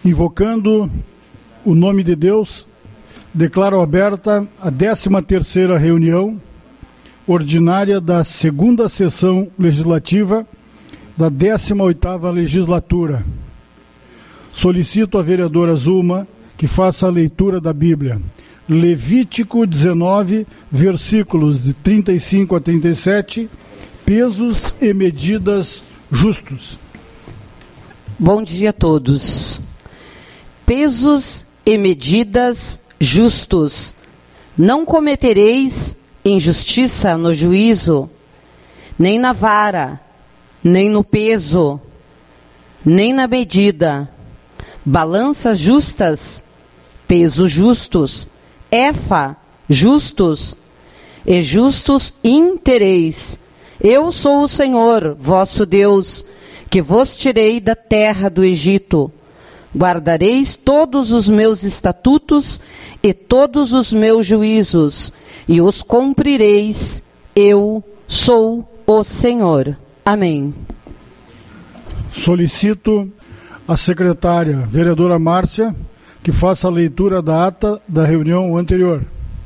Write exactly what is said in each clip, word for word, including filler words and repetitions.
Invocando o nome de Deus, declaro aberta a décima terceira reunião ordinária da segunda sessão legislativa da décima oitava legislatura. Solicito à vereadora Zulma que faça a leitura da Bíblia. Levítico dezenove, versículos de trinta e cinco a trinta e sete, pesos e medidas justos. Bom dia a todos. Pesos e medidas justos. Não cometereis injustiça no juízo, nem na vara, nem no peso, nem na medida. Balanças justas, pesos justos, efa justos, e justos intereis. Eu sou o Senhor, vosso Deus, que vos tirei da terra do Egito. Guardareis todos os meus estatutos e todos os meus juízos, e os cumprireis. Eu sou o Senhor. Amém. Solicito a secretária, vereadora Márcia, que faça a leitura da ata da reunião anterior.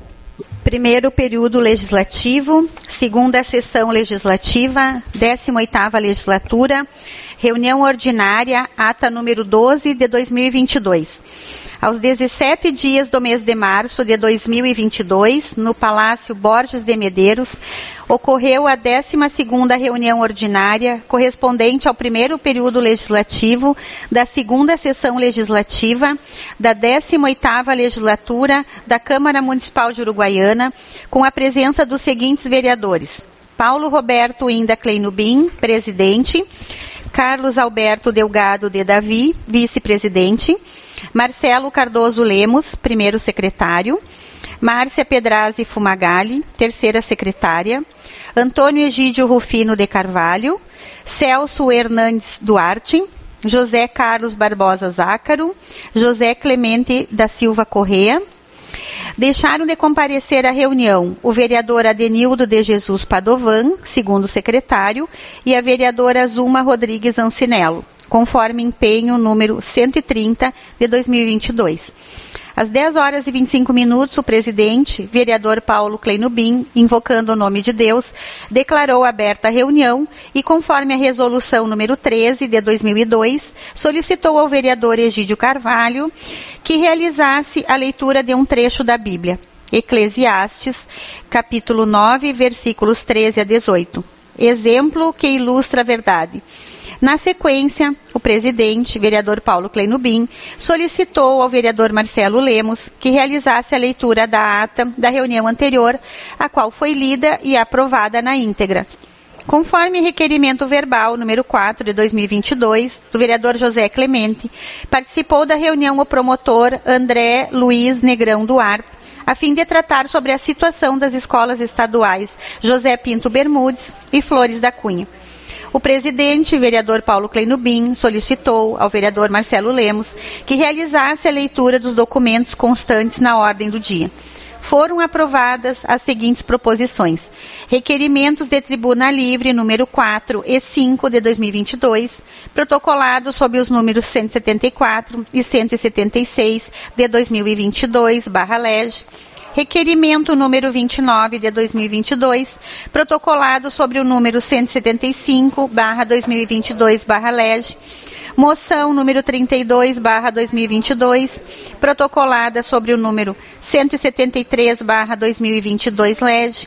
Primeiro período legislativo, segunda sessão legislativa, décima oitava legislatura, reunião ordinária, ata número doze de dois mil e vinte e dois. Aos dezessete dias do mês de março de dois mil e vinte e dois, no Palácio Borges de Medeiros, ocorreu a décima segunda reunião ordinária, correspondente ao primeiro período legislativo da segunda sessão legislativa da décima oitava legislatura da Câmara Municipal de Uruguaiana, com a presença dos seguintes vereadores: Paulo Roberto Inda Kleinubin, presidente; Carlos Alberto Delgado de Davi, vice-presidente; Marcelo Cardoso Lemos, primeiro secretário; Márcia Pedrazzi Fumagalli, terceira secretária; Antônio Egídio Rufino de Carvalho; Celso Hernandes Duarte; José Carlos Barbosa Zácaro; José Clemente da Silva Correa. Deixaram de comparecer à reunião o vereador Adenildo de Jesus Padovan, segundo secretário, e a vereadora Zulma Rodrigues Ancinello, conforme empenho número cento e trinta de dois mil e vinte e dois. Às dez horas e vinte e cinco minutos, o presidente, vereador Paulo Kleinubin, invocando o nome de Deus, declarou aberta a reunião e, conforme a resolução número treze de dois mil e dois, solicitou ao vereador Egídio Carvalho que realizasse a leitura de um trecho da Bíblia, Eclesiastes, capítulo nove, versículos treze a dezoito. Exemplo que ilustra a verdade. Na sequência, o presidente, vereador Paulo Kleinubin, solicitou ao vereador Marcelo Lemos que realizasse a leitura da ata da reunião anterior, a qual foi lida e aprovada na íntegra. Conforme requerimento verbal número quatro de dois mil e vinte e dois, do vereador José Clemente, participou da reunião o promotor André Luiz Negrão Duarte, a fim de tratar sobre a situação das escolas estaduais José Pinto Bermudes e Flores da Cunha. O presidente, vereador Paulo Kleinubin, solicitou ao vereador Marcelo Lemos que realizasse a leitura dos documentos constantes na ordem do dia. Foram aprovadas as seguintes proposições: requerimentos de tribuna livre número quatro e cinco de dois mil e vinte e dois, protocolado sob os números cento e setenta e quatro e cento e setenta e seis de dois mil e vinte e dois, barra L E G. Requerimento número vinte e nove de dois mil e vinte e dois, protocolado sobre o número cento e setenta e cinco, barra dois mil e vinte e dois, barra L E G. Moção número trinta e dois, barra dois mil e vinte e dois, protocolada sobre o número cento e setenta e três, barra dois mil e vinte e dois, L E G.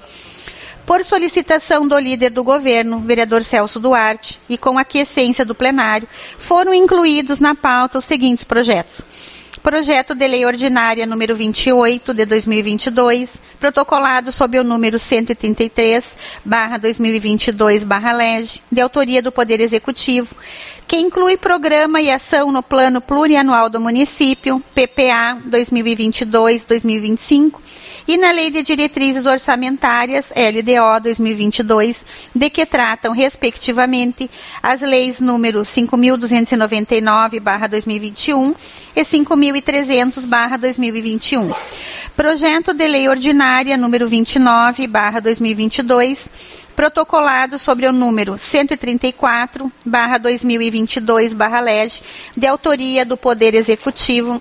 Por solicitação do líder do governo, vereador Celso Duarte, e com aquiescência do plenário, foram incluídos na pauta os seguintes projetos: Projeto de Lei Ordinária número vinte e oito de dois mil e vinte e dois, protocolado sob o número cento e trinta e três, barra dois mil e vinte e dois, barra L E G, de autoria do Poder Executivo, que inclui programa e ação no Plano Plurianual do Município, P P A dois mil e vinte e dois a dois mil e vinte e cinco, e na Lei de Diretrizes Orçamentárias, L D O dois mil e vinte e dois, de que tratam, respectivamente, as leis número cinco mil duzentos e noventa e nove, barra dois mil e vinte e um e cinco mil e trezentos, barra dois mil e vinte e um. Projeto de Lei Ordinária número vinte e nove, barra dois mil e vinte e dois, protocolado sobre o número cento e trinta e quatro, barra dois mil e vinte e dois, barra L E G, de autoria do Poder Executivo,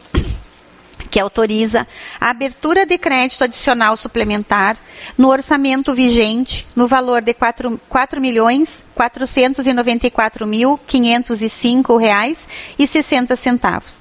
que autoriza a abertura de crédito adicional suplementar no orçamento vigente no valor de quatro milhões quatrocentos e noventa e quatro mil quinhentos e cinco reais e sessenta centavos.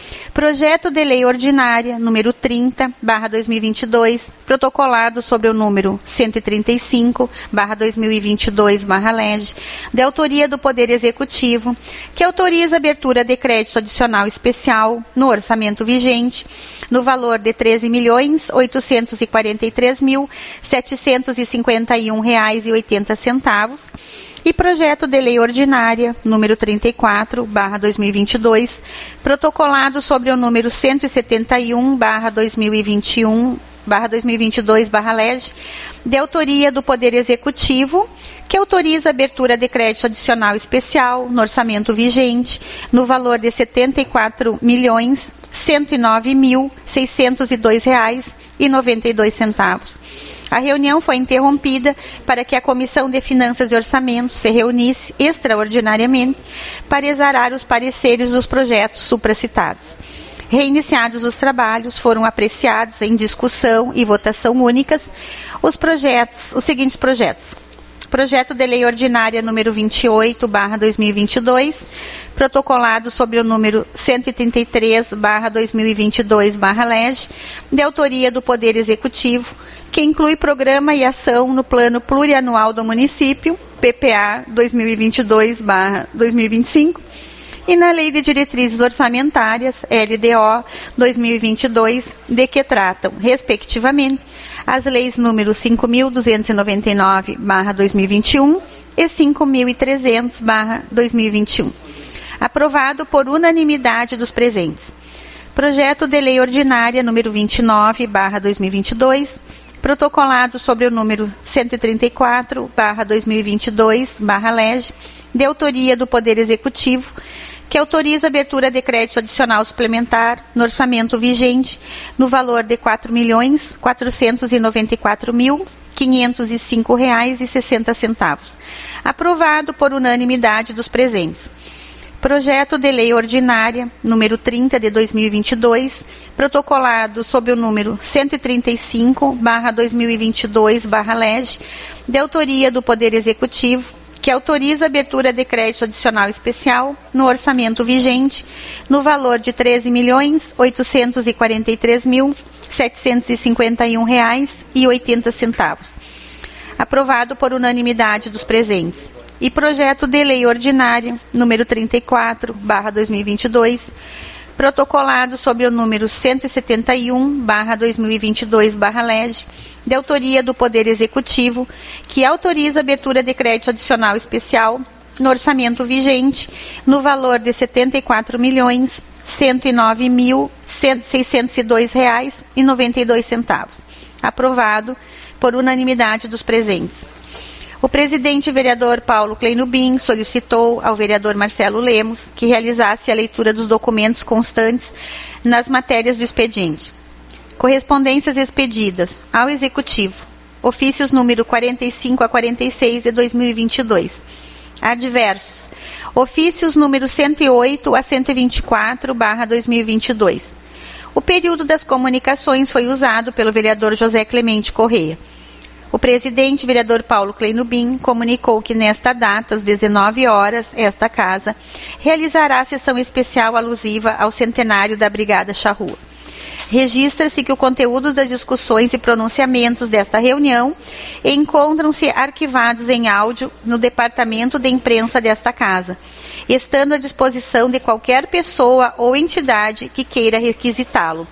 Projeto de Lei Ordinária, número trinta, barra dois mil e vinte e dois, protocolado sobre o número cento e trinta e cinco, barra dois mil e vinte e dois, barra L E G, de autoria do Poder Executivo, que autoriza a abertura de crédito adicional especial no orçamento vigente, no valor de treze milhões oitocentos e quarenta e três mil setecentos e cinquenta e um reais e oitenta centavos, e projeto de lei ordinária, número trinta e quatro, barra dois mil e vinte e dois, protocolado sobre o número cento e setenta e um, barra dois mil e vinte e um, barra dois mil e vinte e dois, barra L E G, de autoria do Poder Executivo, que autoriza a abertura de crédito adicional especial no orçamento vigente, no valor de setenta e quatro milhões cento e nove mil seiscentos e dois reais e noventa e dois centavos. A reunião foi interrompida para que a Comissão de Finanças e Orçamentos se reunisse extraordinariamente para exarar os pareceres dos projetos supracitados. Reiniciados os trabalhos, foram apreciados em discussão e votação únicas os projetos, os seguintes projetos. Projeto de Lei Ordinária número vinte e oito, barra dois mil e vinte e dois, protocolado sobre o número cento e trinta e três, barra dois mil e vinte e dois, barra L E G, de autoria do Poder Executivo, que inclui programa e ação no Plano Plurianual do Município, P P A dois mil e vinte e dois barra dois mil e vinte e cinco, e na Lei de Diretrizes Orçamentárias, L D O dois mil e vinte e dois, de que tratam, respectivamente, as leis número cinco mil duzentos e noventa e nove barra dois mil e vinte e um e cinco mil e trezentos barra dois mil e vinte e um. Aprovado por unanimidade dos presentes. Projeto de Lei Ordinária número vinte e nove barra dois mil e vinte e dois, protocolado sobre o número cento e trinta e quatro barra dois mil e vinte e dois, barra L E G, de autoria do Poder Executivo, que autoriza a abertura de crédito adicional suplementar no orçamento vigente no valor de quatro milhões quatrocentos e noventa e quatro mil quinhentos e cinco reais e sessenta centavos. Aprovado por unanimidade dos presentes. Projeto de Lei Ordinária, número trinta de dois mil e vinte e dois, protocolado sob o número cento e trinta e cinco barra dois mil e vinte e dois barra L E G, de autoria do Poder Executivo, que autoriza a abertura de crédito adicional especial no orçamento vigente no valor de treze milhões oitocentos e quarenta e três mil setecentos e cinquenta e um reais e oitenta centavos. Aprovado por unanimidade dos presentes. E projeto de lei ordinária, número trinta e quatro, barra dois mil e vinte e dois, protocolado sob o número cento e setenta e um, barra dois mil e vinte e dois, barra L E G, de autoria do Poder Executivo, que autoriza a abertura de crédito adicional especial no orçamento vigente no valor de setenta e quatro milhões cento e nove mil seiscentos e dois reais e noventa e dois centavos. Aprovado por unanimidade dos presentes. O presidente vereador Paulo Kleinubin solicitou ao vereador Marcelo Lemos que realizasse a leitura dos documentos constantes nas matérias do expediente. Correspondências expedidas ao Executivo. Ofícios número quarenta e cinco a quarenta e seis de dois mil e vinte e dois. Adversos. Ofícios número cento e oito a cento e vinte e quatro barra dois mil e vinte e dois. O período das comunicações foi usado pelo vereador José Clemente Corrêa. O presidente, vereador Paulo Kleinubin, comunicou que nesta data, às dezenove horas, esta casa realizará a sessão especial alusiva ao centenário da Brigada Charrua. Registra-se que o conteúdo das discussões e pronunciamentos desta reunião encontram-se arquivados em áudio no departamento de imprensa desta casa, estando à disposição de qualquer pessoa ou entidade que queira requisitá-lo.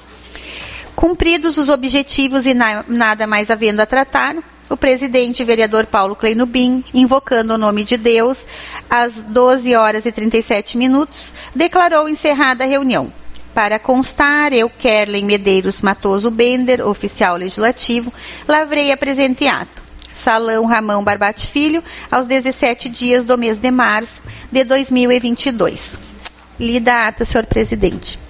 Cumpridos os objetivos e na, nada mais havendo a tratar, o presidente vereador Paulo Kleinubin, invocando o nome de Deus, às doze horas e trinta e sete minutos, declarou encerrada a reunião. Para constar, eu, Kerlen Medeiros Matoso Bender, oficial legislativo, lavrei a presente ato. Salão Ramão Barbate Filho, aos dezessete dias do mês de março de dois mil e vinte e dois. Lida a ata, senhor presidente.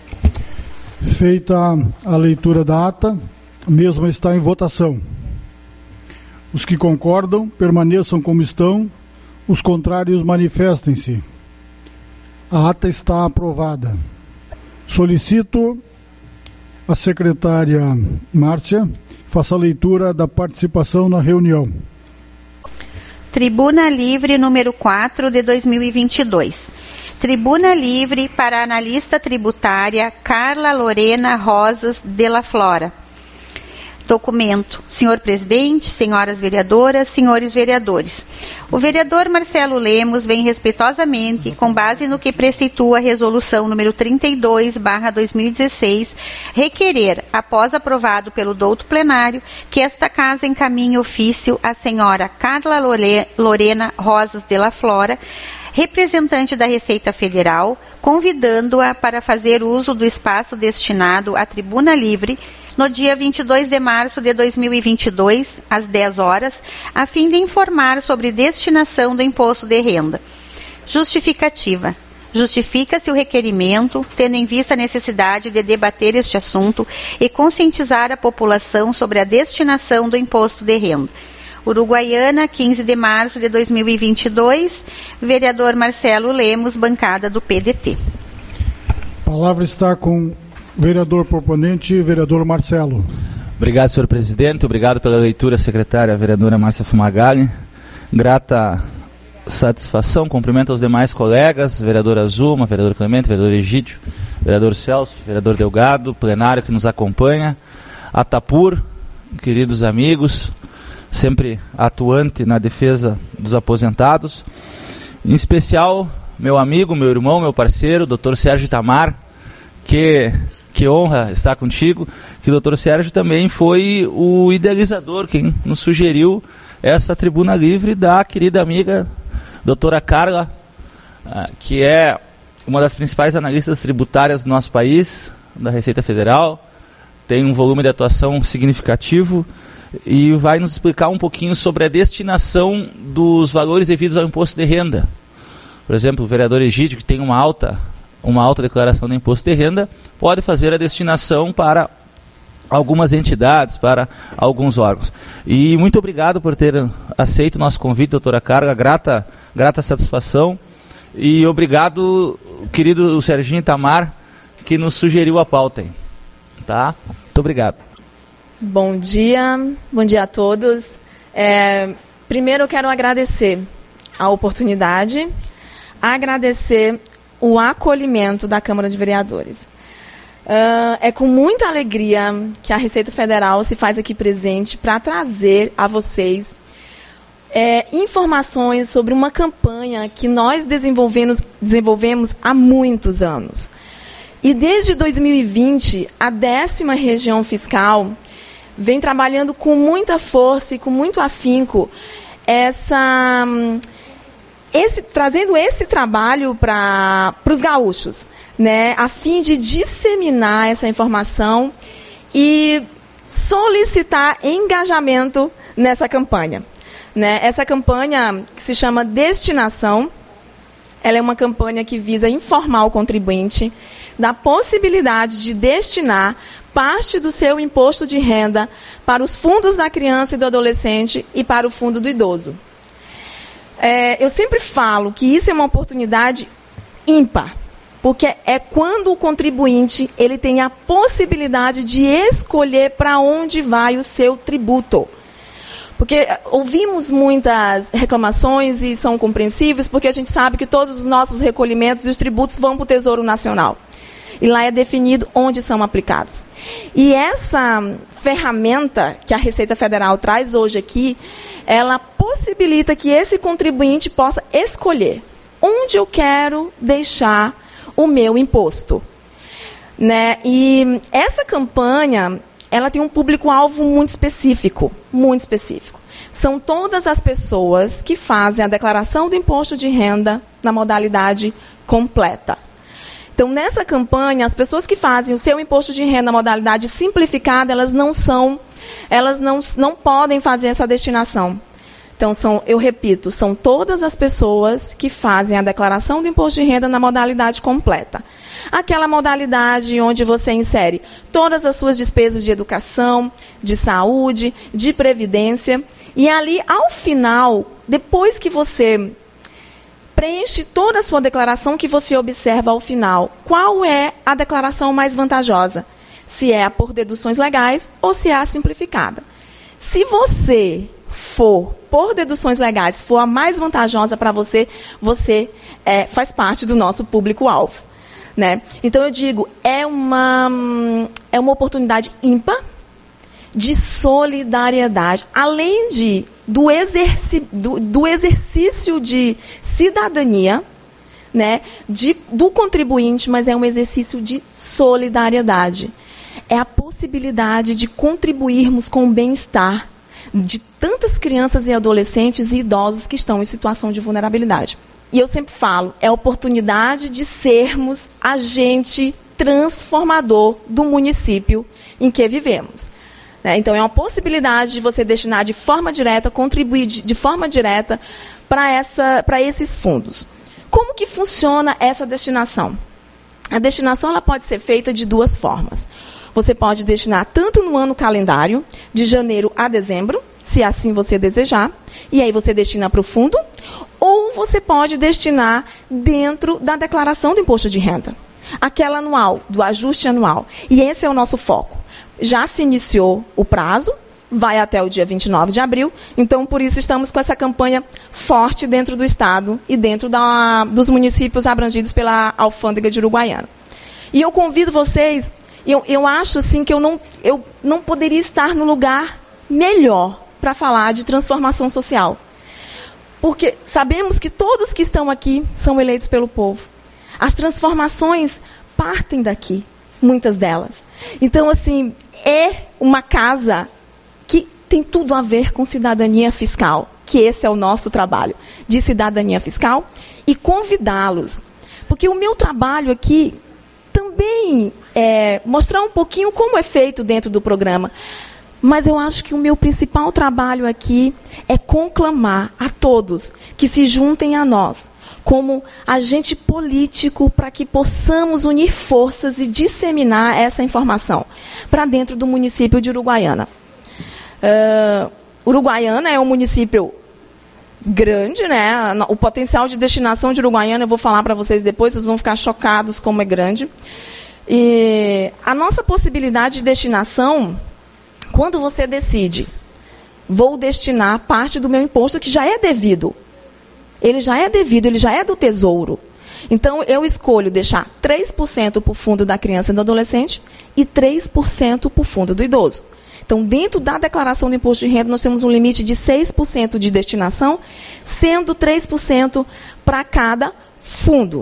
Feita a leitura da ata, a mesma está em votação. Os que concordam, permaneçam como estão. Os contrários, manifestem-se. A ata está aprovada. Solicito a secretária Márcia faça a leitura da participação na reunião. Tribuna Livre número quatro de dois mil e vinte e dois. Tribuna Livre para a analista tributária Carla Lorena Rosas de la Flora. Documento. Senhor Presidente, senhoras vereadoras, senhores vereadores. O vereador Marcelo Lemos vem respeitosamente, com base no que preceitua a resolução número trinta e dois barra dois mil e dezesseis, requerer, após aprovado pelo douto plenário, que esta casa encaminhe ofício à senhora Carla Lorena Rosas de la Flora, representante da Receita Federal, convidando-a para fazer uso do espaço destinado à Tribuna Livre no dia vinte e dois de março de dois mil e vinte e dois, às dez horas, a fim de informar sobre destinação do imposto de renda. Justificativa. Justifica-se o requerimento, tendo em vista a necessidade de debater este assunto e conscientizar a população sobre a destinação do imposto de renda. Uruguaiana, quinze de março de dois mil e vinte e dois, vereador Marcelo Lemos, bancada do P D T. A palavra está com o vereador proponente, vereador Marcelo. Obrigado, senhor presidente. Obrigado pela leitura, secretária, vereadora Márcia Fumagalli. Grata satisfação. Cumprimento aos demais colegas, vereadora Zuma, vereador Clemente, vereador Egídio, vereador Celso, vereador Delgado, plenário que nos acompanha, Atapur, queridos amigos, sempre atuante na defesa dos aposentados. Em especial, meu amigo, meu irmão, meu parceiro, doutor Sérgio Itamar, que, que honra estar contigo, que o doutor Sérgio também foi o idealizador, quem nos sugeriu essa tribuna livre da querida amiga doutora Carla, que é uma das principais analistas tributárias do nosso país, da Receita Federal, tem um volume de atuação significativo e vai nos explicar um pouquinho sobre a destinação dos valores devidos ao imposto de renda. Por exemplo, o vereador Egídio, que tem uma alta, uma alta declaração de imposto de renda, pode fazer a destinação para algumas entidades, para alguns órgãos. E muito obrigado por ter aceito o nosso convite, doutora Carla, grata, grata satisfação. E obrigado, querido Serginho Itamar, que nos sugeriu a pauta. Tá? Muito obrigado. Bom dia, bom dia a todos. É, primeiro eu quero agradecer a oportunidade, agradecer o acolhimento da Câmara de Vereadores. Uh, é com muita alegria que a Receita Federal se faz aqui presente para trazer a vocês é, informações sobre uma campanha que nós desenvolvemos, desenvolvemos há muitos anos. E desde dois mil e vinte, a décima região fiscal vem trabalhando com muita força e com muito afinco essa, esse, trazendo esse trabalho para os gaúchos, né, a fim de disseminar essa informação e solicitar engajamento nessa campanha. Né? Essa campanha, que se chama Destinação, ela é uma campanha que visa informar o contribuinte da possibilidade de destinar parte do seu imposto de renda para os fundos da criança e do adolescente e para o fundo do idoso. É, eu sempre falo que isso é uma oportunidade ímpar, porque é quando o contribuinte ele tem a possibilidade de escolher para onde vai o seu tributo. Porque ouvimos muitas reclamações e são compreensíveis, porque a gente sabe que todos os nossos recolhimentos e os tributos vão para o Tesouro Nacional. E lá é definido onde são aplicados. E essa ferramenta que a Receita Federal traz hoje aqui, ela possibilita que esse contribuinte possa escolher onde eu quero deixar o meu imposto. Né? E essa campanha, ela tem um público-alvo muito específico, muito específico. São todas as pessoas que fazem a declaração do imposto de renda na modalidade completa. Então, nessa campanha, as pessoas que fazem o seu imposto de renda na modalidade simplificada, elas não são, elas não, não podem fazer essa destinação. Então, são, eu repito, são todas as pessoas que fazem a declaração do imposto de renda na modalidade completa. Aquela modalidade onde você insere todas as suas despesas de educação, de saúde, de previdência E ali, ao final, depois que você preenche toda a sua declaração, que você observa ao final qual é a declaração mais vantajosa, se é a por deduções legais ou se é a simplificada. Se você for por deduções legais, for a mais vantajosa para você, você é, faz parte do nosso público-alvo, né? Então eu digo, é uma, é uma oportunidade ímpar de solidariedade, além de, do, exerci, do, do exercício de cidadania, né, de, do contribuinte, mas é um exercício de solidariedade. É a possibilidade de contribuirmos com o bem-estar de tantas crianças e adolescentes e idosos que estão em situação de vulnerabilidade. E eu sempre falo, é a oportunidade de sermos agente transformador do município em que vivemos. Então, é uma possibilidade de você destinar de forma direta, contribuir de, de forma direta para essa, para esses fundos. Como que funciona essa destinação? A destinação ela pode ser feita de duas formas. Você pode destinar tanto no ano calendário, de janeiro a dezembro, se assim você desejar, e aí você destina para o fundo, ou você pode destinar dentro da declaração do imposto de renda, aquela anual, do ajuste anual. E esse é o nosso foco. Já se iniciou o prazo, vai até o dia vinte e nove de abril, então por isso estamos com essa campanha forte dentro do Estado e dentro da, dos municípios abrangidos pela Alfândega de Uruguaiana. E eu convido vocês, eu, eu acho assim que eu não, eu não poderia estar no lugar melhor para falar de transformação social. Porque sabemos que todos que estão aqui são eleitos pelo povo. As transformações partem daqui, muitas delas. Então, assim, é uma casa que tem tudo a ver com cidadania fiscal, que esse é o nosso trabalho, de cidadania fiscal, e convidá-los. Porque o meu trabalho aqui também é mostrar um pouquinho como é feito dentro do programa. Mas eu acho que o meu principal trabalho aqui é conclamar a todos que se juntem a nós como agente político para que possamos unir forças e disseminar essa informação para dentro do município de Uruguaiana. Uh, Uruguaiana é um município grande, né? O potencial de destinação de Uruguaiana, eu vou falar para vocês depois, vocês vão ficar chocados como é grande. E a nossa possibilidade de destinação, quando você decide, vou destinar parte do meu imposto que já é devido. Ele já é devido, ele já é do Tesouro. Então, eu escolho deixar três por cento para o fundo da criança e do adolescente e três por cento para o fundo do idoso. Então, dentro da declaração do imposto de renda, nós temos um limite de seis por cento de destinação, sendo três por cento para cada fundo.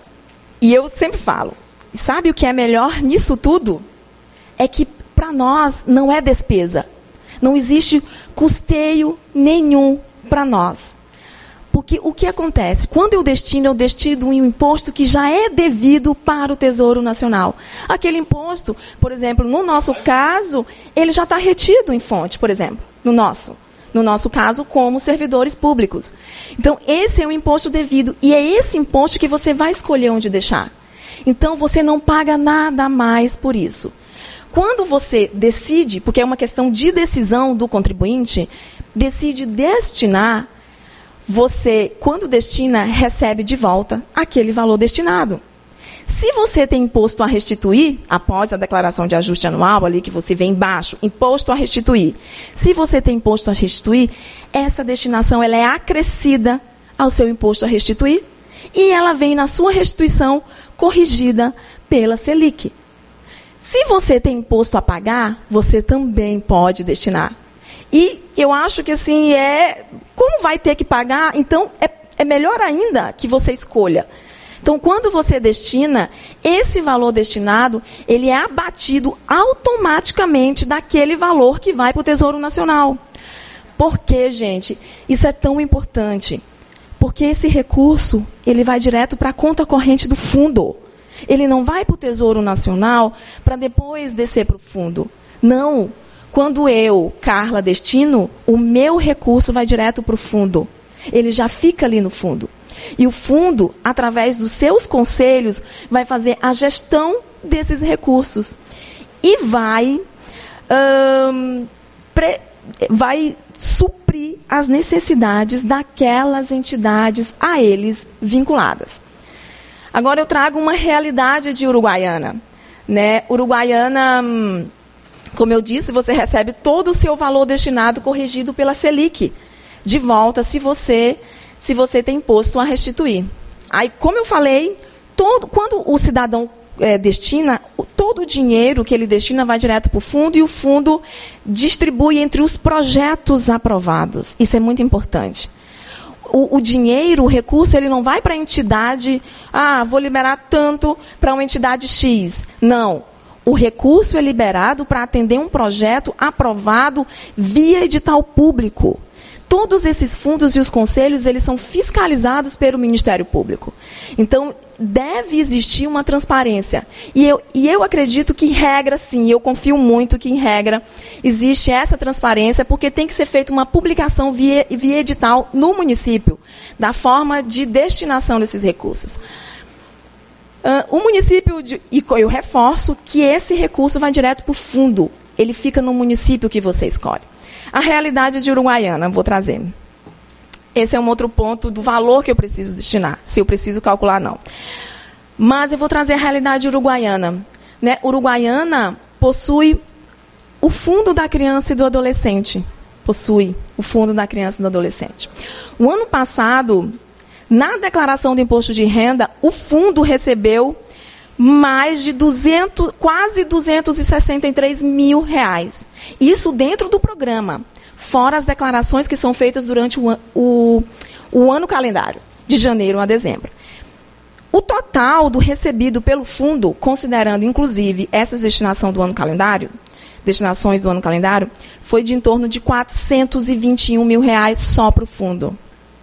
E eu sempre falo, sabe o que é melhor nisso tudo? É que, para nós, não é despesa. Não existe custeio nenhum para nós. Porque o que acontece? Quando eu destino, eu destino um imposto que já é devido para o Tesouro Nacional. Aquele imposto, por exemplo, no nosso caso, ele já está retido em fonte, por exemplo, no nosso. No nosso caso, como servidores públicos. Então, esse é o imposto devido. E é esse imposto que você vai escolher onde deixar. Então, você não paga nada a mais por isso. Quando você decide, porque é uma questão de decisão do contribuinte, decide destinar, você, quando destina, recebe de volta aquele valor destinado. Se você tem imposto a restituir, após a declaração de ajuste anual, ali que você vê embaixo, imposto a restituir. Se você tem imposto a restituir, essa destinação ela é acrescida ao seu imposto a restituir e ela vem na sua restituição corrigida pela Selic. Se você tem imposto a pagar, você também pode destinar. E eu acho que assim, é, como vai ter que pagar, então é, é melhor ainda que você escolha. Então, quando você destina, esse valor destinado, ele é abatido automaticamente daquele valor que vai para o Tesouro Nacional. Por quê, gente? Isso é tão importante. Porque esse recurso, ele vai direto para a conta corrente do fundo. Ele não vai para o Tesouro Nacional para depois descer para o fundo. Não. Quando eu, Carla, destino, o meu recurso vai direto para o fundo. Ele já fica ali no fundo. E o fundo, através dos seus conselhos, vai fazer a gestão desses recursos. E vai hum, pre- vai suprir as necessidades daquelas entidades a eles vinculadas. Agora eu trago uma realidade de Uruguaiana. Né? Uruguaiana, como eu disse, você recebe todo o seu valor destinado corrigido pela Selic de volta se você, se você tem imposto a restituir. Aí, como eu falei, todo, quando o cidadão é, destina, todo o dinheiro que ele destina vai direto para o fundo e o fundo distribui entre os projetos aprovados. Isso é muito importante. O, o dinheiro, o recurso, ele não vai para a entidade, ah, vou liberar tanto para uma entidade X. Não. O recurso é liberado para atender um projeto aprovado via edital público. Todos esses fundos e os conselhos, eles são fiscalizados pelo Ministério Público. Então, deve existir uma transparência. E eu, e eu acredito que, em regra, sim, eu confio muito que, em regra, existe essa transparência, porque tem que ser feita uma publicação via, via edital no município, da forma de destinação desses recursos. Uh, o município, de, e eu reforço que esse recurso vai direto para o fundo. Ele fica no município que você escolhe. A realidade de Uruguaiana, vou trazer. Esse é um outro ponto do valor que eu preciso destinar, se eu preciso calcular, não. Mas eu vou trazer a realidade uruguaiana. Né? Uruguaiana possui o Fundo da Criança e do Adolescente. Possui o Fundo da Criança e do Adolescente. O ano passado, na declaração do imposto de renda, o fundo recebeu mais de duzentos, quase duzentos e sessenta e três mil reais. Isso dentro do programa, fora as declarações que são feitas durante o, o, o ano calendário, de janeiro a dezembro. O total do recebido pelo fundo, considerando inclusive essas destinações do ano calendário, destinações do ano calendário, foi de em torno de quatrocentos e vinte e um mil reais só para o fundo.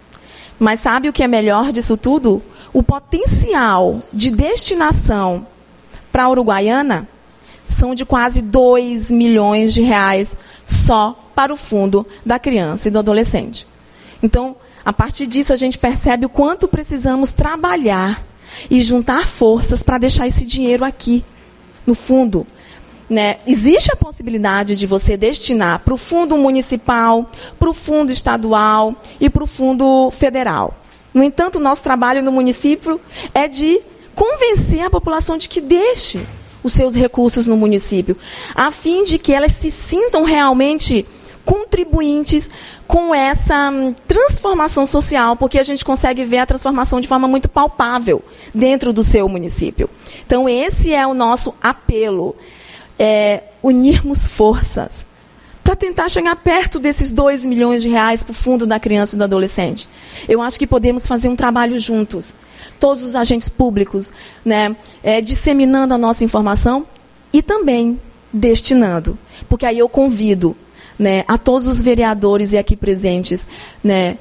Mas sabe o que é melhor disso tudo? O potencial de destinação para a Uruguaiana são de quase dois milhões de reais só para o Fundo da Criança e do Adolescente. Então, a partir disso, a gente percebe o quanto precisamos trabalhar e juntar forças para deixar esse dinheiro aqui, no fundo. Né? Existe a possibilidade de você destinar para o fundo municipal, para o fundo estadual e para o fundo federal. No entanto, o nosso trabalho no município é de convencer a população de que deixe os seus recursos no município, a fim de que elas se sintam realmente contribuintes com essa hum, transformação social, porque a gente consegue ver a transformação de forma muito palpável dentro do seu município. Então, esse é o nosso apelo. É, unirmos forças para tentar chegar perto desses dois milhões de reais para o Fundo da Criança e do Adolescente. Eu acho que podemos fazer um trabalho juntos, todos os agentes públicos, né, é, disseminando a nossa informação e também destinando. Porque aí eu convido, né, a todos os vereadores e aqui presentes, né,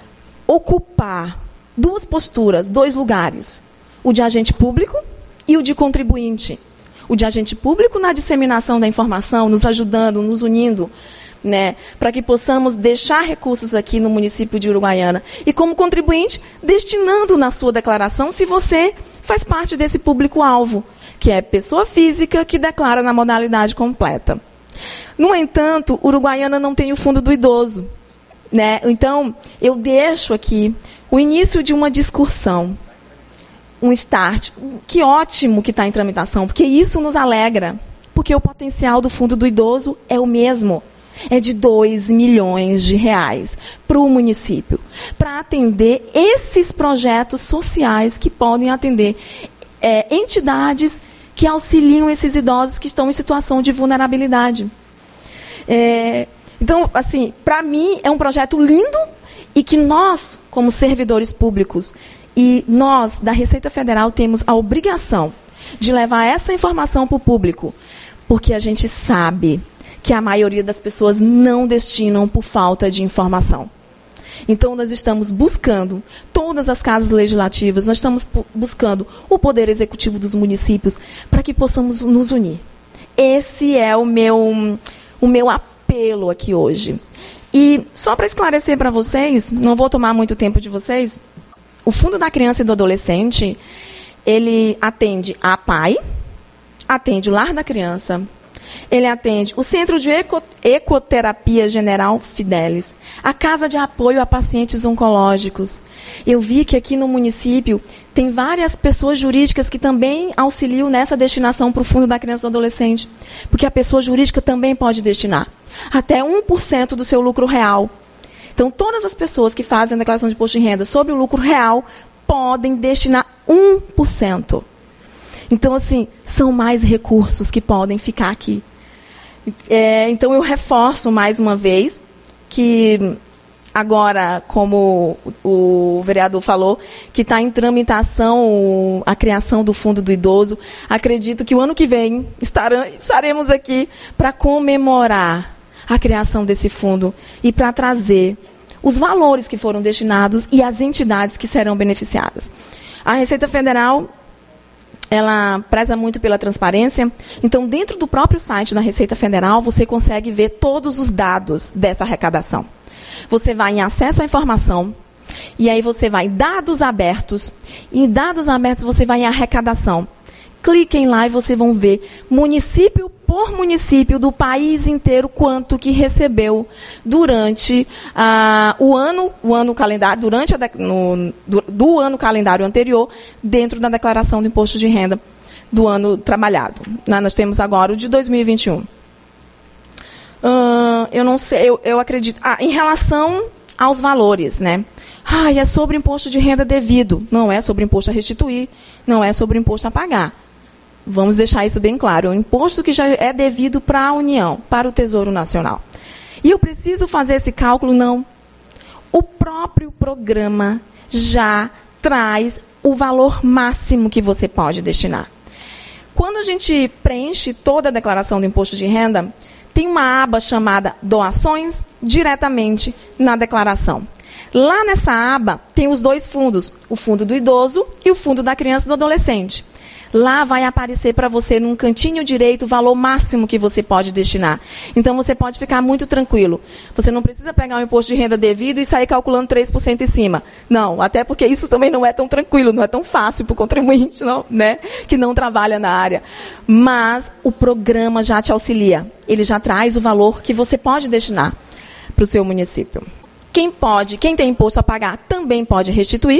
ocupar duas posturas, dois lugares, o de agente público e o de contribuinte. O de agente público na disseminação da informação, nos ajudando, nos unindo, né, para que possamos deixar recursos aqui no município de Uruguaiana. E como contribuinte, destinando na sua declaração, se você faz parte desse público-alvo, que é pessoa física que declara na modalidade completa. No entanto, Uruguaiana não tem o fundo do idoso. Né? Então, eu deixo aqui o início de uma discussão. Um start, que ótimo que está em tramitação, porque isso nos alegra, porque o potencial do fundo do idoso é o mesmo, é de dois milhões de reais para o município, para atender esses projetos sociais que podem atender é, entidades que auxiliam esses idosos que estão em situação de vulnerabilidade. É, então, assim, para mim é um projeto lindo e que nós, como servidores públicos, e nós, da Receita Federal, temos a obrigação de levar essa informação para o público, porque a gente sabe que a maioria das pessoas não destinam por falta de informação. Então, nós estamos buscando todas as casas legislativas, nós estamos buscando o Poder Executivo dos municípios para que possamos nos unir. Esse é o meu, o meu apelo aqui hoje. E só para esclarecer para vocês, não vou tomar muito tempo de vocês, o Fundo da Criança e do Adolescente, ele atende a pai, atende o lar da criança, Ele atende o Centro de Eco, Ecoterapia General Fidelis, a Casa de Apoio a Pacientes Oncológicos. Eu vi que aqui no município tem várias pessoas jurídicas que também auxiliam nessa destinação para o Fundo da Criança e do Adolescente, porque a pessoa jurídica também pode destinar até um por cento do seu lucro real. Então, todas as pessoas que fazem a declaração de imposto de renda sobre o lucro real podem destinar um por cento. Então, assim, são mais recursos que podem ficar aqui. É, então, eu reforço mais uma vez que agora, como o vereador falou, que está em tramitação a criação do Fundo do Idoso. Acredito que o ano que vem estaremos aqui para comemorar a criação desse fundo e para trazer os valores que foram destinados e as entidades que serão beneficiadas. A Receita Federal, ela preza muito pela transparência. Então, dentro do próprio site da Receita Federal, você consegue ver todos os dados dessa arrecadação. Você vai em acesso à informação, e aí você vai em dados abertos, e em dados abertos você vai em arrecadação. Cliquem lá e vocês vão ver, município por município do país inteiro, quanto que recebeu durante ah, o ano, o ano calendário, durante a, no, do, do ano calendário anterior, dentro da declaração do imposto de renda do ano trabalhado. Nós temos agora o de dois mil e vinte e um. Uh, eu não sei, eu, eu acredito. Ah, em relação aos valores, né? Ah, é sobre imposto de renda devido. Não é sobre imposto a restituir, não é sobre imposto a pagar. Vamos deixar isso bem claro. É um imposto que já é devido para a União, para o Tesouro Nacional. E eu preciso fazer esse cálculo? Não. O próprio programa já traz o valor máximo que você pode destinar. Quando a gente preenche toda a declaração do imposto de renda, tem uma aba chamada Doações diretamente na declaração. Lá nessa aba tem os dois fundos, o Fundo do Idoso e o Fundo da Criança e do Adolescente. Lá vai aparecer para você, num cantinho direito, o valor máximo que você pode destinar. Então, você pode ficar muito tranquilo. Você não precisa pegar o imposto de renda devido e sair calculando três por cento em cima. Não, até porque isso também não é tão tranquilo, não é tão fácil para o contribuinte, não, né, que não trabalha na área. Mas o programa já te auxilia. Ele já traz o valor que você pode destinar para o seu município. Quem pode, quem tem imposto a pagar, também pode restituir.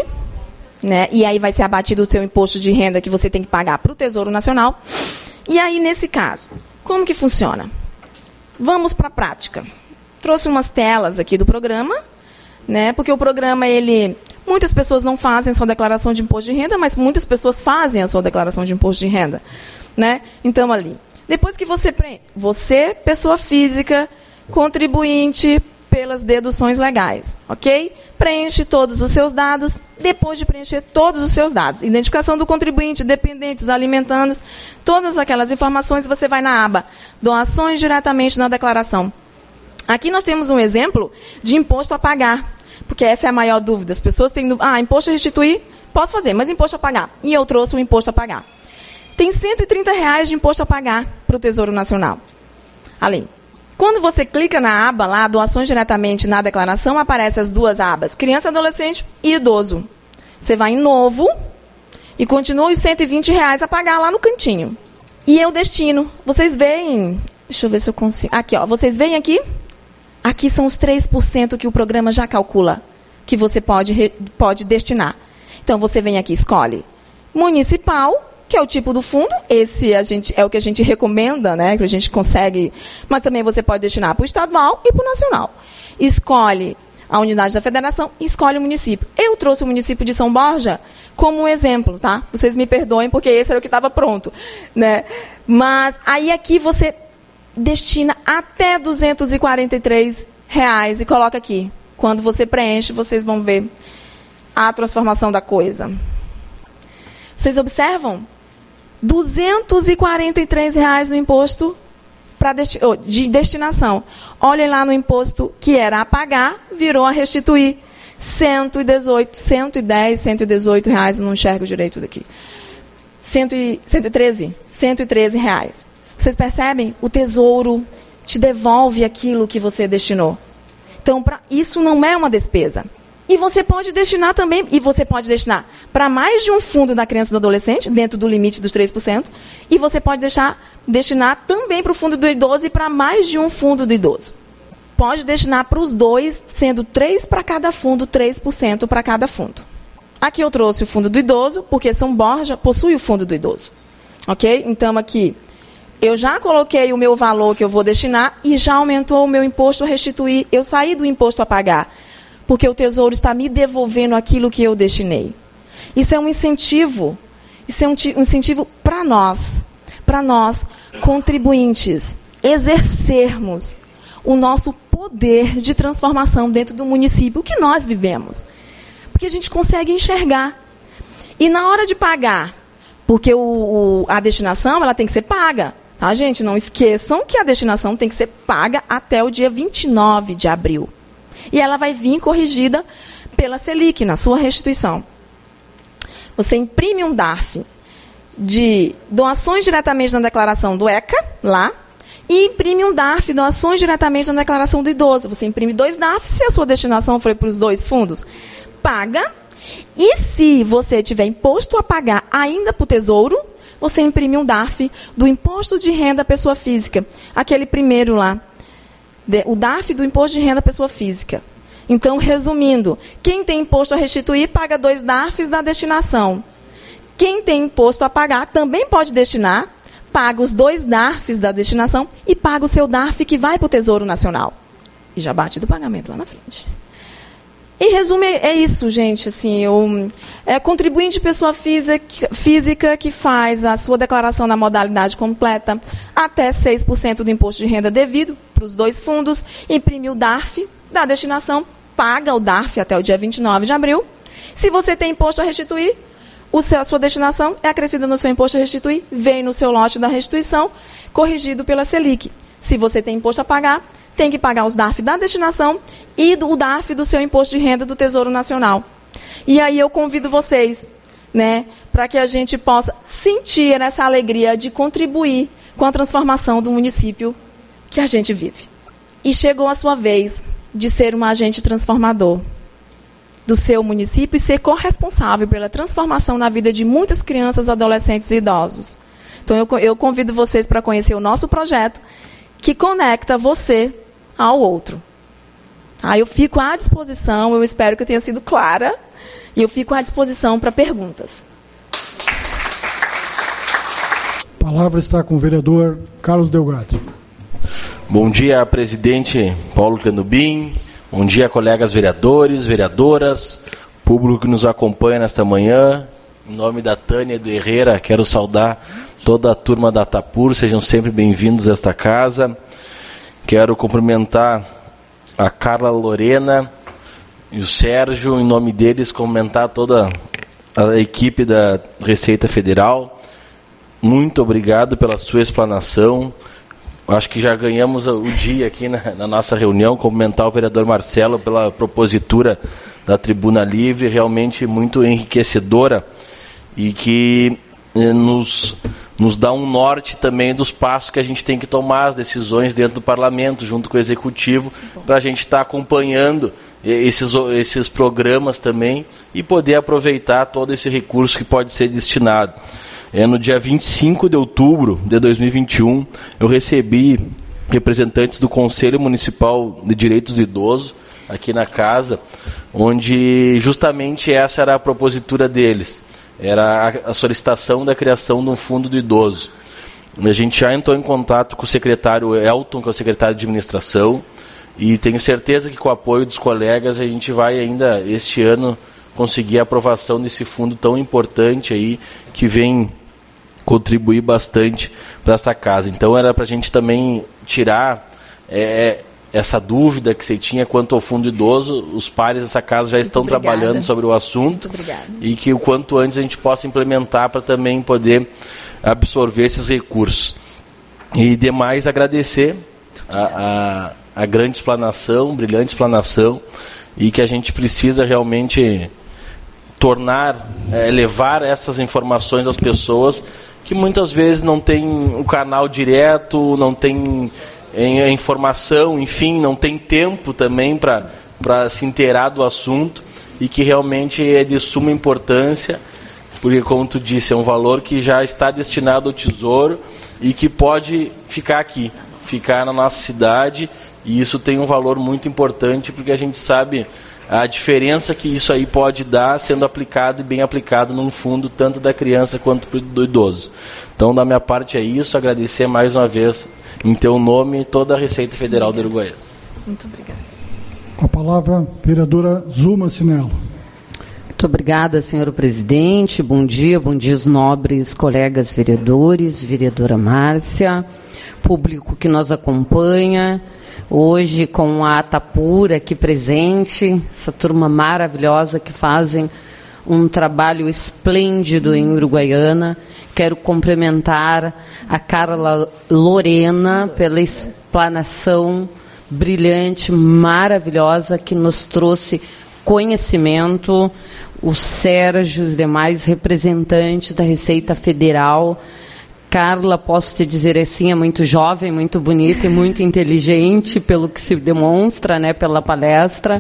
Né? E aí vai ser abatido o seu imposto de renda que você tem que pagar para o Tesouro Nacional. E aí, nesse caso, como que funciona? Vamos para a prática. Trouxe umas telas aqui do programa, né? Porque o programa, ele, muitas pessoas não fazem a sua declaração de imposto de renda, mas muitas pessoas fazem a sua declaração de imposto de renda. Né? Então, ali, depois que você preenche, você, pessoa física, contribuinte, pelas deduções legais, ok? Preenche todos os seus dados. Depois de preencher todos os seus dados, identificação do contribuinte, dependentes, alimentandos, todas aquelas informações, você vai na aba Doações diretamente na declaração. Aqui nós temos um exemplo de imposto a pagar, porque essa é a maior dúvida. As pessoas têm dúvida, ah, imposto a restituir, posso fazer, mas imposto a pagar. E eu trouxe o imposto a pagar. Tem cento e trinta reais de imposto a pagar para o Tesouro Nacional. Além. Quando você clica na aba lá, doações diretamente na declaração, aparecem as duas abas, criança, adolescente e idoso. Você vai em novo e continua os cento e vinte reais a pagar lá no cantinho. E eu destino. Vocês veem, deixa eu ver se eu consigo. Aqui, ó, vocês veem aqui? Aqui são os três por cento que o programa já calcula, que você pode, pode destinar. Então, você vem aqui, escolhe municipal, que é o tipo do fundo, esse a gente, é o que a gente recomenda, né, que a gente consegue, mas também você pode destinar para o estadual e para o nacional. Escolhe a unidade da federação e escolhe o município. Eu trouxe o município de São Borja como um exemplo, tá? Vocês me perdoem, porque esse era o que estava pronto, né? Mas aí aqui você destina até duzentos e quarenta e três reais e coloca aqui. Quando você preenche, vocês vão ver a transformação da coisa. Vocês observam? duzentos e quarenta e três reais no imposto pra desti- oh, de destinação. Olhem lá no imposto que era a pagar, virou a restituir. cento e dezoito, cento e dez, cento e dezoito reais, não enxergo direito daqui. cento e treze, cento e treze reais. Vocês percebem? O Tesouro te devolve aquilo que você destinou. Então, pra, isso não é uma despesa. E você pode destinar também, e você pode destinar para mais de um fundo da criança e do adolescente, dentro do limite dos três por cento, e você pode deixar, destinar também para o fundo do idoso e para mais de um fundo do idoso. Pode destinar para os dois, sendo três para cada fundo, três por cento para cada fundo. Aqui eu trouxe o fundo do idoso, porque São Borja possui o fundo do idoso. Ok? Então aqui, eu já coloquei o meu valor que eu vou destinar e já aumentou o meu imposto a restituir. Eu saí do imposto a pagar, porque o Tesouro está me devolvendo aquilo que eu destinei. Isso é um incentivo, isso é um incentivo para nós, para nós, contribuintes, exercermos o nosso poder de transformação dentro do município que nós vivemos. Porque a gente consegue enxergar. E na hora de pagar, porque o, o, a destinação ela tem que ser paga, tá, gente? Não esqueçam que a destinação tem que ser paga até o dia vinte e nove de abril. E ela vai vir corrigida pela Selic, na sua restituição. Você imprime um D A R F de doações diretamente na declaração do ECA, lá, e imprime um D A R F de doações diretamente na declaração do idoso. Você imprime dois D A R Fs, se a sua destinação foi para os dois fundos, paga. E se você tiver imposto a pagar ainda para o Tesouro, você imprime um D A R F do Imposto de Renda à Pessoa Física. Aquele primeiro lá. O D A R F do Imposto de Renda à Pessoa Física. Então, resumindo, quem tem imposto a restituir, paga dois D A R Fs da destinação. Quem tem imposto a pagar, também pode destinar, paga os dois D A R Fs da destinação e paga o seu D A R F que vai para o Tesouro Nacional. E já bate do pagamento lá na frente. Em resumo, é isso, gente. Assim, eu, é contribuinte pessoa física, física que faz a sua declaração na modalidade completa até seis por cento do imposto de renda devido para os dois fundos, imprime o D A R F da destinação, paga o D A R F até o dia vinte e nove de abril. Se você tem imposto a restituir, o seu, a sua destinação é acrescida no seu imposto a restituir, vem no seu lote da restituição, corrigido pela Selic. Se você tem imposto a pagar, tem que pagar os D A R F da destinação e o D A R F do seu imposto de renda do Tesouro Nacional. E aí eu convido vocês, né, para que a gente possa sentir essa alegria de contribuir com a transformação do município que a gente vive. E chegou a sua vez de ser um agente transformador do seu município e ser corresponsável pela transformação na vida de muitas crianças, adolescentes e idosos. Então eu, eu convido vocês para conhecer o nosso projeto que conecta você ao outro. Ah, eu fico à disposição, eu espero que eu tenha sido clara, e eu fico à disposição para perguntas. A palavra está com o vereador Carlos Delgado. Bom dia, presidente Paulo Canubim, bom dia, colegas vereadores, vereadoras, público que nos acompanha nesta manhã. Em nome da Tânia e do Herrera, quero saudar toda a turma da Tapur, sejam sempre bem-vindos a esta casa. Quero cumprimentar a Carla Lorena e o Sérgio, em nome deles, cumprimentar toda a equipe da Receita Federal. Muito obrigado pela sua explanação. Acho que já ganhamos o dia aqui na, na nossa reunião, cumprimentar o vereador Marcelo pela propositura da Tribuna Livre, realmente muito enriquecedora e que eh, nos... nos dá um norte também dos passos que a gente tem que tomar, as decisões dentro do parlamento, junto com o executivo, para a gente estar tá acompanhando esses, esses programas também e poder aproveitar todo esse recurso que pode ser destinado. É, no dia vinte e cinco de outubro de dois mil e vinte e um, eu recebi representantes do Conselho Municipal de Direitos do Idoso, aqui na casa, onde justamente essa era a propositura deles. Era a solicitação da criação de um fundo do idoso. A gente já entrou em contato com o secretário Elton, que é o secretário de administração, e tenho certeza que com o apoio dos colegas a gente vai ainda este ano conseguir a aprovação desse fundo tão importante aí, que vem contribuir bastante para essa casa. Então era para a gente também tirar é, essa dúvida que você tinha quanto ao fundo idoso. Os pares dessa casa já estão trabalhando sobre o assunto e que o quanto antes a gente possa implementar para também poder absorver esses recursos. E demais agradecer a, a, a grande explanação, brilhante explanação, e que a gente precisa realmente tornar, é, levar essas informações às pessoas que muitas vezes não tem o canal direto, não tem a informação, enfim, não tem tempo também para se inteirar do assunto. e que realmente é de suma importância, porque, como tu disse, é um valor que já está destinado ao Tesouro e que pode ficar aqui, ficar na nossa cidade, e isso tem um valor muito importante, porque a gente sabe a diferença que isso aí pode dar sendo aplicado e bem aplicado num fundo tanto da criança quanto do idoso. Então, da minha parte é isso, agradecer mais uma vez em teu nome toda a Receita Federal do Uruguai. Muito obrigada. Com a palavra, vereadora Zuma Sinello. Muito obrigada, senhor presidente. Bom dia, bom dia os nobres colegas vereadores, vereadora Márcia, público que nos acompanha. Hoje, com a Atapura aqui presente, essa turma maravilhosa que fazem um trabalho esplêndido em Uruguaiana. Quero cumprimentar a Carla Lorena pela explanação brilhante, maravilhosa, que nos trouxe conhecimento, o Sérgio, os demais representantes da Receita Federal. Carla, posso te dizer assim, é muito jovem, muito bonita e muito inteligente, pelo que se demonstra, né, pela palestra.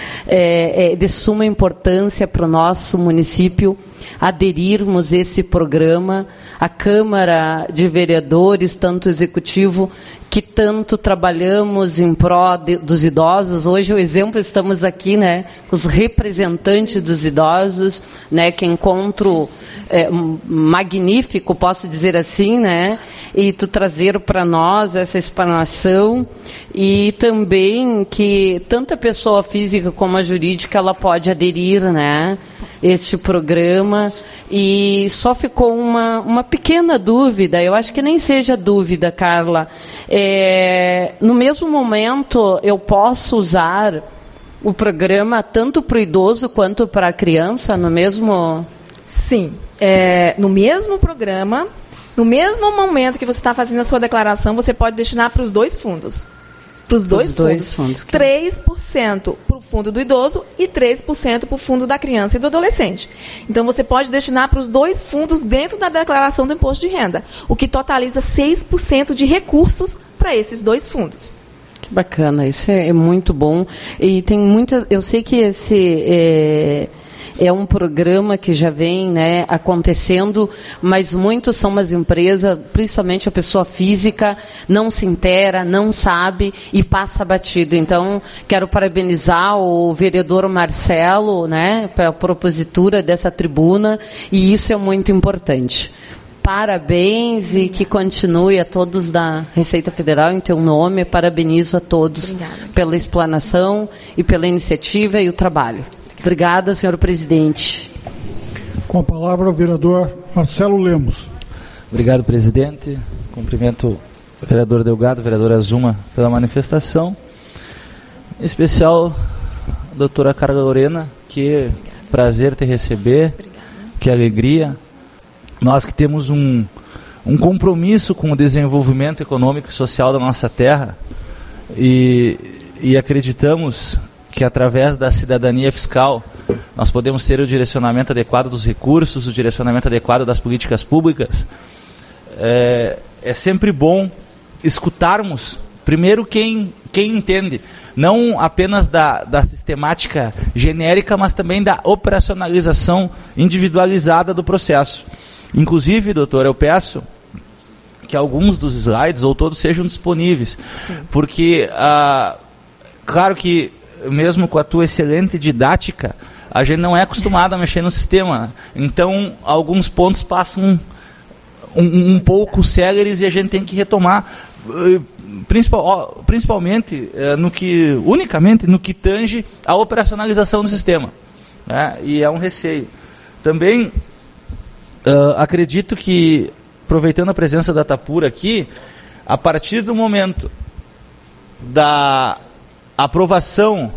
É, é de suma importância para o nosso município aderirmos a esse programa. A Câmara de Vereadores, tanto executivo, que tanto trabalhamos em pró de, dos idosos. Hoje, o exemplo, estamos aqui, né, os representantes dos idosos, né, que encontro é, magnífico, posso dizer assim, né, e tu trazer para nós essa explanação, e também que tanta pessoa física como a jurídica, ela pode aderir, né, este programa. E só ficou uma, uma pequena dúvida, eu acho que nem seja dúvida, Carla. É, no mesmo momento, eu posso usar o programa tanto para o idoso quanto para a criança, no mesmo... Sim, é, no mesmo programa, no mesmo momento que você está fazendo a sua declaração, você pode destinar para os dois fundos. Para os dois, dois fundos. fundos que... três por cento para o fundo do idoso e três por cento para o fundo da criança e do adolescente. Então, você pode destinar para os dois fundos dentro da declaração do imposto de renda, o que totaliza seis por cento de recursos para esses dois fundos. Que bacana, isso é, é muito bom. E tem muitas... Eu sei que esse... É... É um programa que já vem, né, acontecendo, mas muitos são as empresas, principalmente a pessoa física, não se inteira, não sabe e passa batido. Então, quero parabenizar o vereador Marcelo, né, pela propositura dessa tribuna, e isso é muito importante. Parabéns e que continue a todos da Receita Federal em teu nome. Parabenizo a todos Obrigada. Pela explanação e pela iniciativa e o trabalho. Obrigada, senhor presidente. Com a palavra, o vereador Marcelo Lemos. Obrigado, presidente. Cumprimento o vereador Delgado, vereadora Zuma, pela manifestação. Em especial, a doutora Carla Lorena, que prazer te receber, Obrigada. Que alegria. Nós que temos um, um compromisso com o desenvolvimento econômico e social da nossa terra e, e acreditamos que através da cidadania fiscal nós podemos ter o direcionamento adequado dos recursos, o direcionamento adequado das políticas públicas. É, é sempre bom escutarmos, primeiro, quem, quem entende, não apenas da, da sistemática genérica, mas também da operacionalização individualizada do processo. Inclusive, doutor, eu peço que alguns dos slides, ou todos, sejam disponíveis, Sim. porque, ah, claro que mesmo com a tua excelente didática, a gente não é acostumado a mexer no sistema. Então, alguns pontos passam um, um pouco céleres e a gente tem que retomar, principal, principalmente, no que, unicamente no que tange a operacionalização do sistema. Né? E é um receio. Também, uh, acredito que, aproveitando a presença da Atapura aqui, a partir do momento da aprovação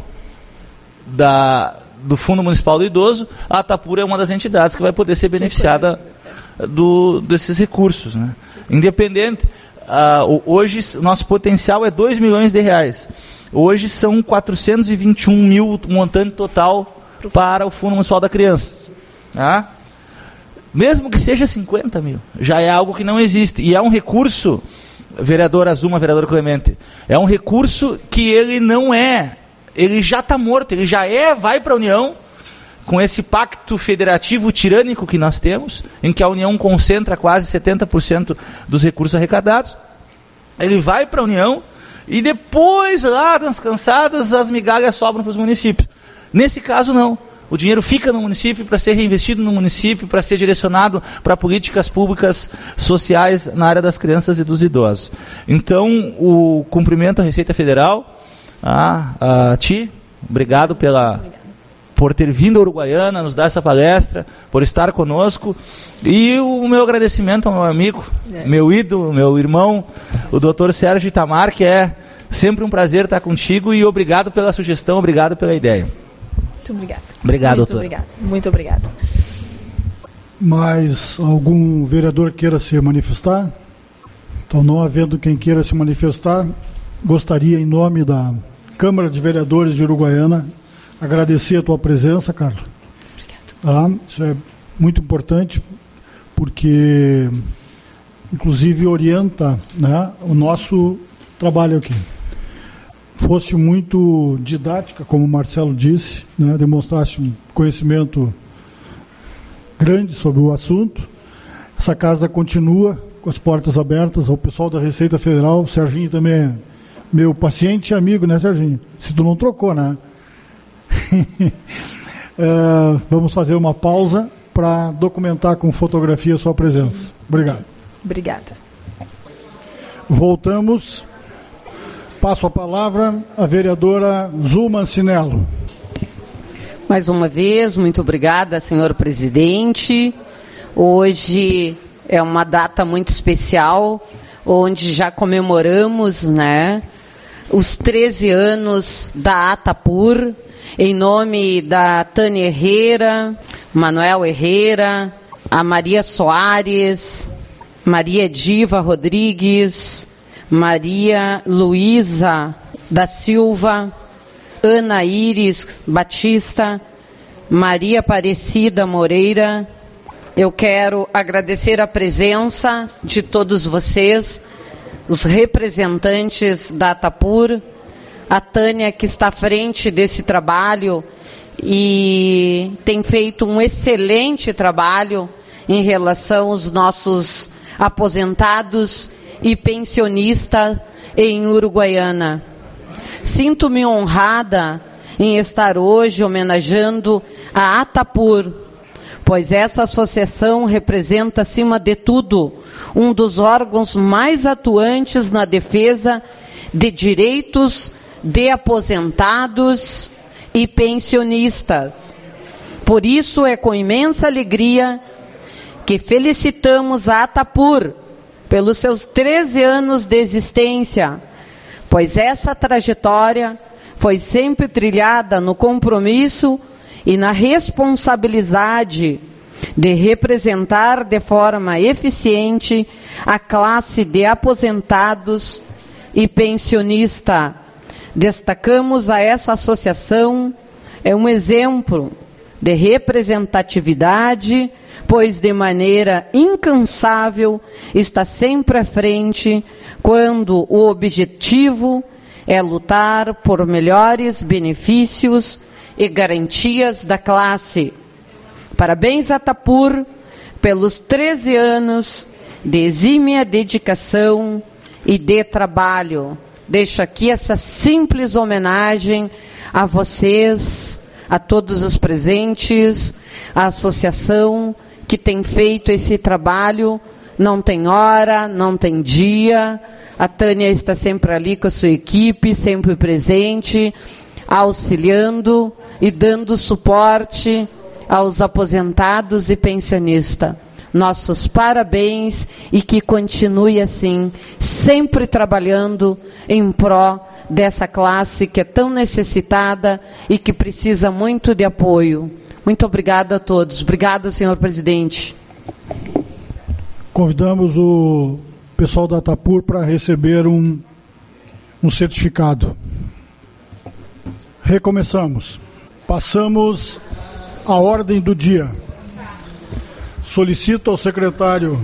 da, do Fundo Municipal do Idoso, a Atapura é uma das entidades que vai poder ser beneficiada do, desses recursos. Né? Independente, uh, hoje nosso potencial é dois milhões de reais. Hoje são quatrocentos e vinte e um mil montante total para o Fundo Municipal da Criança. Tá? Mesmo que seja cinquenta mil, já é algo que não existe. E é um recurso... Vereadora Zuma, vereador Clemente, é um recurso que ele não é, ele já está morto, ele já é, vai para a União, com esse pacto federativo tirânico que nós temos, em que a União concentra quase setenta por cento dos recursos arrecadados. Ele vai para a União e depois, lá nas cansadas, as migalhas sobram para os municípios. Nesse caso, não. O dinheiro fica no município para ser reinvestido no município, para ser direcionado para políticas públicas sociais na área das crianças e dos idosos. Então, o cumprimento à Receita Federal, a, a ti, obrigado pela... por ter vindo a Uruguaiana, nos dar essa palestra, por estar conosco, e o meu agradecimento ao meu amigo, é. meu ídolo, meu irmão, o doutor Sérgio Itamar, que é sempre um prazer estar contigo, e obrigado pela sugestão, obrigado pela ideia. Muito obrigada. Obrigado, Muito doutor. Obrigado. Muito obrigada. Mais algum vereador queira se manifestar? Então, não havendo quem queira se manifestar, gostaria, em nome da Câmara de Vereadores de Uruguaiana, agradecer a tua presença, Carla. Obrigada. Ah, isso é muito importante, porque, inclusive, orienta, né, o nosso trabalho aqui. Foste muito didática, como o Marcelo disse, né, demonstraste um conhecimento grande sobre o assunto. Essa casa continua com as portas abertas ao pessoal da Receita Federal. O Serginho também é meu paciente e amigo, né, Serginho? Se tu não trocou, né? uh, vamos fazer uma pausa para documentar com fotografia a sua presença. Obrigado. Obrigada. Voltamos. Passo a palavra à vereadora Zulma Cinello. Mais uma vez, muito obrigada, senhor presidente. Hoje é uma data muito especial, onde já comemoramos, né, os treze anos da Atapur, em nome da Tânia Herrera, Manuel Herrera, a Maria Soares, Maria Diva Rodrigues, Maria Luísa da Silva, Ana Iris Batista, Maria Aparecida Moreira. Eu quero agradecer a presença de todos vocês, os representantes da Atapur, a Tânia, que está à frente desse trabalho e tem feito um excelente trabalho em relação aos nossos aposentados e pensionistas em Uruguaiana. Sinto-me honrada em estar hoje homenageando a Atapur, pois essa associação representa, acima de tudo, um dos órgãos mais atuantes na defesa de direitos de aposentados e pensionistas. Por isso é com imensa alegria que felicitamos a Atapur pelos seus treze anos de existência, pois essa trajetória foi sempre trilhada no compromisso e na responsabilidade de representar de forma eficiente a classe de aposentados e pensionista. Destacamos a essa associação, é um exemplo de representatividade, pois de maneira incansável está sempre à frente quando o objetivo é lutar por melhores benefícios e garantias da classe. Parabéns, Atapur, pelos treze anos de exímia dedicação e de trabalho. Deixo aqui essa simples homenagem a vocês, a todos os presentes, a associação que tem feito esse trabalho, não tem hora, não tem dia. A Tânia está sempre ali com a sua equipe, sempre presente, auxiliando e dando suporte aos aposentados e pensionistas. Nossos parabéns e que continue assim, sempre trabalhando em pró dessa classe que é tão necessitada e que precisa muito de apoio. Muito obrigada a todos. Obrigada, senhor presidente. Convidamos o pessoal da Atapur para receber um, um certificado. Recomeçamos. Passamos à ordem do dia. Solicito ao secretário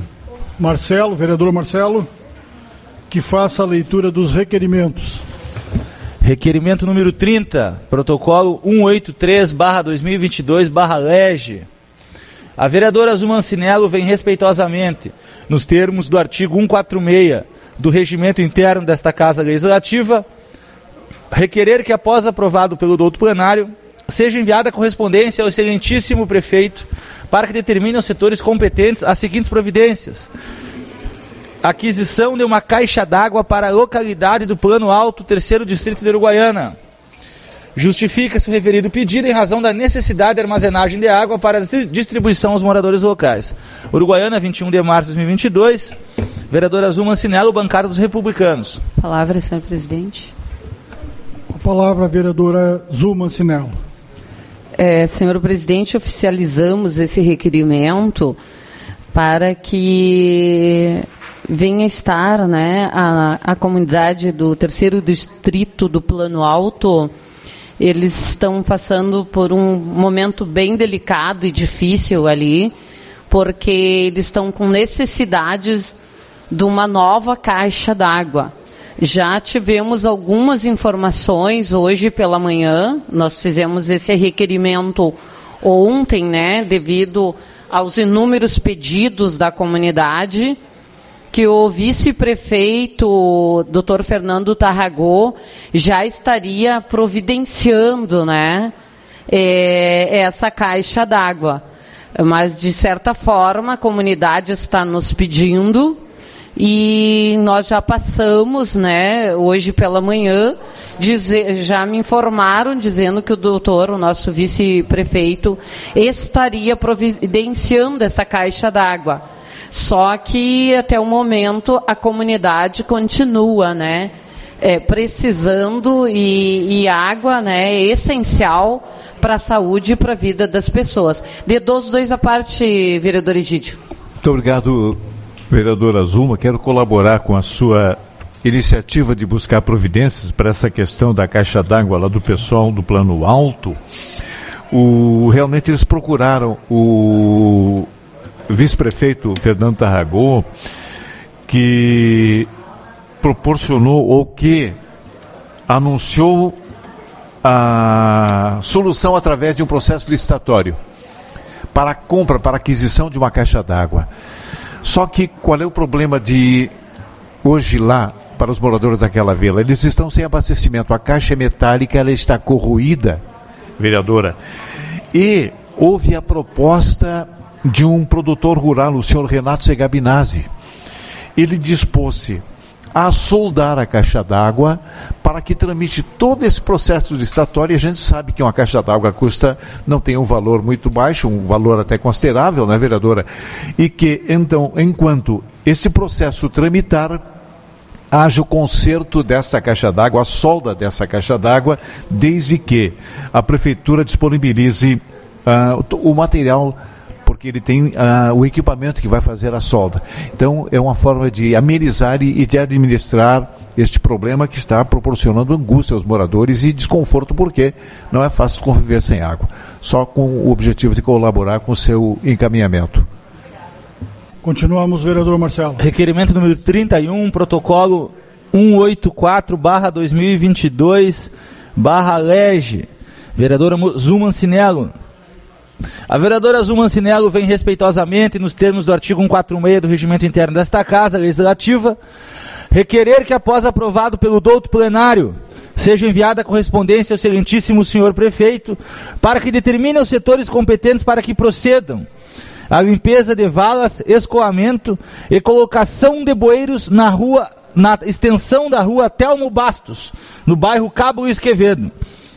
Marcelo, vereador Marcelo, que faça a leitura dos requerimentos. Requerimento número trinta, protocolo cento e oitenta e três barra dois mil e vinte e dois barra Lege. A vereadora Azul Mancinello vem respeitosamente, nos termos do artigo cento e quarenta e seis do regimento interno desta Casa Legislativa, requerer que, após aprovado pelo douto plenário, seja enviada a correspondência ao excelentíssimo prefeito para que determine aos setores competentes as seguintes providências: aquisição de uma caixa d'água para a localidade do Plano Alto, terceiro Distrito de Uruguaiana. Justifica-se o referido pedido em razão da necessidade de armazenagem de água para distribuição aos moradores locais. Uruguaiana, vinte e um de março de dois mil e vinte e dois. Vereadora Azul Mancinello, bancada dos republicanos. Palavra, senhor presidente. A palavra, a vereadora Azul Mancinello. É, senhor presidente, oficializamos esse requerimento para que venha estar, né, a, a comunidade do terceiro distrito do Plano Alto. Eles estão passando por um momento bem delicado e difícil ali, porque eles estão com necessidades de uma nova caixa d'água. Já tivemos algumas informações hoje pela manhã, nós fizemos esse requerimento ontem, né, devido aos inúmeros pedidos da comunidade, que o vice-prefeito, doutor Fernando Tarragó, já estaria providenciando, né, é, essa caixa d'água. Mas, de certa forma, a comunidade está nos pedindo, e nós já passamos, né, hoje pela manhã, dizer, já me informaram dizendo que o doutor, o nosso vice-prefeito, estaria providenciando essa caixa d'água. Só que, até o momento, a comunidade continua, né, é, precisando, e, e água, né, é essencial para a saúde e para a vida das pessoas. De dois, dois à parte, vereador Egídio. Muito obrigado, vereadora Azul. Quero colaborar com a sua iniciativa de buscar providências para essa questão da caixa d'água lá do pessoal do Plano Alto. O, realmente eles procuraram o vice-prefeito Fernando Tarragó, que proporcionou ou que anunciou a solução através de um processo licitatório para a compra, para a aquisição de uma caixa d'água. Só que qual é o problema de hoje lá para os moradores daquela vila? Eles estão sem abastecimento. A caixa metálica, ela está corroída, vereadora. E houve a proposta de um produtor rural, o senhor Renato Segabinazzi. Ele dispôs-se a soldar a caixa d'água para que tramite todo esse processo licitatório. E a gente sabe que uma caixa d'água custa, não tem um valor muito baixo, um valor até considerável, né, vereadora? E que, então, enquanto esse processo tramitar, haja o conserto dessa caixa d'água, a solda dessa caixa d'água, desde que a prefeitura disponibilize uh, o material, porque ele tem uh, o equipamento que vai fazer a solda. Então, é uma forma de amenizar e de administrar este problema que está proporcionando angústia aos moradores e desconforto, porque não é fácil conviver sem água. Só com o objetivo de colaborar com o seu encaminhamento. Continuamos, vereador Marcelo. Requerimento número trinta e um, protocolo cento e oitenta e quatro barra dois mil e vinte e dois barra Lege. Vereadora Azul Mancinello. A vereadora Azul Mancinello vem respeitosamente, nos termos do artigo cento e quarenta e seis do regimento interno desta Casa Legislativa, requerer que, após aprovado pelo douto plenário, seja enviada a correspondência ao excelentíssimo senhor prefeito para que determine os setores competentes para que procedam a limpeza de valas, escoamento e colocação de bueiros na rua, na extensão da rua Telmo Bastos, no bairro Cabo Luiz Quevedo.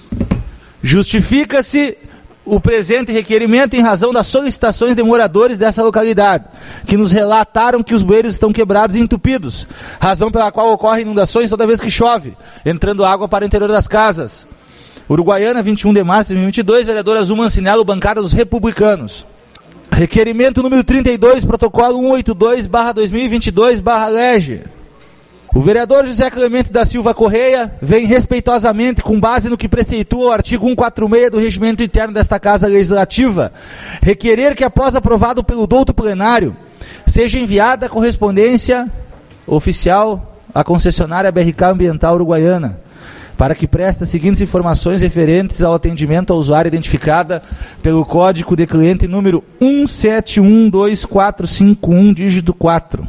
Justifica-se o presente requerimento em razão das solicitações de moradores dessa localidade, que nos relataram que os bueiros estão quebrados e entupidos, razão pela qual ocorrem inundações toda vez que chove, entrando água para o interior das casas. Uruguaiana, vinte e um de março de dois mil e vinte e dois, vereadora Azul Mancinello, bancada dos republicanos. Requerimento número trinta e dois, protocolo cento e oitenta e dois barra dois mil e vinte e dois barra Lege. O vereador José Clemente da Silva Correia vem respeitosamente, com base no que preceitua o artigo cento e quarenta e seis do regimento interno desta Casa Legislativa, requerer que, após aprovado pelo douto plenário, seja enviada a correspondência oficial à concessionária B R K Ambiental Uruguaiana, para que preste as seguintes informações referentes ao atendimento ao usuário identificada pelo código de cliente número um sete um dois quatro cinco um, dígito quatro.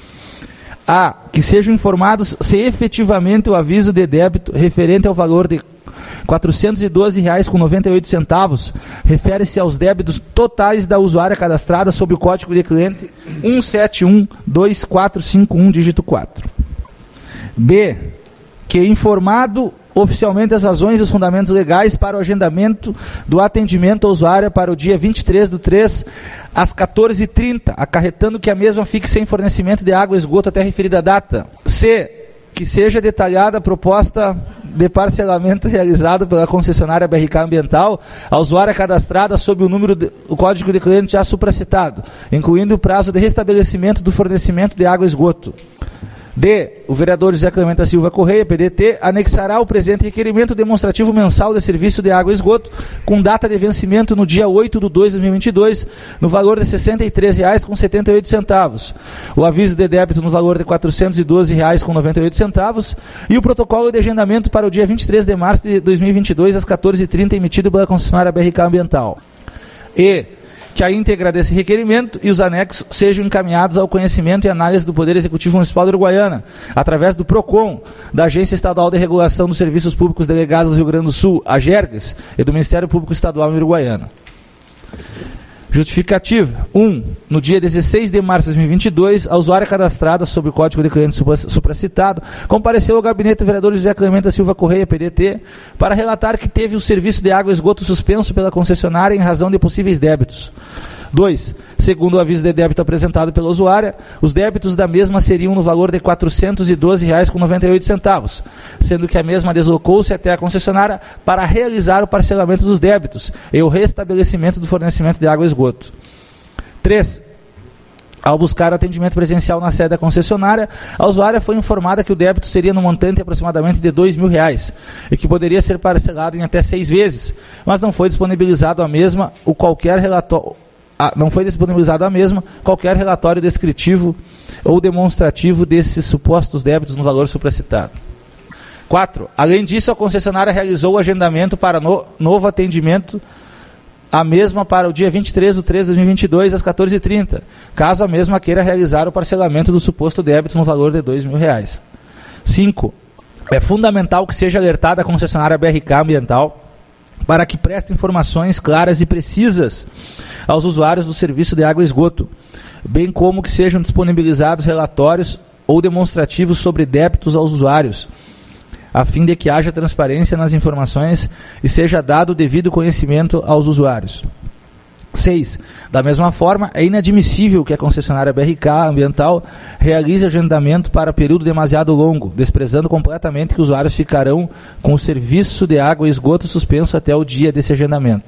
A. Que sejam informados se efetivamente o aviso de débito referente ao valor de quatrocentos e doze reais e noventa e oito centavos refere-se aos débitos totais da usuária cadastrada sob o código de cliente um sete um dois quatro cinco um, dígito quatro. B. Que informado oficialmente as razões e os fundamentos legais para o agendamento do atendimento ao usuário para o dia vinte e três do três às quatorze e trinta, acarretando que a mesma fique sem fornecimento de água e esgoto até a referida data. C. Que seja detalhada a proposta de parcelamento realizado pela concessionária B R K Ambiental à usuária cadastrada sob o número de, o código de cliente já supracitado, incluindo o prazo de restabelecimento do fornecimento de água e esgoto. D. O vereador José Clemente da Silva Correia, P D T, anexará ao presente requerimento demonstrativo mensal de serviço de água e esgoto, com data de vencimento no dia oito de dois de dois mil e vinte e dois, no valor de sessenta e três reais e setenta e oito centavos. O aviso de débito no valor de quatrocentos e doze reais e noventa e oito centavos e o protocolo de agendamento para o dia vinte e três de março de dois mil e vinte e dois, às quatorze e trinta, emitido pela concessionária B R K Ambiental. E. Que a íntegra desse requerimento e os anexos sejam encaminhados ao conhecimento e análise do Poder Executivo Municipal de Uruguaiana, através do PROCON, da Agência Estadual de Regulação dos Serviços Públicos Delegados do Rio Grande do Sul, a GERGS, e do Ministério Público Estadual em Uruguaiana. Justificativa. um. No dia dezesseis de março de dois mil e vinte e dois, a usuária cadastrada sob o código de cliente supracitado compareceu ao gabinete do vereador José Clemente da Silva Correia, P D T, para relatar que teve o serviço de água e esgoto suspenso pela concessionária em razão de possíveis débitos. dois. Segundo o aviso de débito apresentado pela usuária, os débitos da mesma seriam no valor de quatrocentos e doze reais e noventa e oito centavos, sendo que a mesma deslocou-se até a concessionária para realizar o parcelamento dos débitos e o restabelecimento do fornecimento de água e esgoto. três. Ao buscar o atendimento presencial na sede da concessionária, a usuária foi informada que o débito seria no montante aproximadamente de dois mil reais e que poderia ser parcelado em até seis vezes, mas não foi disponibilizado a mesma o qualquer relatório. Ah, não foi disponibilizado a mesma qualquer relatório descritivo ou demonstrativo desses supostos débitos no valor supracitado. quatro. Além disso, a concessionária realizou o agendamento para no, novo atendimento a mesma para o dia vinte e três de três de dois mil e vinte e dois, às quatorze e trinta, caso a mesma queira realizar o parcelamento do suposto débito no valor de dois mil reais. cinco. É fundamental que seja alertada a concessionária B R K Ambiental para que preste informações claras e precisas aos usuários do serviço de água e esgoto, bem como que sejam disponibilizados relatórios ou demonstrativos sobre débitos aos usuários, a fim de que haja transparência nas informações e seja dado o devido conhecimento aos usuários. seis. Da mesma forma, é inadmissível que a concessionária B R K Ambiental realize agendamento para período demasiado longo, desprezando completamente que os usuários ficarão com o serviço de água e esgoto suspenso até o dia desse agendamento.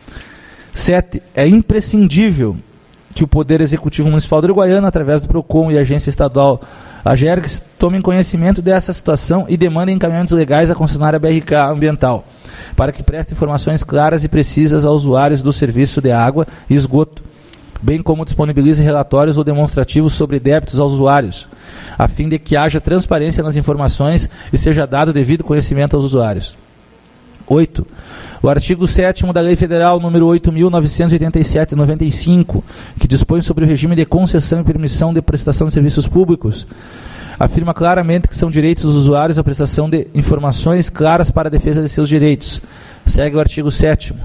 sete. É imprescindível que o Poder Executivo Municipal de Uruguaiana, através do PROCON e a Agência Estadual, a GERGS, tomem conhecimento dessa situação e demandem encaminhamentos legais à concessionária B R K Ambiental, para que preste informações claras e precisas aos usuários do serviço de água e esgoto, bem como disponibilize relatórios ou demonstrativos sobre débitos aos usuários, a fim de que haja transparência nas informações e seja dado devido conhecimento aos usuários. oito. O artigo sétimo da Lei Federal número oito mil novecentos e oitenta e sete de noventa e cinco, que dispõe sobre o regime de concessão e permissão de prestação de serviços públicos, afirma claramente que são direitos dos usuários a prestação de informações claras para a defesa de seus direitos. Segue o artigo sétimo.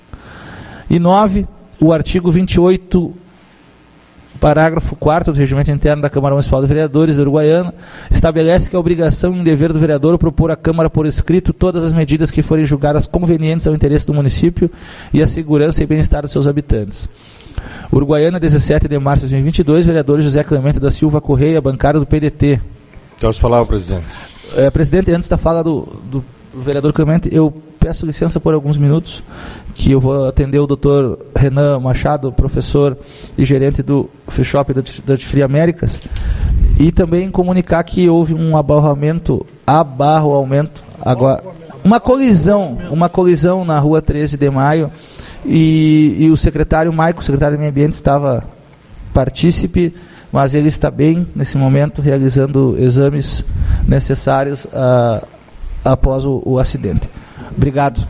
E nove. O artigo vinte e oito, parágrafo quarto do Regimento Interno da Câmara Municipal de Vereadores da Uruguaiana, estabelece que a obrigação e o dever do vereador propor à Câmara por escrito todas as medidas que forem julgadas convenientes ao interesse do município e à segurança e bem-estar dos seus habitantes. Uruguaiana, dezessete de março de dois mil e vinte e dois, vereador José Clemente da Silva Correia, bancário do P D T. Posso falar, presidente? É, presidente, antes da fala do, do vereador Clemente, eu peço licença por alguns minutos, que eu vou atender o doutor Renan Machado, professor e gerente do Free Shop da, da Free Américas, e também comunicar que houve um abarroamento, abarroamento, agora, uma colisão, uma colisão na rua treze de maio, e, e o secretário Maico, secretário do Meio Ambiente, estava partícipe, mas ele está bem nesse momento, realizando exames necessários a após o, o acidente. Obrigado.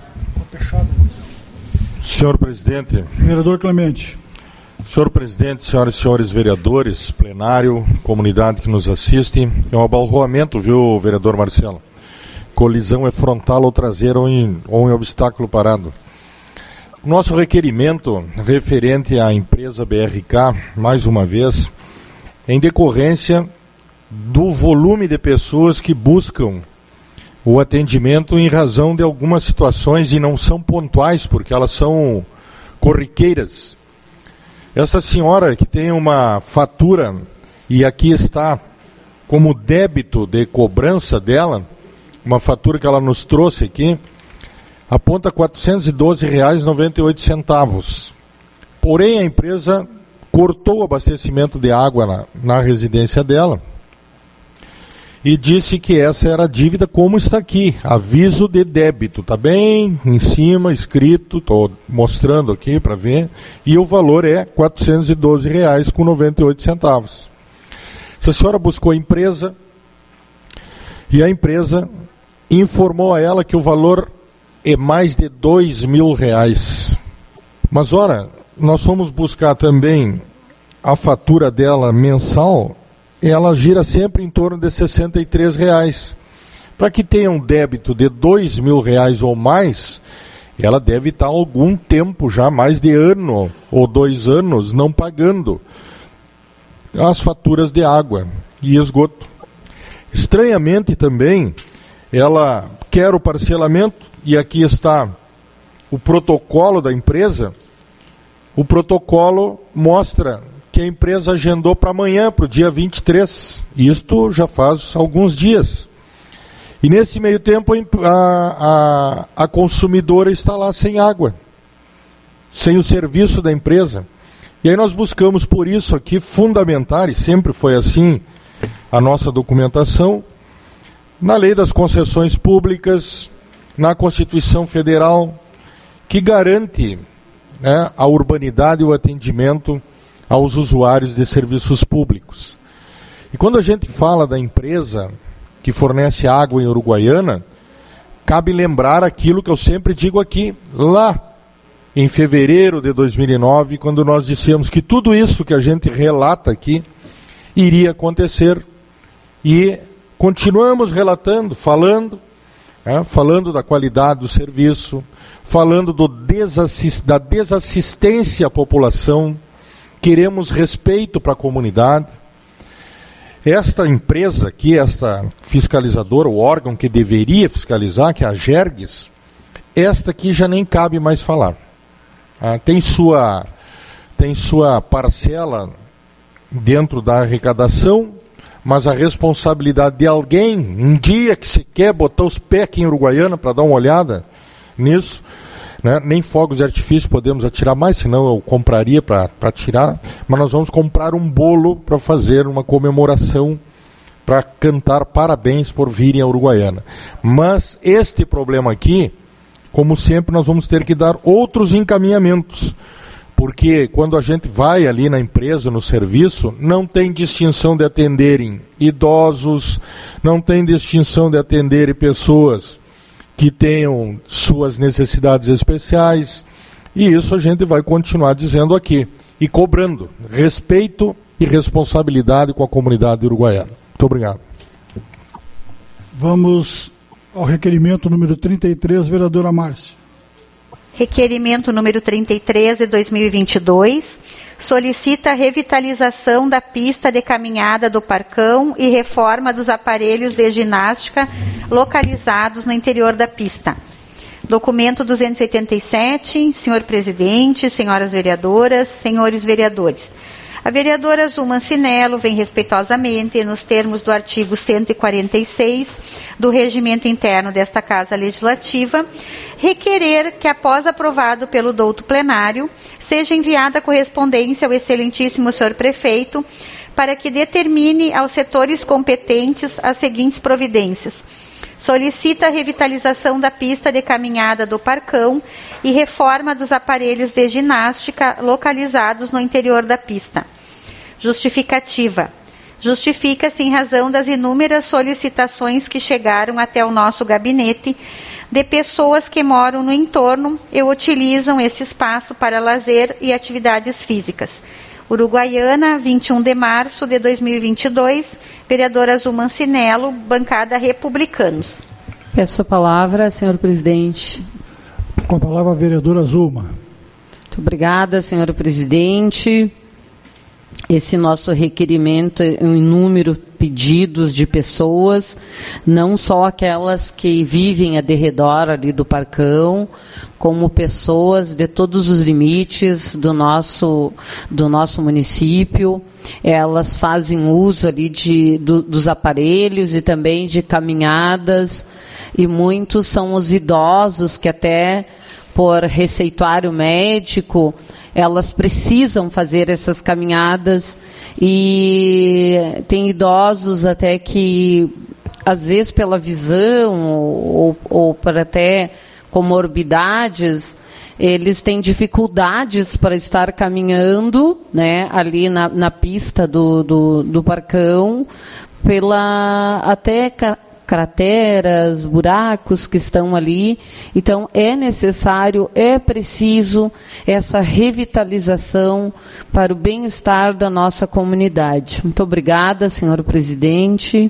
Senhor presidente. Vereador Clemente. Senhor presidente, senhoras e senhores vereadores, plenário, comunidade que nos assiste, é um abalroamento, viu, vereador Marcelo? Colisão é frontal ou traseira ou em, ou em obstáculo parado. Nosso requerimento referente à empresa B R K, mais uma vez, é em decorrência do volume de pessoas que buscam o atendimento em razão de algumas situações e não são pontuais, porque elas são corriqueiras. Essa senhora que tem uma fatura, e aqui está como débito de cobrança dela, uma fatura que ela nos trouxe aqui, aponta quatrocentos e doze reais e noventa e oito centavos. Porém, a empresa cortou o abastecimento de água na, na residência dela e disse que essa era a dívida, como está aqui, aviso de débito, está bem em cima, escrito, estou mostrando aqui para ver, e o valor é quatrocentos e doze reais e noventa e oito centavos. Essa senhora buscou a empresa e a empresa informou a ela que o valor é mais de dois mil reais. Mas, ora, nós fomos buscar também a fatura dela mensal, ela gira sempre em torno de sessenta e três reais. Para que tenha um débito de dois mil reais ou mais, ela deve estar há algum tempo já, mais de ano ou dois anos, não pagando as faturas de água e esgoto. Estranhamente também, ela quer o parcelamento, e aqui está o protocolo da empresa. O protocolo mostra que a empresa agendou para amanhã, para o dia vinte e três. Isto já faz alguns dias. E nesse meio tempo a, a, a consumidora está lá sem água, sem o serviço da empresa. E aí nós buscamos por isso aqui fundamentar, e sempre foi assim a nossa documentação, na lei das concessões públicas, na Constituição Federal, que garante, né, a urbanidade e o atendimento aos usuários de serviços públicos. E quando a gente fala da empresa que fornece água em Uruguaiana, cabe lembrar aquilo que eu sempre digo aqui, lá em fevereiro de dois mil e nove, quando nós dissemos que tudo isso que a gente relata aqui iria acontecer, e continuamos relatando, falando, é, falando da qualidade do serviço, falando do desassist, da desassistência à população. Queremos respeito para a comunidade. Esta empresa aqui, esta fiscalizadora, o órgão que deveria fiscalizar, que é a Gergues, esta aqui já nem cabe mais falar. Ah, tem sua, tem sua parcela dentro da arrecadação, mas a responsabilidade de alguém, um dia que se quer botar os pés aqui em Uruguaiana para dar uma olhada nisso, né? Nem fogos de artifício podemos atirar mais, senão eu compraria para tirar, mas nós vamos comprar um bolo para fazer uma comemoração, para cantar parabéns por virem a Uruguaiana. Mas este problema aqui, como sempre, nós vamos ter que dar outros encaminhamentos, porque quando a gente vai ali na empresa, no serviço, não tem distinção de atenderem idosos, não tem distinção de atenderem pessoas que tenham suas necessidades especiais, e isso a gente vai continuar dizendo aqui, e cobrando respeito e responsabilidade com a comunidade uruguaiana. Muito obrigado. Vamos ao requerimento número trinta e três, vereadora Márcia. Requerimento número trinta e três de dois mil e vinte e dois, solicita a revitalização da pista de caminhada do Parcão e reforma dos aparelhos de ginástica localizados no interior da pista. Documento duzentos e oitenta e sete, senhor presidente, senhoras vereadoras, senhores vereadores. A vereadora Zuma Cinello vem respeitosamente, nos termos do artigo cento e quarenta e seis do Regimento Interno desta Casa Legislativa, requerer que, após aprovado pelo douto plenário, seja enviada a correspondência ao excelentíssimo senhor prefeito para que determine aos setores competentes as seguintes providências. Solicita a revitalização da pista de caminhada do Parcão e reforma dos aparelhos de ginástica localizados no interior da pista. Justificativa. justifica-se em razão das inúmeras solicitações que chegaram até o nosso gabinete de pessoas que moram no entorno e utilizam esse espaço para lazer e atividades físicas. Uruguaiana, vinte e um de março de dois mil e vinte e dois, vereadora Azul Mancinello, bancada Republicanos. Peço a palavra, senhor presidente. Com a palavra a vereadora Zulma. Muito obrigada, senhor presidente. Esse nosso requerimento é um inúmero pedidos de pessoas, não só aquelas que vivem a derredor ali do Parcão, como pessoas de todos os limites do nosso, do nosso município. Elas fazem uso ali de, do, dos aparelhos e também de caminhadas, e muitos são os idosos que até por receituário médico, elas precisam fazer essas caminhadas, e tem idosos até que, às vezes pela visão ou, ou por até comorbidades, eles têm dificuldades para estar caminhando, né, ali na, na pista do, do, do Parcão, pela até crateras, buracos que estão ali. Então é necessário, é preciso essa revitalização para o bem-estar da nossa comunidade. Muito obrigada, senhor presidente.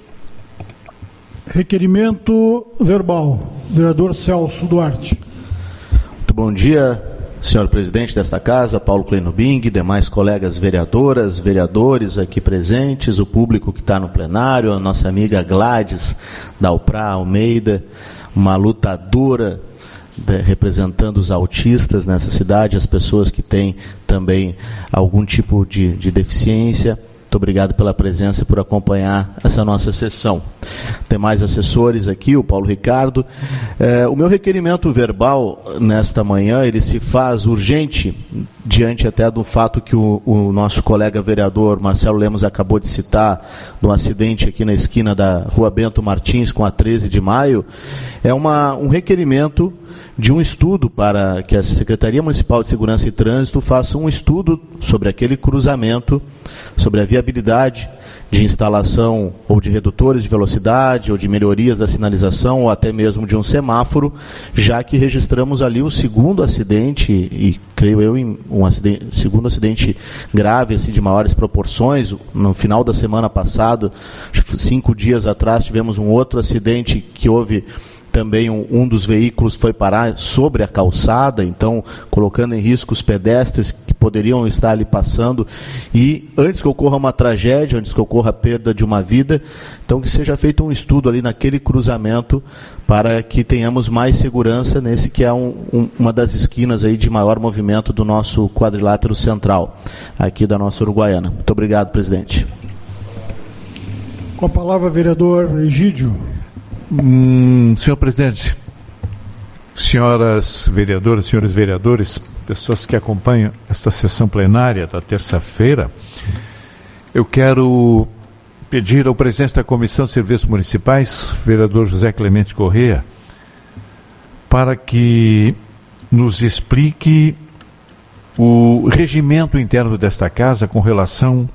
Requerimento verbal, vereador Celso Duarte. Muito bom dia, senhor presidente desta casa, Paulo Kleinubing, demais colegas vereadoras, vereadores aqui presentes, o público que está no plenário, a nossa amiga Gladys Dalprá Almeida, uma lutadora de, representando os autistas nessa cidade, as pessoas que têm também algum tipo de, de deficiência. Muito obrigado pela presença e por acompanhar essa nossa sessão. Demais assessores aqui, o Paulo Ricardo. É, o meu requerimento verbal nesta manhã, ele se faz urgente, diante até do fato que o, o nosso colega vereador Marcelo Lemos acabou de citar, do acidente aqui na esquina da Rua Bento Martins com a treze de maio. É uma, um requerimento de um estudo para que a Secretaria Municipal de Segurança e Trânsito faça um estudo sobre aquele cruzamento, sobre a viabilidade de instalação ou de redutores de velocidade, ou de melhorias da sinalização, ou até mesmo de um semáforo, já que registramos ali o segundo acidente, e creio eu, em um acidente, segundo acidente grave, assim, de maiores proporções. No final da semana passada, cinco dias atrás, tivemos um outro acidente que houve também um, um dos veículos foi parar sobre a calçada, então colocando em risco os pedestres que poderiam estar ali passando, e antes que ocorra uma tragédia, antes que ocorra a perda de uma vida, então que seja feito um estudo ali naquele cruzamento para que tenhamos mais segurança nesse que é um, um, uma das esquinas aí de maior movimento do nosso quadrilátero central, aqui da nossa Uruguaiana. Muito obrigado, presidente. Com a palavra, vereador Egídio. Hum, senhor presidente, senhoras vereadoras, senhores vereadores, pessoas que acompanham esta sessão plenária da terça-feira, eu quero pedir ao presidente da Comissão de Serviços Municipais, vereador José Clemente Corrêa, para que nos explique o regimento interno desta casa com relação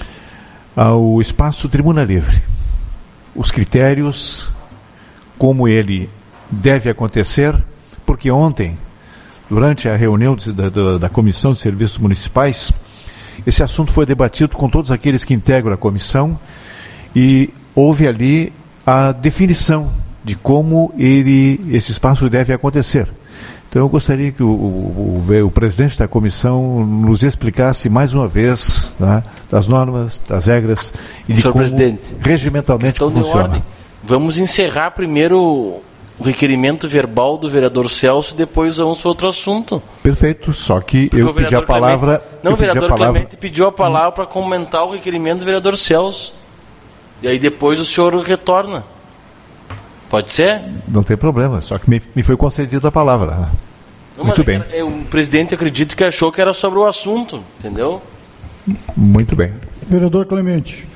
ao espaço Tribuna Livre, os critérios, como ele deve acontecer, porque ontem, durante a reunião de, da, da Comissão de Serviços Municipais, esse assunto foi debatido com todos aqueles que integram a comissão, e houve ali a definição de como ele, esse espaço deve acontecer. Então eu gostaria que o, o, o, o presidente da comissão nos explicasse mais uma vez, tá, das normas, das regras e de Senhor como presidente, regimentalmente funciona. Ordem. Vamos encerrar primeiro o requerimento verbal do vereador Celso, depois vamos para outro assunto. Perfeito, só que Porque eu pedi a palavra... Clemente, não, o vereador palavra... Clemente pediu a palavra para comentar o requerimento do vereador Celso. E aí depois o senhor retorna. Pode ser? Não tem problema, só que me, me foi concedida a palavra. Não, Muito bem. Era, o presidente, acredito que achou que era sobre o assunto, entendeu? Muito bem. Vereador Clemente.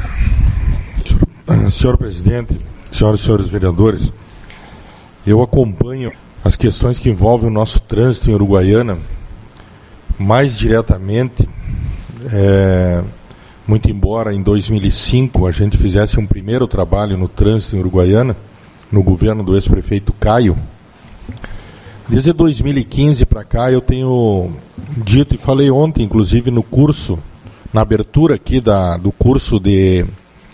Senhor presidente, senhoras e senhores vereadores, eu acompanho as questões que envolvem o nosso trânsito em Uruguaiana mais diretamente é, muito embora em dois mil e cinco a gente fizesse um primeiro trabalho no trânsito em Uruguaiana, no governo do ex-prefeito Caio. Desde dois mil e quinze para cá eu tenho dito e falei ontem, inclusive no curso, na abertura aqui da, do curso de,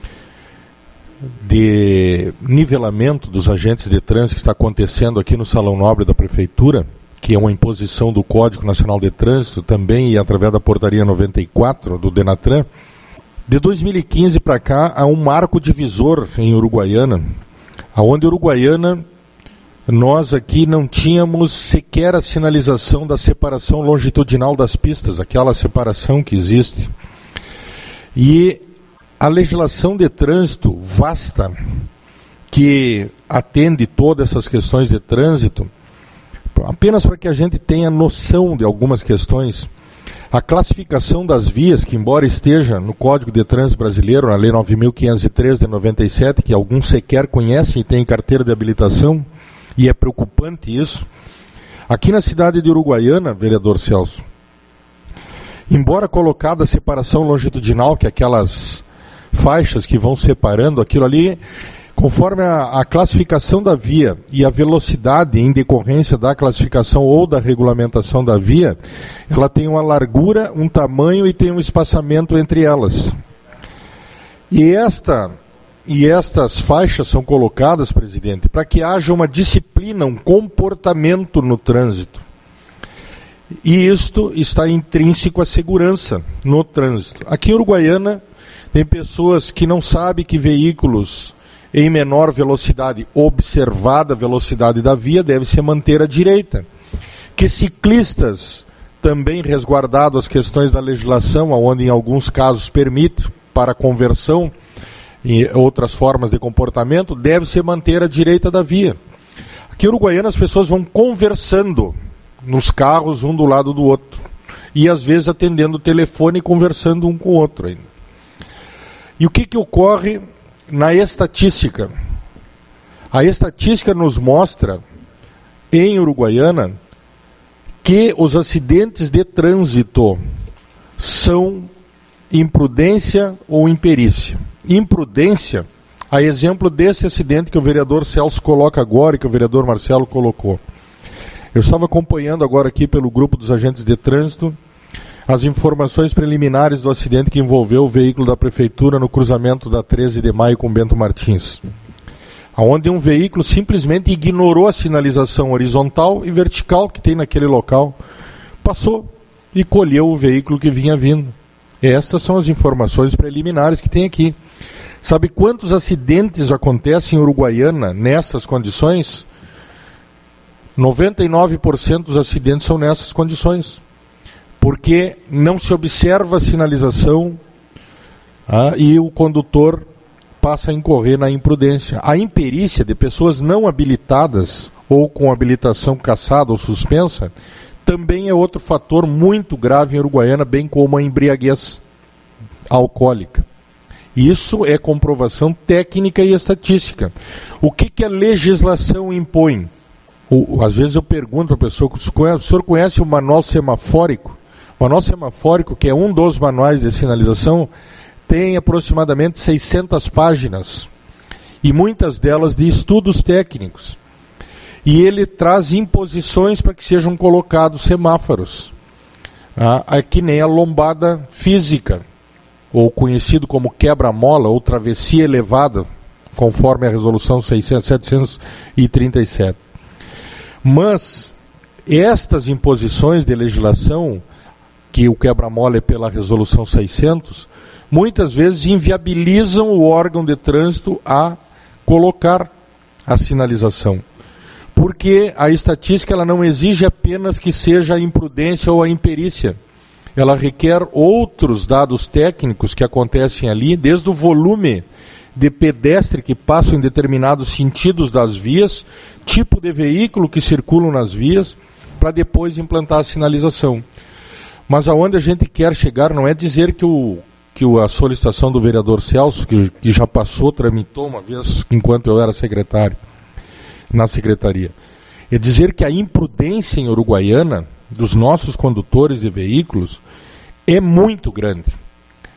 de nivelamento dos agentes de trânsito que está acontecendo aqui no Salão Nobre da Prefeitura, que é uma imposição do Código Nacional de Trânsito também e através da portaria noventa e quatro do Denatran. De dois mil e quinze para cá há um marco divisor em Uruguaiana, aonde Uruguaiana nós aqui não tínhamos sequer a sinalização da separação longitudinal das pistas, aquela separação que existe. E a legislação de trânsito vasta, que atende todas essas questões de trânsito, apenas para que a gente tenha noção de algumas questões. A classificação das vias, que embora esteja no Código de Trânsito Brasileiro, na Lei nove mil quinhentos e três de noventa e sete, que alguns sequer conhecem e têm carteira de habilitação, e é preocupante isso. Aqui na cidade de Uruguaiana, vereador Celso, embora colocada a separação longitudinal, que é aquelas faixas que vão separando aquilo ali, conforme a, a classificação da via e a velocidade em decorrência da classificação ou da regulamentação da via, ela tem uma largura, um tamanho e tem um espaçamento entre elas. E esta... E estas faixas são colocadas, presidente, para que haja uma disciplina, um comportamento no trânsito. E isto está intrínseco à segurança no trânsito. Aqui em Uruguaiana, tem pessoas que não sabem que veículos em menor velocidade, observada a velocidade da via, deve se manter à direita. Que ciclistas, também resguardado as questões da legislação, onde em alguns casos permite para conversão, e outras formas de comportamento, deve se manter à direita da via. Aqui em Uruguaiana as pessoas vão conversando nos carros um do lado do outro. E às vezes atendendo o telefone e conversando um com o outro ainda. E o que, que ocorre na estatística? A estatística nos mostra, em Uruguaiana, que os acidentes de trânsito são imprudência ou imperícia. Imprudência, a exemplo desse acidente que o vereador Celso coloca agora e que o vereador Marcelo colocou. Eu estava acompanhando agora aqui pelo grupo dos agentes de trânsito as informações preliminares do acidente que envolveu o veículo da prefeitura no cruzamento da treze de maio com Bento Martins, onde um veículo simplesmente ignorou a sinalização horizontal e vertical que tem naquele local, passou e colheu o veículo que vinha vindo. Estas são as informações preliminares que tem aqui. Sabe quantos acidentes acontecem em Uruguaiana nessas condições? noventa e nove por cento dos acidentes são nessas condições. Porque não se observa a sinalização ah, e o condutor passa a incorrer na imprudência. A imperícia de pessoas não habilitadas ou com habilitação cassada ou suspensa também é outro fator muito grave em Uruguaiana, bem como a embriaguez alcoólica. Isso é comprovação técnica e estatística. O que, que a legislação impõe? O, às vezes eu pergunto à pessoa, o senhor conhece o manual semafórico? O manual semafórico, que é um dos manuais de sinalização, tem aproximadamente seiscentas páginas, e muitas delas de estudos técnicos. E ele traz imposições para que sejam colocados semáforos. Ah, é que nem a lombada física, ou conhecido como quebra-mola, ou travessia elevada, conforme a resolução setecentos e trinta e sete. Mas estas imposições de legislação, que o quebra-mola é pela resolução seiscentos, muitas vezes inviabilizam o órgão de trânsito a colocar a sinalização. Porque a estatística ela não exige apenas que seja a imprudência ou a imperícia. Ela requer outros dados técnicos que acontecem ali, desde o volume de pedestre que passam em determinados sentidos das vias, tipo de veículo que circulam nas vias, para depois implantar a sinalização. Mas aonde a gente quer chegar não é dizer que, o, que a solicitação do vereador Celso, que, que já passou, tramitou uma vez enquanto eu era secretário, na secretaria, é dizer que a imprudência em Uruguaiana dos nossos condutores de veículos é muito grande.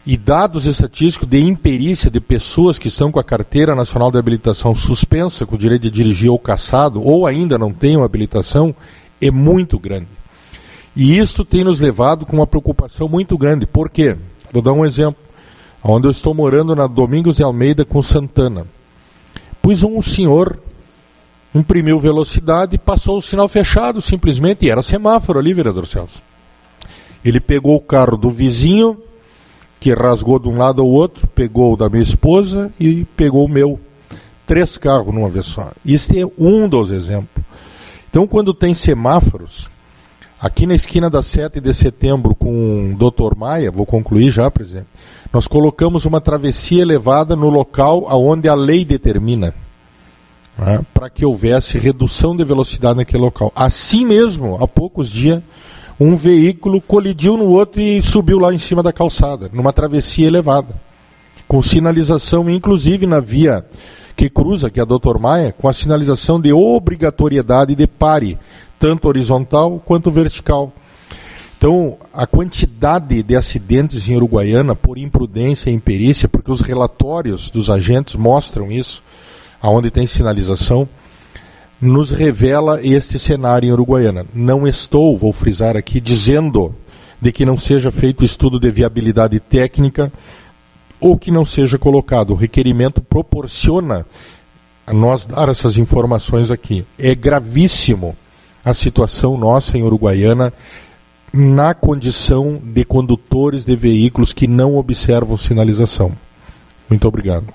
e dados estatísticos de imperícia de pessoas que estão com a Carteira Nacional de Habilitação suspensa, com o direito de dirigir ou cassado, ou ainda não tenham habilitação, é muito grande. E isso tem nos levado com uma preocupação muito grande. Por quê? Vou dar um exemplo. Onde eu estou morando, na Domingos de Almeida, com Santana. Pois um senhor imprimiu velocidade e passou o sinal fechado, simplesmente, e era semáforo ali, vereador Celso. Ele pegou o carro do vizinho, que rasgou de um lado ao outro, pegou o da minha esposa e pegou o meu. Três carros numa vez só. Este é um dos exemplos. Então, quando tem semáforos, aqui na esquina da sete de setembro com o doutor Maia, vou concluir já, presidente, nós colocamos uma travessia elevada no local onde a lei determina, né, para que houvesse redução de velocidade naquele local. Assim mesmo, há poucos dias, um veículo colidiu no outro e subiu lá em cima da calçada, numa travessia elevada, com sinalização, inclusive na via que cruza, que é a doutor Maia, com a sinalização de obrigatoriedade de pare, tanto horizontal quanto vertical. Então, a quantidade de acidentes em Uruguaiana, por imprudência e imperícia, porque os relatórios dos agentes mostram isso, aonde tem sinalização, nos revela este cenário em Uruguaiana. Não estou, vou frisar aqui, dizendo de que não seja feito estudo de viabilidade técnica ou que não seja colocado. O requerimento proporciona a nós dar essas informações aqui. É gravíssimo a situação nossa em Uruguaiana na condição de condutores de veículos que não observam sinalização. Muito obrigado.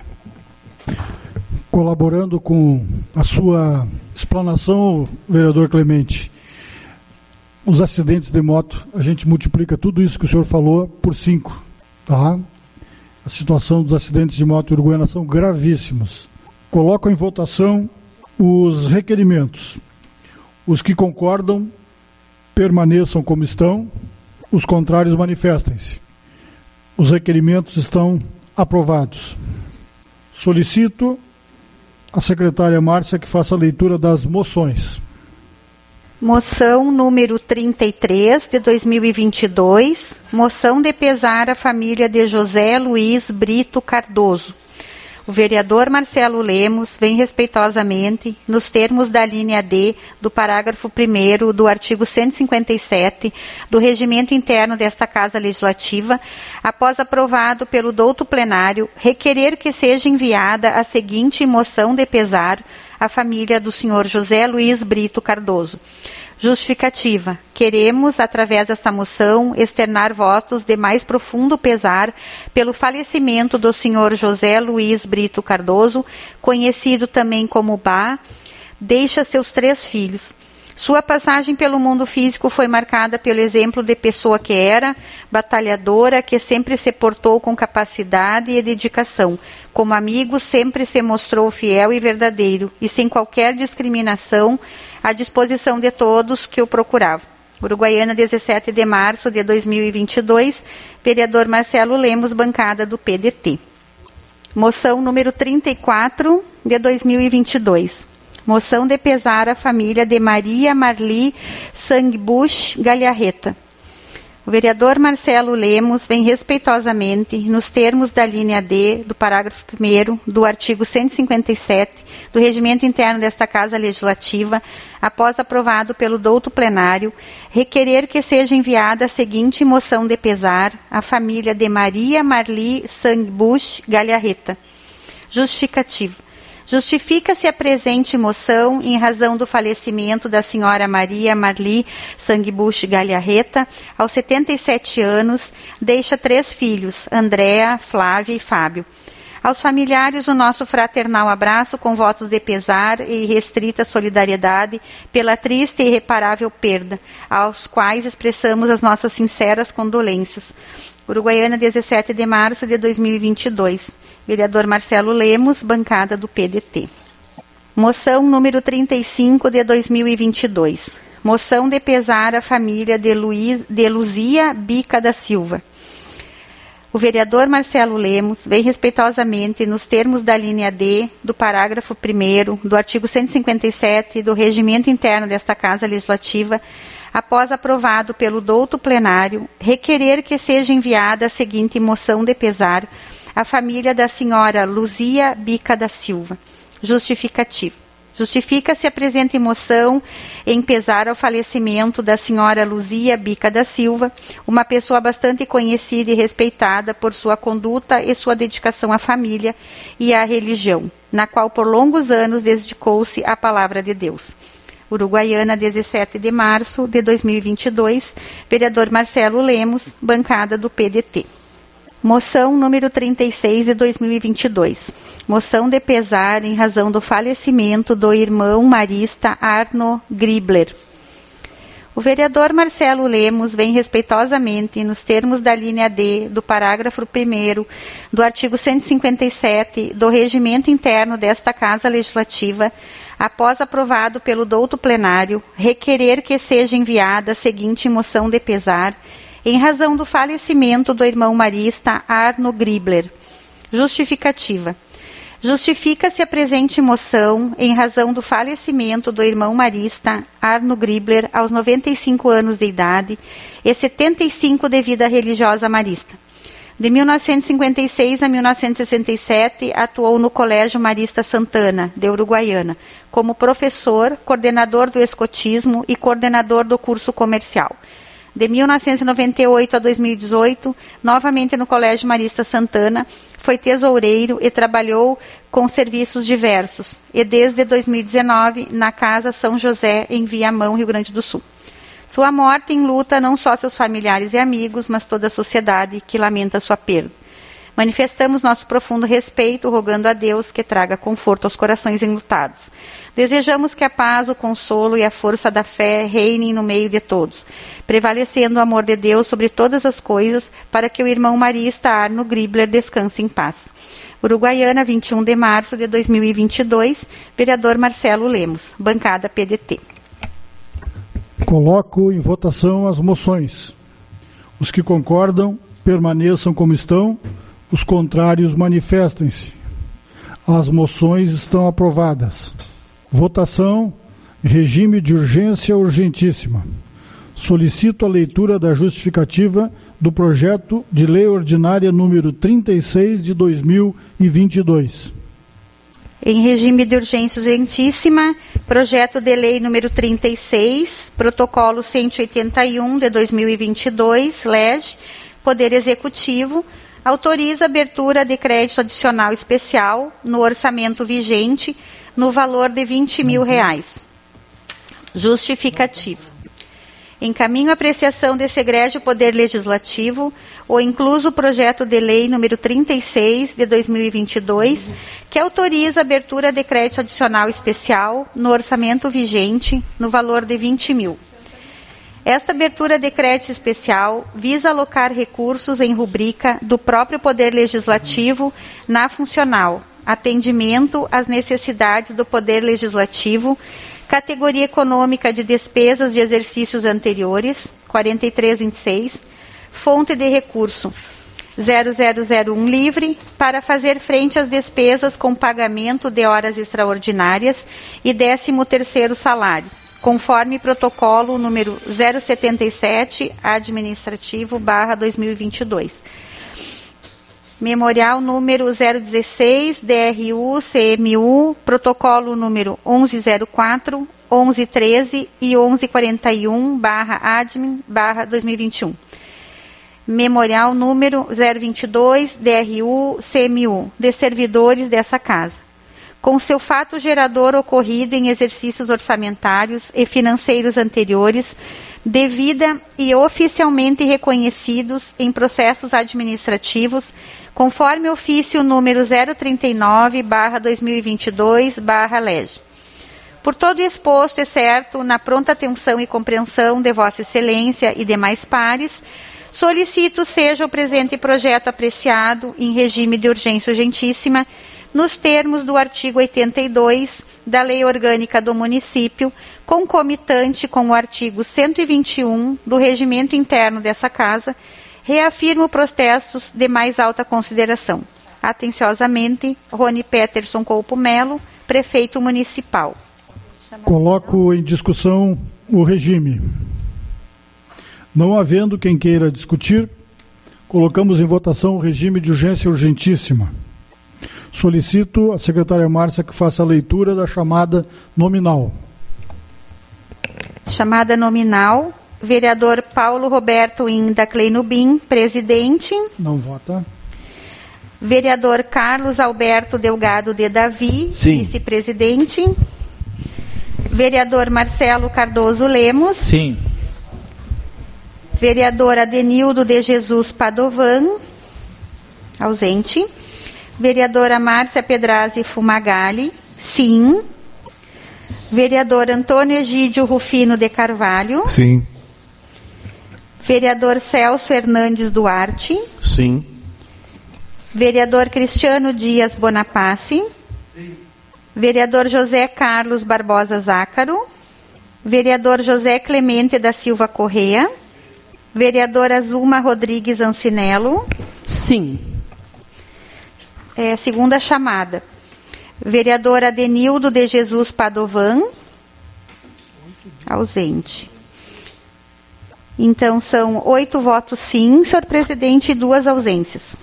Colaborando com a sua explanação, vereador Clemente, os acidentes de moto, a gente multiplica tudo isso que o senhor falou por cinco, tá? A situação dos acidentes de moto em Uruguaiana são gravíssimos. Coloco em votação os requerimentos. Os que concordam, permaneçam como estão. Os contrários, manifestem-se. Os requerimentos estão aprovados. Solicito a secretária Márcia que faça a leitura das moções. Moção número trinta e três, de dois mil e vinte e dois, moção de pesar à família de José Luiz Brito Cardoso. O vereador Marcelo Lemos vem respeitosamente, nos termos da linha D do parágrafo primeiro do artigo cento e cinquenta e sete do regimento interno desta Casa Legislativa, após aprovado pelo douto plenário, requerer que seja enviada a seguinte moção de pesar à família do senhor José Luiz Brito Cardoso. Justificativa. Queremos, através desta moção, externar votos de mais profundo pesar pelo falecimento do senhor José Luiz Brito Cardoso, conhecido também como Bá, deixa seus três filhos. Sua passagem pelo mundo físico foi marcada pelo exemplo de pessoa que era, batalhadora, que sempre se portou com capacidade e dedicação. Como amigo, sempre se mostrou fiel e verdadeiro, e sem qualquer discriminação, à disposição de todos que o procuravam. Uruguaiana, dezessete de março de dois mil e vinte e dois, vereador Marcelo Lemos, bancada do P D T. Moção número trinta e quatro, de dois mil e vinte e dois. Moção de pesar à família de Maria Marli Sangbush Galharreta. O vereador Marcelo Lemos vem respeitosamente, nos termos da linha D do parágrafo primeiro do artigo cento e cinquenta e sete do regimento interno desta Casa Legislativa, após aprovado pelo douto plenário, requerer que seja enviada a seguinte moção de pesar à família de Maria Marli Sangbush Galharreta. Justificativa. Justifica-se a presente moção em razão do falecimento da senhora Maria Marli Sangbush Galharreta, aos setenta e sete anos, deixa três filhos, Andréa, Flávia e Fábio. Aos familiares, o nosso fraternal abraço com votos de pesar e restrita solidariedade pela triste e irreparável perda, aos quais expressamos as nossas sinceras condolências. Uruguaiana, dezessete de março de dois mil e vinte e dois. Vereador Marcelo Lemos, bancada do P D T. Moção número trinta e cinco de dois mil e vinte e dois. Moção de pesar à família de, Luiz, de Luzia Bica da Silva. O vereador Marcelo Lemos vem respeitosamente, nos termos da linha D do parágrafo primeiro do artigo cento e cinquenta e sete do regimento interno desta Casa Legislativa, após aprovado pelo douto plenário, requerer que seja enviada a seguinte moção de pesar à família da senhora Luzia Bica da Silva. Justificativo. Justifica-se a presente moção em pesar ao falecimento da senhora Luzia Bica da Silva, uma pessoa bastante conhecida e respeitada por sua conduta e sua dedicação à família e à religião, na qual por longos anos dedicou-se à palavra de Deus. Uruguaiana, dezessete de março de dois mil e vinte e dois, vereador Marcelo Lemos, bancada do P D T. Moção número trinta e seis de dois mil e vinte e dois. Moção de pesar em razão do falecimento do irmão marista Arno Gribler. O vereador Marcelo Lemos vem respeitosamente, nos termos da linha D do parágrafo primeiro do artigo cento e cinquenta e sete do regimento interno desta Casa Legislativa, após aprovado pelo douto plenário, requerer que seja enviada a seguinte moção de pesar em razão do falecimento do irmão marista Arno Gribler. Justificativa. Justifica-se a presente moção em razão do falecimento do irmão marista Arno Gribler aos noventa e cinco anos de idade e setenta e cinco de vida religiosa marista. De mil novecentos e cinquenta e seis a mil novecentos e sessenta e sete, atuou no Colégio Marista Santana, de Uruguaiana, como professor, coordenador do escotismo e coordenador do curso comercial. De mil novecentos e noventa e oito a dois mil e dezoito, novamente no Colégio Marista Santana, foi tesoureiro e trabalhou com serviços diversos, e desde dois mil e dezenove na Casa São José, em Viamão, Rio Grande do Sul. Sua morte enluta não só seus familiares e amigos, mas toda a sociedade que lamenta sua perda. Manifestamos nosso profundo respeito, rogando a Deus que traga conforto aos corações enlutados. Desejamos que a paz, o consolo e a força da fé reinem no meio de todos, prevalecendo o amor de Deus sobre todas as coisas, para que o irmão marista Arno Gribler descanse em paz. Uruguaiana, vinte e um de março de dois mil e vinte e dois, vereador Marcelo Lemos, bancada P D T. Coloco em votação as moções. Os que concordam, permaneçam como estão. Os contrários, manifestem-se. As moções estão aprovadas. Votação, regime de urgência urgentíssima. Solicito a leitura da justificativa do projeto de lei ordinária número trinta e seis de dois mil e vinte e dois. Em regime de urgência urgentíssima, projeto de lei número trinta e seis, protocolo cento e oitenta e um de dois mil e vinte e dois, L E G, Poder Executivo, autoriza a abertura de crédito adicional especial no orçamento vigente no valor de vinte mil reais. Justificativa. Encaminho a apreciação desse egrégio Poder Legislativo o incluso projeto de lei número trinta e seis de dois mil e vinte e dois, que autoriza a abertura de crédito adicional especial no orçamento vigente no valor de vinte mil. Esta abertura de crédito especial visa alocar recursos em rubrica do próprio Poder Legislativo na funcional atendimento às necessidades do Poder Legislativo, categoria econômica de despesas de exercícios anteriores, quarenta e três vinte e seis, fonte de recurso zero zero zero um livre, para fazer frente às despesas com pagamento de horas extraordinárias e décimo terceiro salário, conforme protocolo número zero setenta e sete, administrativo, barra dois mil e vinte e dois. Memorial número zero dezesseis, D R U, C M U, protocolo número onze zero quatro, onze treze e onze quarenta e um, barra admin, barra dois mil e vinte e um. Memorial número zero vinte e dois, D R U, C M U, de servidores dessa casa, com seu fato gerador ocorrido em exercícios orçamentários e financeiros anteriores, devida e oficialmente reconhecidos em processos administrativos, conforme ofício número zero trinta e nove, barra dois mil e vinte e dois, barra L E G. Por todo exposto e certo, na pronta atenção e compreensão de Vossa Excelência e demais pares, solicito seja o presente projeto apreciado em regime de urgência urgentíssima, nos termos do artigo oitenta e dois da Lei Orgânica do Município, concomitante com o artigo cento e vinte e um do Regimento Interno dessa Casa, reafirmo protestos de mais alta consideração. Atenciosamente, Rony Peterson Coupo Melo, Prefeito Municipal. Coloco em discussão o regime. Não havendo quem queira discutir, colocamos em votação o regime de urgência urgentíssima. Solicito à secretária Márcia que faça a leitura da chamada nominal. Chamada nominal, vereador Paulo Roberto Inda Kleinubin, presidente. Não vota. Vereador Carlos Alberto Delgado de Davi, Sim. vice-presidente. Vereador Marcelo Cardoso Lemos. Sim. Vereador Adenildo de Jesus Padovan, ausente. Vereadora Márcia Pedrazzi Fumagalli, sim. Vereador Antônio Egídio Rufino de Carvalho. Sim. Vereador Celso Hernandes Duarte. Sim. Vereador Cristiano Dias Bonapace. Sim. Vereador José Carlos Barbosa Zácaro. Vereador José Clemente da Silva Correa. Vereadora Zulma Rodrigues Ancinello. Sim. É, segunda chamada. Vereador Adenildo de Jesus Padovan. Ausente. Então, são oito votos sim, senhor presidente, e duas ausências.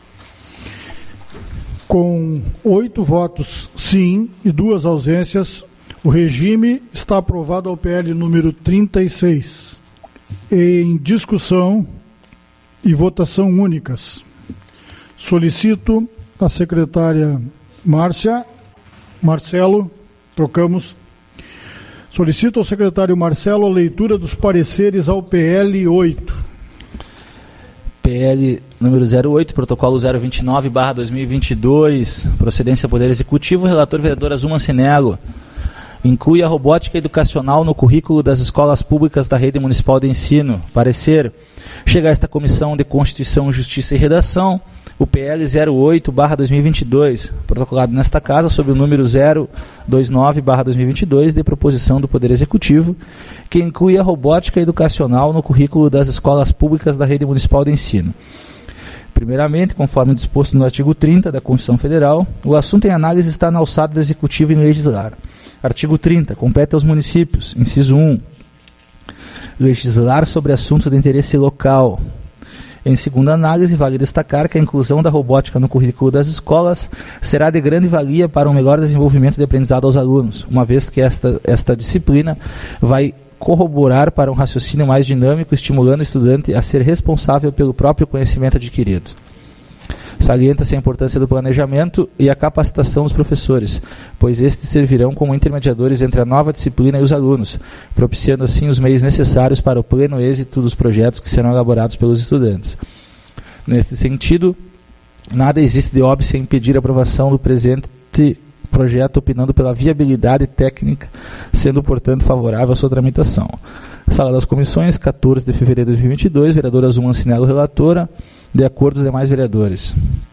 Com oito votos sim e duas ausências, o regime está aprovado ao P L número trinta e seis. Em discussão e votação únicas. Solicito a secretária Márcia, Marcelo, trocamos. Solicito ao secretário Marcelo a leitura dos pareceres ao P L oito. P L número zero oito, protocolo zero vinte e nove barra dois mil e vinte e dois, procedência Poder Executivo, relator vereadora Zulma Ancinello. Inclui a robótica educacional no currículo das escolas públicas da rede municipal de ensino. Parecer. Chega a esta Comissão de Constituição, Justiça e Redação, o P L zero oito barra dois mil e vinte e dois, protocolado nesta casa sob o número zero vinte e nove barra dois mil e vinte e dois, de proposição do Poder Executivo, que inclui a robótica educacional no currículo das escolas públicas da rede municipal de ensino. Primeiramente, conforme disposto no artigo trinta da Constituição Federal, o assunto em análise está na alçada do Executivo em legislar. Artigo trinta. Compete aos municípios. Inciso um. Legislar sobre assuntos de interesse local. Em segunda análise, vale destacar que a inclusão da robótica no currículo das escolas será de grande valia para um melhor desenvolvimento de aprendizado aos alunos, uma vez que esta, esta disciplina vai corroborar para um raciocínio mais dinâmico, estimulando o estudante a ser responsável pelo próprio conhecimento adquirido. Salienta-se a importância do planejamento e a capacitação dos professores, pois estes servirão como intermediadores entre a nova disciplina e os alunos, propiciando assim os meios necessários para o pleno êxito dos projetos que serão elaborados pelos estudantes. Neste sentido, nada existe de óbvio sem impedir a aprovação do presente projeto, opinando pela viabilidade técnica, sendo, portanto, favorável à sua tramitação. Sala das Comissões, quatorze de fevereiro de dois mil e vinte e dois, vereadora Zulma Ancinello, relatora, de acordo com os demais vereadores.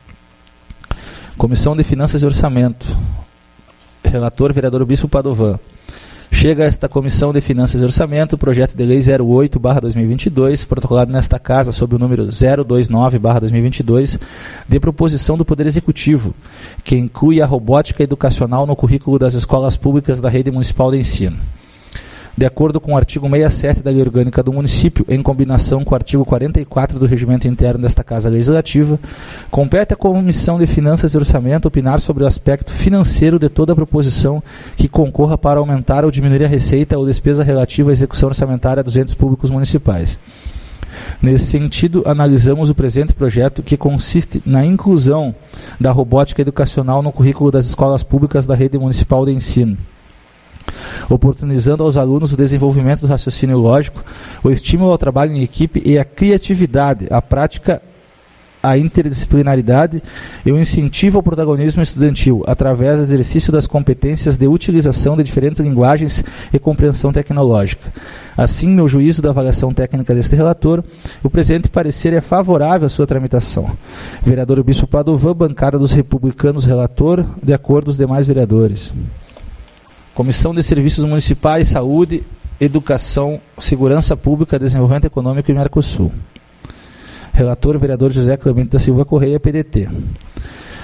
Comissão de Finanças e Orçamento, relator, vereador Bispo Padovan. Chega a esta Comissão de Finanças e Orçamento o projeto de lei zero oito barra dois mil e vinte e dois, protocolado nesta casa sob o número zero vinte e nove barra dois mil e vinte e dois, de proposição do Poder Executivo, que inclui a robótica educacional no currículo das escolas públicas da rede municipal de ensino. De acordo com o artigo sessenta e sete da Lei Orgânica do Município, em combinação com o artigo quarenta e quatro do Regimento Interno desta Casa Legislativa, compete à Comissão de Finanças e Orçamento opinar sobre o aspecto financeiro de toda a proposição que concorra para aumentar ou diminuir a receita ou despesa relativa à execução orçamentária dos entes públicos municipais. Nesse sentido, analisamos o presente projeto, que consiste na inclusão da robótica educacional no currículo das escolas públicas da rede municipal de ensino, oportunizando aos alunos o desenvolvimento do raciocínio lógico, o estímulo ao trabalho em equipe e a criatividade, a prática, a interdisciplinaridade e o incentivo ao protagonismo estudantil, através do exercício das competências de utilização de diferentes linguagens e compreensão tecnológica. Assim, no juízo da avaliação técnica deste relator, o presente parecer é favorável à sua tramitação. Vereador Bispo Padovan, bancada dos republicanos, relator, de acordo com os demais vereadores. Comissão de Serviços Municipais, Saúde, Educação, Segurança Pública, Desenvolvimento Econômico e Mercosul. Relator, vereador José Clemente da Silva Correia, P D T.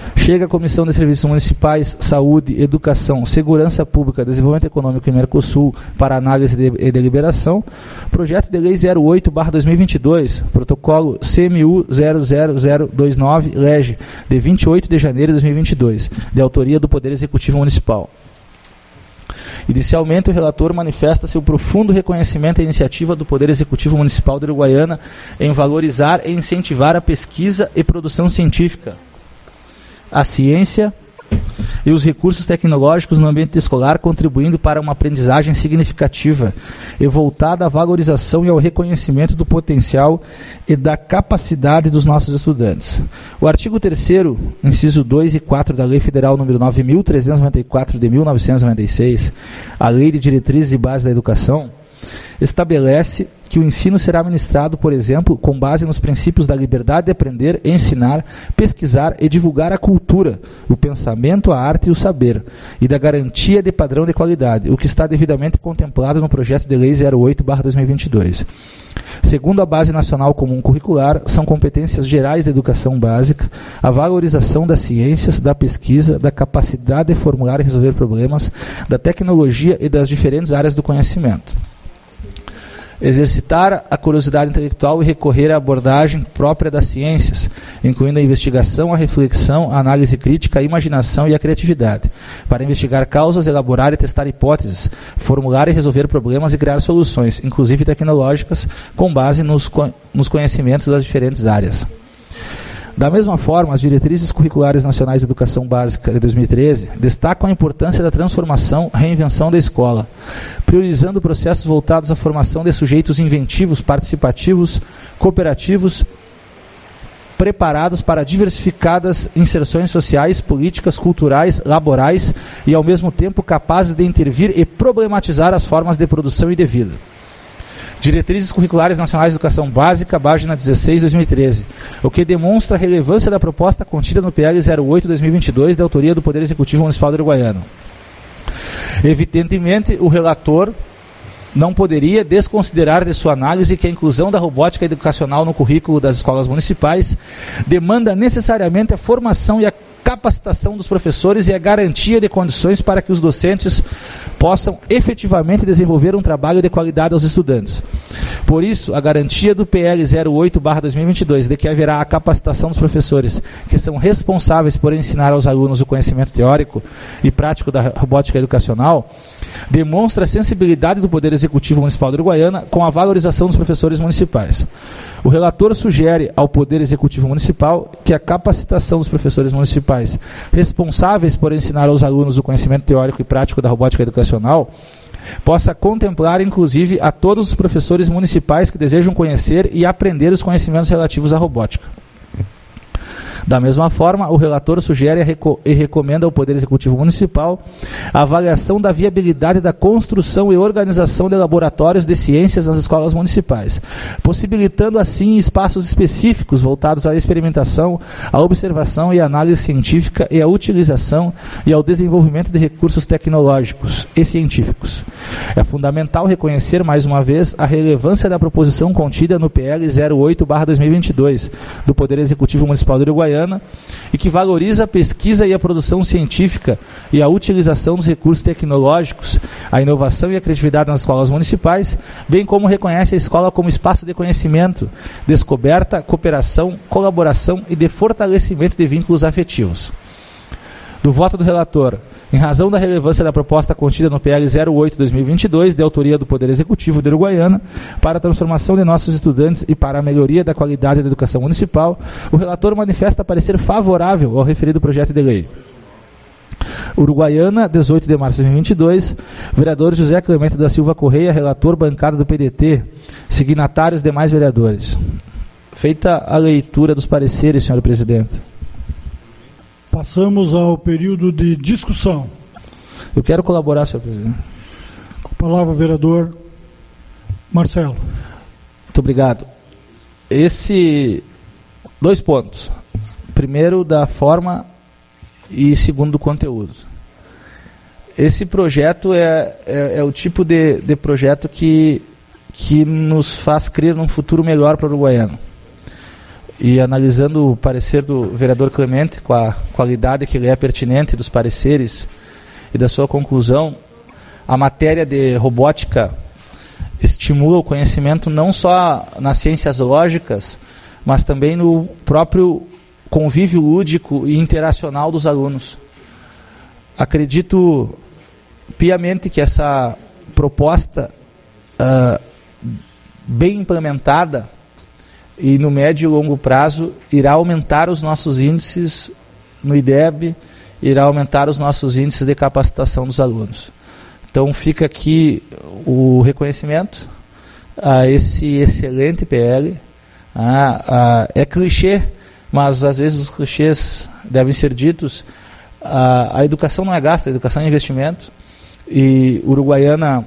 Chega a Comissão de Serviços Municipais, Saúde, Educação, Segurança Pública, Desenvolvimento Econômico e Mercosul para análise e deliberação. Projeto de Lei zero oito barra dois mil e vinte e dois, protocolo C M U zero zero zero dois nove, lege, de vinte e oito de janeiro de dois mil e vinte e dois, de autoria do Poder Executivo Municipal. Inicialmente, o relator manifesta seu profundo reconhecimento à iniciativa do Poder Executivo Municipal de Uruguaiana em valorizar e incentivar a pesquisa e produção científica, a ciência e os recursos tecnológicos no ambiente escolar, contribuindo para uma aprendizagem significativa e voltada à valorização e ao reconhecimento do potencial e da capacidade dos nossos estudantes. O artigo terceiro, inciso dois e quatro da Lei Federal número nove mil trezentos e noventa e quatro de mil novecentos e noventa e seis, a Lei de Diretrizes e Bases da Educação, estabelece que o ensino será ministrado, por exemplo, com base nos princípios da liberdade de aprender, ensinar, pesquisar e divulgar a cultura, o pensamento, a arte e o saber, e da garantia de padrão de qualidade, o que está devidamente contemplado no projeto de lei zero oito barra dois mil e vinte e dois. Segundo a Base Nacional Comum Curricular, são competências gerais da educação básica a valorização das ciências, da pesquisa, da capacidade de formular e resolver problemas, da tecnologia e das diferentes áreas do conhecimento. Exercitar a curiosidade intelectual e recorrer à abordagem própria das ciências, incluindo a investigação, a reflexão, a análise crítica, a imaginação e a criatividade, para investigar causas, elaborar e testar hipóteses, formular e resolver problemas e criar soluções, inclusive tecnológicas, com base nos, nos conhecimentos das diferentes áreas. Da mesma forma, as Diretrizes Curriculares Nacionais de Educação Básica de dois mil e treze destacam a importância da transformação, reinvenção da escola, priorizando processos voltados à formação de sujeitos inventivos, participativos, cooperativos, preparados para diversificadas inserções sociais, políticas, culturais, laborais e, ao mesmo tempo, capazes de intervir e problematizar as formas de produção e de vida. Diretrizes Curriculares Nacionais de Educação Básica, página dezesseis, dois mil e treze, o que demonstra a relevância da proposta contida no P L zero oito barra dois mil e vinte e dois, de autoria do Poder Executivo Municipal do Uruguaiano. Evidentemente, o relator não poderia desconsiderar de sua análise que a inclusão da robótica educacional no currículo das escolas municipais demanda necessariamente a formação e a capacitação dos professores e a garantia de condições para que os docentes possam efetivamente desenvolver um trabalho de qualidade aos estudantes. Por isso, a garantia do P L zero oito barra dois mil e vinte e dois de que haverá a capacitação dos professores que são responsáveis por ensinar aos alunos o conhecimento teórico e prático da robótica educacional demonstra a sensibilidade do Poder Executivo Municipal do Uruguaiana com a valorização dos professores municipais. O relator sugere ao Poder Executivo Municipal que a capacitação dos professores municipais responsáveis por ensinar aos alunos o conhecimento teórico e prático da robótica educacional possa contemplar, inclusive, a todos os professores municipais que desejam conhecer e aprender os conhecimentos relativos à robótica. Da mesma forma, o relator sugere e recomenda ao Poder Executivo Municipal a avaliação da viabilidade da construção e organização de laboratórios de ciências nas escolas municipais, possibilitando assim espaços específicos voltados à experimentação, à observação e à análise científica e à utilização e ao desenvolvimento de recursos tecnológicos e científicos. É fundamental reconhecer, mais uma vez, a relevância da proposição contida no P L zero oito barra dois mil e vinte e dois do Poder Executivo Municipal do Uruguaiana e que valoriza a pesquisa e a produção científica e a utilização dos recursos tecnológicos, a inovação e a criatividade nas escolas municipais, bem como reconhece a escola como espaço de conhecimento, descoberta, cooperação, colaboração e de fortalecimento de vínculos afetivos. Do voto do relator, em razão da relevância da proposta contida no P L zero oito barra dois mil e vinte e dois, de autoria do Poder Executivo de Uruguaiana, para a transformação de nossos estudantes e para a melhoria da qualidade da educação municipal, o relator manifesta parecer favorável ao referido projeto de lei. Uruguaiana, dezoito de março de dois mil e vinte e dois, vereador José Clemente da Silva Correia, relator bancada do P D T, signatários demais vereadores. Feita a leitura dos pareceres, senhor presidente. Passamos ao período de discussão. Eu quero colaborar, senhor presidente. Com a palavra, vereador Marcelo. Muito obrigado. Esse, dois pontos. Primeiro, da forma e segundo, do conteúdo. Esse projeto é, é, é o tipo de, de projeto que, que nos faz crer num futuro melhor para o uruguaiano. e analisando o parecer do vereador Clemente, com a qualidade que ele é pertinente dos pareceres e da sua conclusão, a matéria de robótica estimula o conhecimento não só nas ciências lógicas, mas também no próprio convívio lúdico e interacional dos alunos. Acredito piamente que essa proposta, uh, bem implementada e no médio e longo prazo, irá aumentar os nossos índices no I D E B, irá aumentar os nossos índices de capacitação dos alunos. Então fica aqui o reconhecimento a esse excelente P L. Ah, ah, é clichê, mas às vezes os clichês devem ser ditos. Ah, a educação não é gasto, a educação é investimento. E Uruguaiana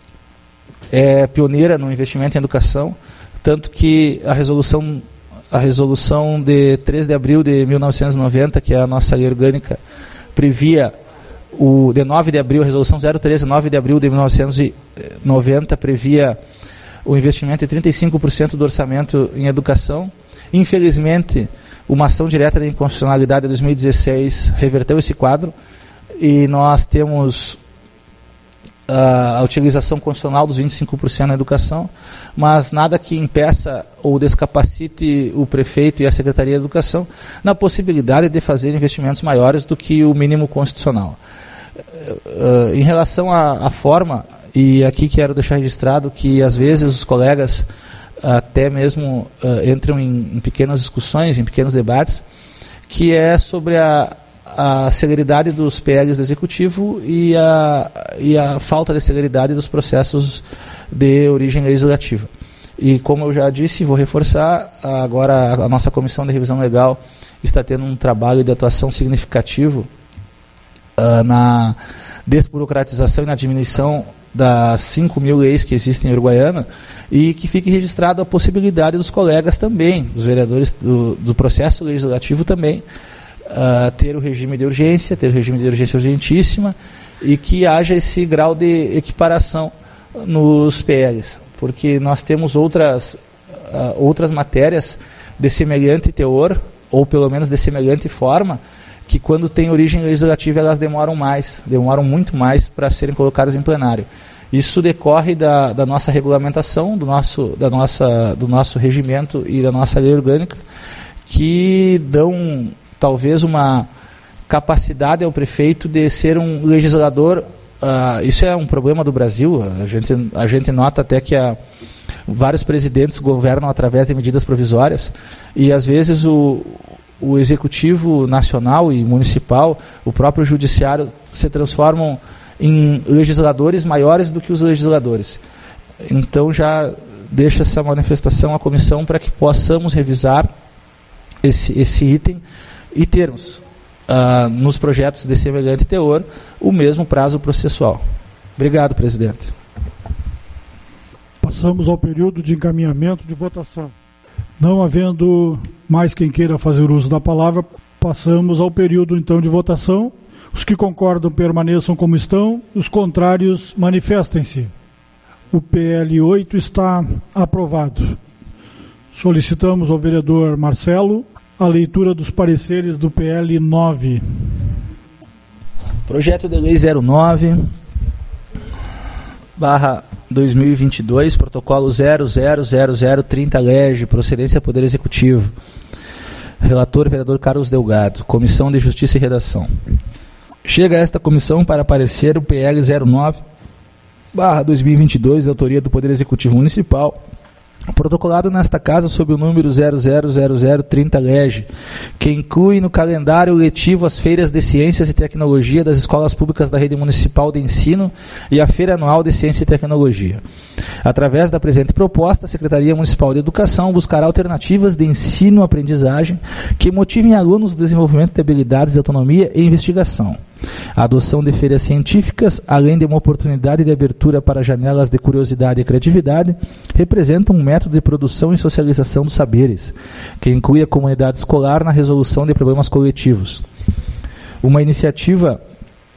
é pioneira no investimento em educação, tanto que a resolução, a resolução de três de abril de mil novecentos e noventa, que é a nossa lei orgânica, previa, o, de nove de abril, a resolução zero treze, nove de abril de mil novecentos e noventa, previa o investimento de trinta e cinco por cento do orçamento em educação. Infelizmente, uma ação direta de inconstitucionalidade de dois mil e dezesseis reverteu esse quadro, e nós temos a utilização constitucional dos vinte e cinco por cento na educação, mas nada que impeça ou descapacite o prefeito e a Secretaria de Educação na possibilidade de fazer investimentos maiores do que o mínimo constitucional. Em relação à, à forma, e aqui quero deixar registrado que às vezes os colegas até mesmo uh, entram em, em pequenas discussões, em pequenos debates, que é sobre a a celeridade dos P Ls do Executivo e a, e a falta de celeridade dos processos de origem legislativa. E como eu já disse, vou reforçar, agora a nossa Comissão de Revisão Legal está tendo um trabalho de atuação significativo uh, na desburocratização e na diminuição das cinco mil leis que existem em Uruguaiana, e que fique registrado a possibilidade dos colegas também, dos vereadores do, do processo legislativo também, Uh, ter o regime de urgência, ter o regime de urgência urgentíssima, e que haja esse grau de equiparação nos P Ls, porque nós temos outras, uh, outras matérias de semelhante teor, ou pelo menos de semelhante forma, que quando tem origem legislativa elas demoram mais, demoram muito mais para serem colocadas em plenário. Isso decorre da, da nossa regulamentação, do nosso, da nossa, do nosso regimento e da nossa lei orgânica, que dão talvez uma capacidade ao prefeito de ser um legislador. Uh, isso é um problema do Brasil. A gente, a gente nota até que a, vários presidentes governam através de medidas provisórias, e às vezes o, o executivo nacional e municipal, o próprio judiciário, se transformam em legisladores maiores do que os legisladores. Então já deixa essa manifestação à comissão para que possamos revisar esse, esse item e termos, uh, nos projetos de semelhante teor, o mesmo prazo processual. Obrigado, presidente. Passamos ao período de encaminhamento de votação. Não havendo mais quem queira fazer uso da palavra, passamos ao período, então, de votação. Os que concordam permaneçam como estão, os contrários manifestem-se. O P L oito está aprovado. Solicitamos ao vereador Marcelo a leitura dos pareceres do P L nove. Projeto de Lei zero nove barra dois mil e vinte e dois, protocolo zero zero zero zero trinta L E G, procedência Poder Executivo. Relator, vereador Carlos Delgado. Comissão de Justiça e Redação. Chega a esta comissão para parecer o P L zero nove barra dois mil e vinte e dois, de autoria do Poder Executivo Municipal, protocolado nesta casa sob o número zero zero zero zero trinta L E G, que inclui no calendário letivo as feiras de ciências e tecnologia das escolas públicas da rede municipal de ensino e a feira anual de ciência e tecnologia. Através da presente proposta, a Secretaria Municipal de Educação buscará alternativas de ensino-aprendizagem que motivem alunos no desenvolvimento de habilidades de autonomia e investigação. A adoção de feiras científicas, além de uma oportunidade de abertura para janelas de curiosidade e criatividade, representa um método de produção e socialização dos saberes, que inclui a comunidade escolar na resolução de problemas coletivos. Uma iniciativa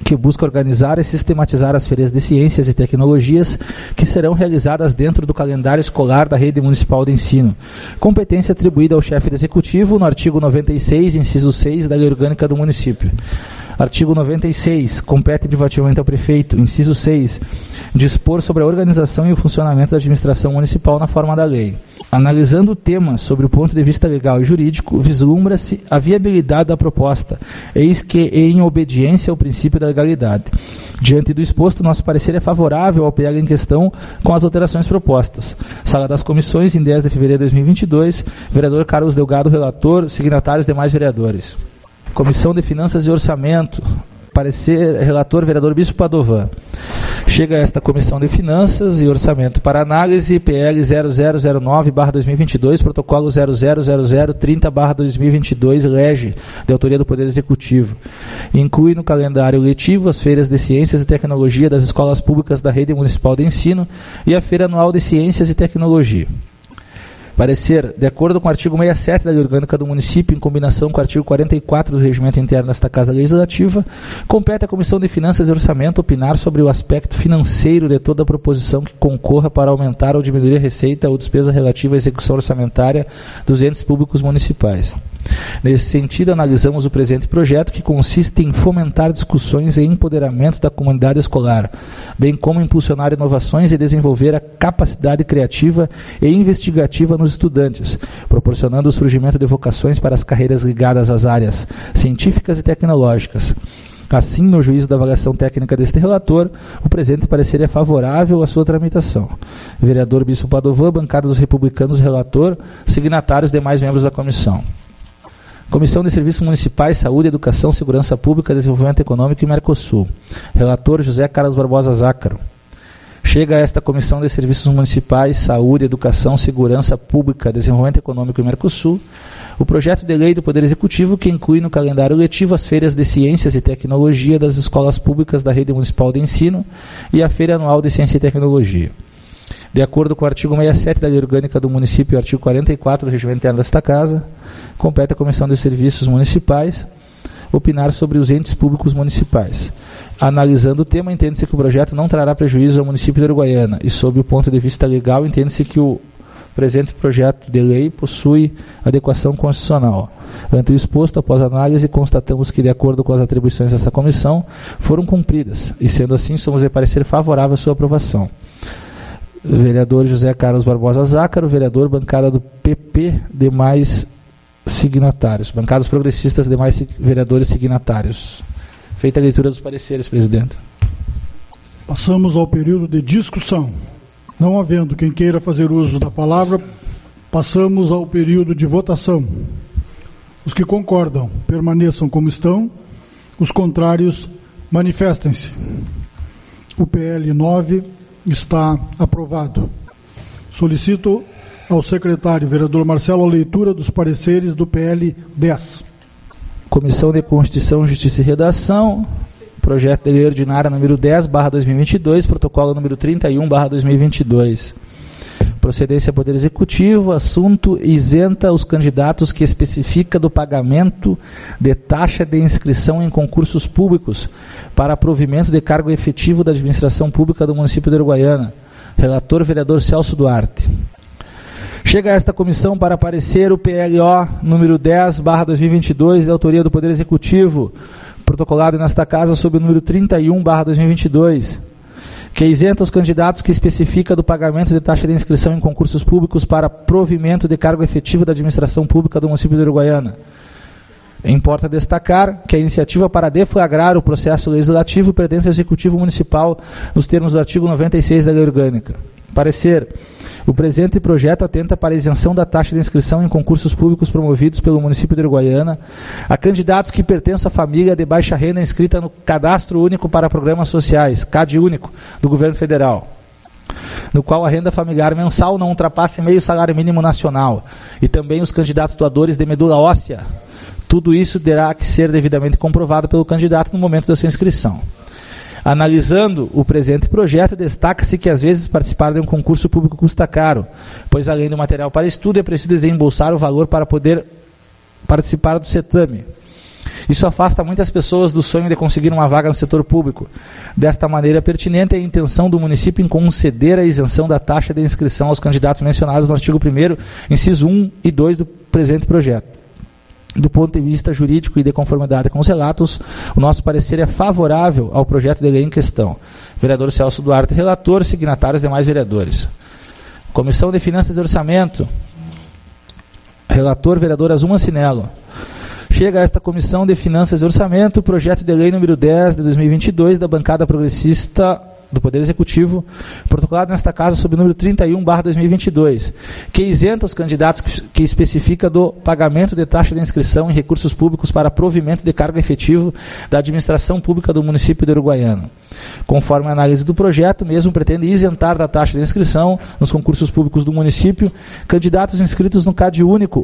que busca organizar e sistematizar as feiras de ciências e tecnologias que serão realizadas dentro do calendário escolar da Rede Municipal de Ensino. Competência atribuída ao chefe de executivo no artigo noventa e seis, inciso seis da Lei Orgânica do Município. Artigo noventa e seis. Compete privativamente ao prefeito, inciso seis, dispor sobre a organização e o funcionamento da administração municipal na forma da lei. Analisando o tema sobre o ponto de vista legal e jurídico, vislumbra-se a viabilidade da proposta, eis que em obediência ao princípio da legalidade. Diante do exposto, nosso parecer é favorável ao P L em questão com as alterações propostas. Sala das Comissões, em dez de fevereiro de dois mil e vinte e dois, vereador Carlos Delgado, relator, signatários demais vereadores. Comissão de Finanças e Orçamento, parecer relator vereador Bispo Padovan. Chega a esta Comissão de Finanças e Orçamento para análise P L zero zero zero nove barra dois mil e vinte e dois, protocolo zero zero zero zero trinta barra dois mil e vinte e dois, lege, de autoria do Poder Executivo. Inclui no calendário letivo as feiras de Ciências e Tecnologia das escolas públicas da Rede Municipal de Ensino e a Feira Anual de Ciências e Tecnologia. Parecer, de acordo com o artigo sessenta e sete da Lei Orgânica do Município, em combinação com o artigo quarenta e quatro do Regimento Interno desta Casa Legislativa, compete à Comissão de Finanças e Orçamento opinar sobre o aspecto financeiro de toda a proposição que concorra para aumentar ou diminuir a receita ou despesa relativa à execução orçamentária dos entes públicos municipais. Nesse sentido, analisamos o presente projeto, que consiste em fomentar discussões e empoderamento da comunidade escolar, bem como impulsionar inovações e desenvolver a capacidade criativa e investigativa nos estudantes, proporcionando o surgimento de vocações para as carreiras ligadas às áreas científicas e tecnológicas. Assim, no juízo da avaliação técnica deste relator, o presente parecer é favorável à sua tramitação. Vereador Bispo Padovan, bancada dos republicanos, relator, signatários demais membros da comissão. Comissão de Serviços Municipais, Saúde, Educação, Segurança Pública, Desenvolvimento Econômico e Mercosul. Relator José Carlos Barbosa Zácaro. Chega a esta Comissão de Serviços Municipais, Saúde, Educação, Segurança Pública, Desenvolvimento Econômico e Mercosul o projeto de lei do Poder Executivo, que inclui no calendário letivo as feiras de Ciências e Tecnologia das escolas públicas da Rede Municipal de Ensino e a Feira Anual de Ciência e Tecnologia. De acordo com o artigo sessenta e sete da Lei Orgânica do Município e o artigo quarenta e quatro do Regimento Interno desta Casa, compete à Comissão de Serviços Municipais opinar sobre os entes públicos municipais. Analisando o tema, entende-se que o projeto não trará prejuízo ao município de Uruguaiana e, sob o ponto de vista legal, entende-se que o presente projeto de lei possui adequação constitucional. Ante o exposto, após análise, constatamos que, de acordo com as atribuições dessa comissão, foram cumpridas, e, sendo assim, somos de parecer favorável à sua aprovação. Vereador José Carlos Barbosa Zácaro, vereador, bancada do P P, demais signatários. Bancadas progressistas, demais vereadores signatários. Feita a leitura dos pareceres, presidente. Passamos ao período de discussão. Não havendo quem queira fazer uso da palavra, passamos ao período de votação. Os que concordam, permaneçam como estão. Os contrários, manifestem-se. O P L nove está aprovado. Solicito ao secretário, vereador Marcelo, a leitura dos pareceres do P L dez. Comissão de Constituição, Justiça e Redação, projeto de lei ordinária número dez barra dois mil e vinte e dois, protocolo número trinta e um barra dois mil e vinte e dois. Procedência Poder Executivo, assunto isenta os candidatos que especifica do pagamento de taxa de inscrição em concursos públicos para provimento de cargo efetivo da administração pública do município de Uruguaiana. Relator, vereador Celso Duarte. Chega a esta comissão para parecer o P L O número dez barra dois mil e vinte e dois, de autoria do Poder Executivo, protocolado nesta casa sob o número trinta e um barra dois mil e vinte e dois, que isenta os candidatos que especifica do pagamento de taxa de inscrição em concursos públicos para provimento de cargo efetivo da administração pública do município de Uruguaiana. Importa destacar que a iniciativa para deflagrar o processo legislativo pertence ao Executivo Municipal nos termos do artigo noventa e seis da Lei Orgânica. Parecer, o presente projeto atenta para a isenção da taxa de inscrição em concursos públicos promovidos pelo município de Uruguaiana a candidatos que pertencem à família de baixa renda inscrita no Cadastro Único para Programas Sociais, C A D Único, do Governo Federal, no qual a renda familiar mensal não ultrapasse meio salário mínimo nacional, e também os candidatos doadores de medula óssea. Tudo isso terá que ser devidamente comprovado pelo candidato no momento da sua inscrição. Analisando o presente projeto, destaca-se que às vezes participar de um concurso público custa caro, pois além do material para estudo é preciso desembolsar o valor para poder participar do certame. Isso afasta muitas pessoas do sonho de conseguir uma vaga no setor público. Desta maneira, pertinente é a intenção do município em conceder a isenção da taxa de inscrição aos candidatos mencionados no artigo primeiro, inciso um e dois do presente projeto. Do ponto de vista jurídico e de conformidade com os relatos, o nosso parecer é favorável ao projeto de lei em questão. Vereador Celso Duarte, relator, signatários e demais vereadores. Comissão de Finanças e Orçamento, relator, vereador Azul Cinello. Chega a esta Comissão de Finanças e Orçamento o projeto de lei número dez de dois mil e vinte e dois da bancada progressista do Poder Executivo, protocolado nesta casa sob o número trinta e um barra dois mil e vinte e dois, que isenta os candidatos que, que especifica do pagamento de taxa de inscrição em recursos públicos para provimento de cargo efetivo da administração pública do município de Uruguaiana. Conforme a análise do projeto, mesmo pretende isentar da taxa de inscrição nos concursos públicos do município candidatos inscritos no C A D único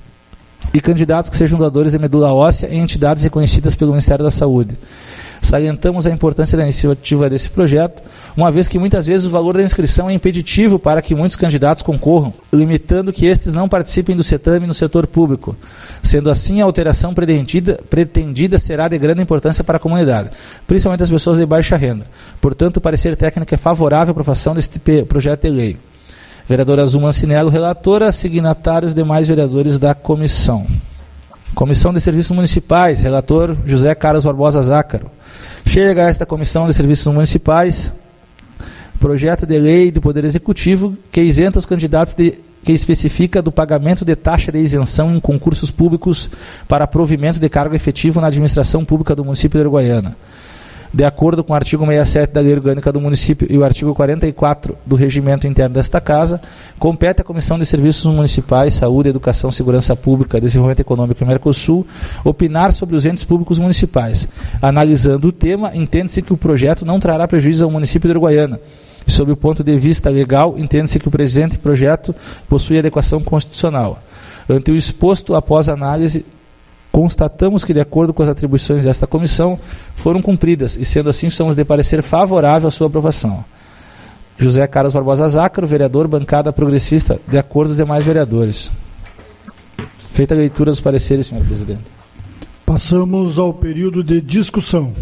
e candidatos que sejam doadores de medula óssea em entidades reconhecidas pelo Ministério da Saúde. Salientamos a importância da iniciativa desse projeto, uma vez que muitas vezes o valor da inscrição é impeditivo para que muitos candidatos concorram, limitando que estes não participem do certame no setor público. Sendo assim, a alteração pretendida, pretendida será de grande importância para a comunidade, principalmente as pessoas de baixa renda. Portanto, o parecer técnico é favorável à aprovação deste projeto de lei. Vereador Azul Mancinello, relatora, signatários demais vereadores da comissão. Comissão de Serviços Municipais, relator José Carlos Barbosa Zácaro. Chega a esta Comissão de Serviços Municipais projeto de lei do Poder Executivo que isenta os candidatos de, que especifica do pagamento de taxa de isenção em concursos públicos para provimento de cargo efetivo na administração pública do município de Uruguaiana. De acordo com o artigo sessenta e sete da Lei Orgânica do Município e o artigo quarenta e quatro do Regimento Interno desta Casa, compete à Comissão de Serviços Municipais, Saúde, Educação, Segurança Pública, Desenvolvimento Econômico e Mercosul opinar sobre os entes públicos municipais. Analisando o tema, entende-se que o projeto não trará prejuízo ao município de Uruguaiana. E, sob o ponto de vista legal, entende-se que o presente projeto possui adequação constitucional. Ante o exposto, após análise, constatamos que, de acordo com as atribuições desta comissão, foram cumpridas e, sendo assim, somos de parecer favorável à sua aprovação. José Carlos Barbosa Zácaro, vereador, bancada progressista, de acordo com os demais vereadores. Feita a leitura dos pareceres, senhor presidente. Passamos ao período de discussão.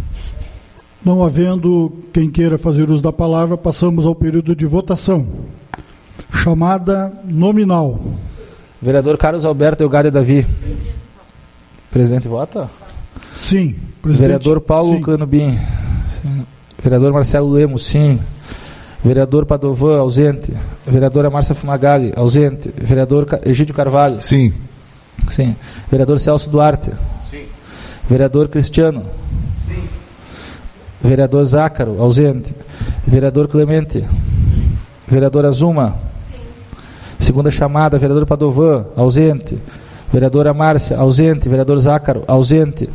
Não havendo quem queira fazer uso da palavra, passamos ao período de votação. Chamada nominal. Vereador Carlos Alberto Elgado Davi. Presidente vota? Sim. Presidente, vereador Paulo Canubim. Sim. Vereador Marcelo Lemos, sim. Vereador Padovan, ausente. Vereadora Márcia Fumagalli, ausente. Vereador Egídio Carvalho. Sim. Sim. Vereador Celso Duarte. Sim. Vereador Cristiano. Sim. Vereador Zácaro, ausente. Vereador Clemente. Vereadora Zuma. Sim. Segunda chamada, vereador Padovan, ausente. Vereadora Márcia, ausente. Vereador Zácaro, ausente.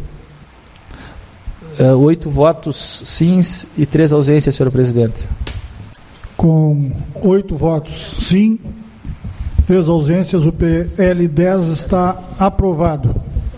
Uh, oito votos sims e três ausências, senhor presidente. Com oito votos sim, três ausências, o P L dez está aprovado.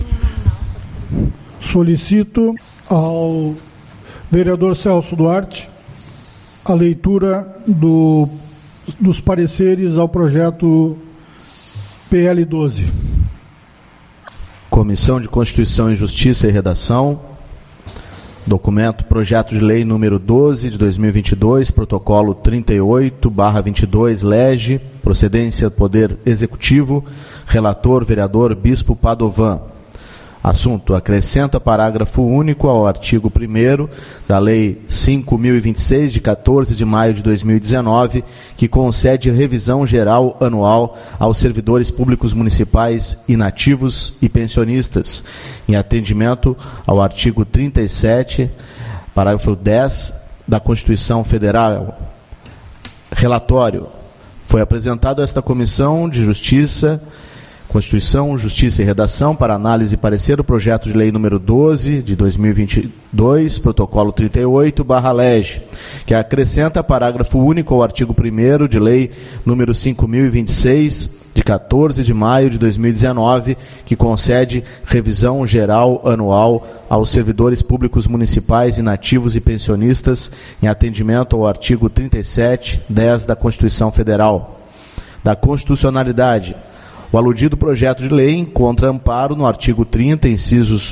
Solicito ao vereador Celso Duarte a leitura do, dos pareceres ao projeto P L doze. Comissão de Constituição e Justiça e Redação, documento, projeto de lei número doze de dois mil e vinte e dois, protocolo trinta e oito barra vinte e dois, lege, procedência do Poder Executivo, relator, vereador Bispo Padovan. Assunto: acrescenta parágrafo único ao artigo primeiro da Lei cinco mil e vinte e seis, de quatorze de maio de dois mil e dezenove, que concede revisão geral anual aos servidores públicos municipais inativos e pensionistas, em atendimento ao artigo trinta e sete, parágrafo dez da Constituição Federal. Relatório: foi apresentado a esta Comissão de Justiça, Constituição, Justiça e Redação para análise e parecer o projeto de lei número doze de dois mil e vinte e dois, protocolo trinta e oito barra lege, que acrescenta parágrafo único ao artigo primeiro de lei número cinco mil e vinte e seis, de quatorze de maio de dois mil e dezenove, que concede revisão geral anual aos servidores públicos municipais inativos e pensionistas, em atendimento ao artigo trinta e sete, dez da Constituição Federal. Da constitucionalidade: o aludido projeto de lei encontra amparo no artigo trinta, incisos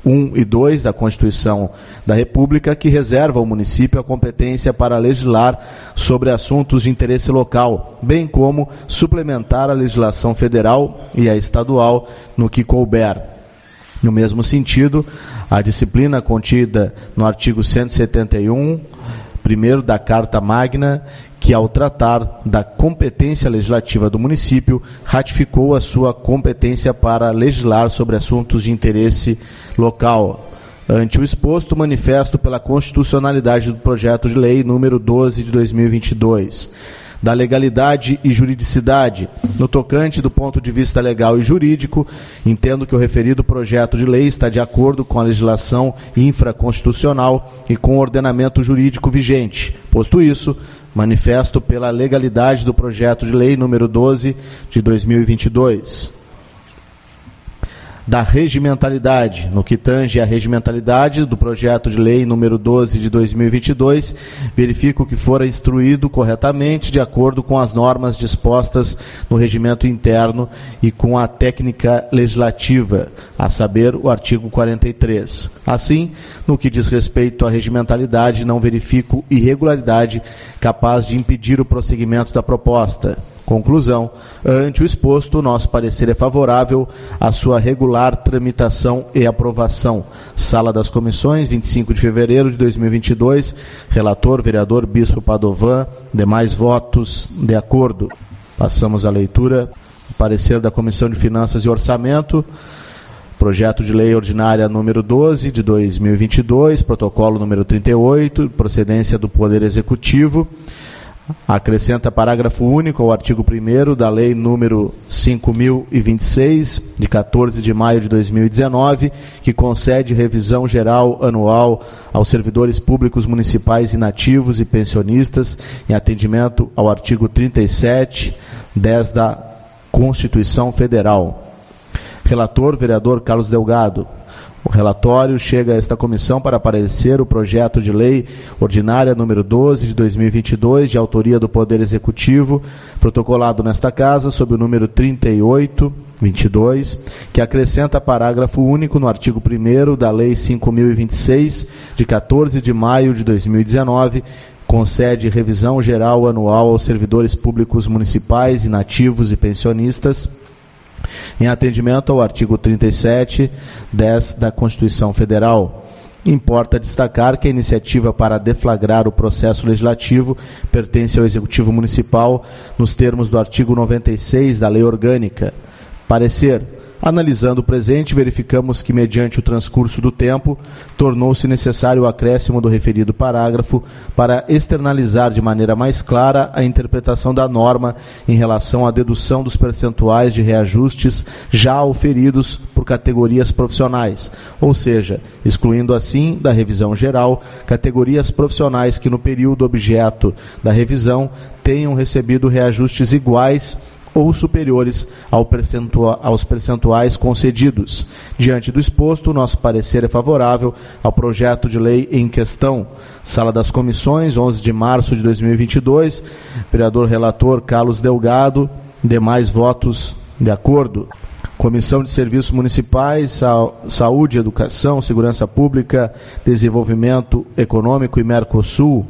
um e dois da Constituição da República, que reserva ao município a competência para legislar sobre assuntos de interesse local, bem como suplementar a legislação federal e a estadual no que couber. No mesmo sentido, a disciplina contida no artigo cento e setenta e um, primeiro da Carta Magna, que ao tratar da competência legislativa do município, ratificou a sua competência para legislar sobre assuntos de interesse local. Ante o exposto, manifesto pela constitucionalidade do projeto de lei número doze de dois mil e vinte e dois. Da legalidade e juridicidade. No tocante do ponto de vista legal e jurídico, entendo que o referido projeto de lei está de acordo com a legislação infraconstitucional e com o ordenamento jurídico vigente. Posto isso, manifesto pela legalidade do projeto de lei número doze de dois mil e vinte e dois. Da regimentalidade. No que tange à regimentalidade do projeto de lei número doze de dois mil e vinte e dois, verifico que fora instruído corretamente de acordo com as normas dispostas no regimento interno e com a técnica legislativa, a saber, o artigo quarenta e três. Assim, no que diz respeito à regimentalidade, não verifico irregularidade capaz de impedir o prosseguimento da proposta. Conclusão. Ante o exposto, nosso parecer é favorável à sua regular tramitação e aprovação. Sala das Comissões, vinte e cinco de fevereiro de dois mil e vinte e dois. Relator, vereador Bispo Padovan. Demais votos de acordo. Passamos à leitura. Parecer da Comissão de Finanças e Orçamento. Projeto de Lei Ordinária número doze de dois mil e vinte e dois. Protocolo número trinta e oito. Procedência do Poder Executivo. Acrescenta parágrafo único ao artigo primeiro da Lei número cinco mil e vinte e seis, de quatorze de maio de dois mil e dezenove, que concede revisão geral anual aos servidores públicos municipais inativos e pensionistas, em atendimento ao artigo trinta e sete, dez da Constituição Federal. Relator, vereador Carlos Delgado. O relatório chega a esta comissão para parecer o projeto de lei ordinária número doze de dois mil e vinte e dois, de autoria do Poder Executivo, protocolado nesta casa sob o número trinta e oito, vinte e dois, que acrescenta parágrafo único no artigo primeiro da Lei cinco mil e vinte e seis, de quatorze de maio de dois mil e dezenove, concede revisão geral anual aos servidores públicos municipais, inativos e pensionistas, em atendimento ao artigo trinta e sete, dez da Constituição Federal. Importa destacar que a iniciativa para deflagrar o processo legislativo pertence ao Executivo Municipal nos termos do artigo noventa e seis da Lei Orgânica. Parecer. Analisando o presente, verificamos que, mediante o transcurso do tempo, tornou-se necessário o acréscimo do referido parágrafo para externalizar de maneira mais clara a interpretação da norma em relação à dedução dos percentuais de reajustes já auferidos por categorias profissionais, ou seja, excluindo assim da revisão geral categorias profissionais que, no período objeto da revisão, tenham recebido reajustes iguais ou superiores ao percentua- aos percentuais concedidos. Diante do exposto, nosso parecer é favorável ao projeto de lei em questão. Sala das Comissões, onze de março de dois mil e vinte e dois, vereador relator Carlos Delgado, demais votos de acordo. Comissão de Serviços Municipais, Sa- Saúde, Educação, Segurança Pública, Desenvolvimento Econômico e Mercosul.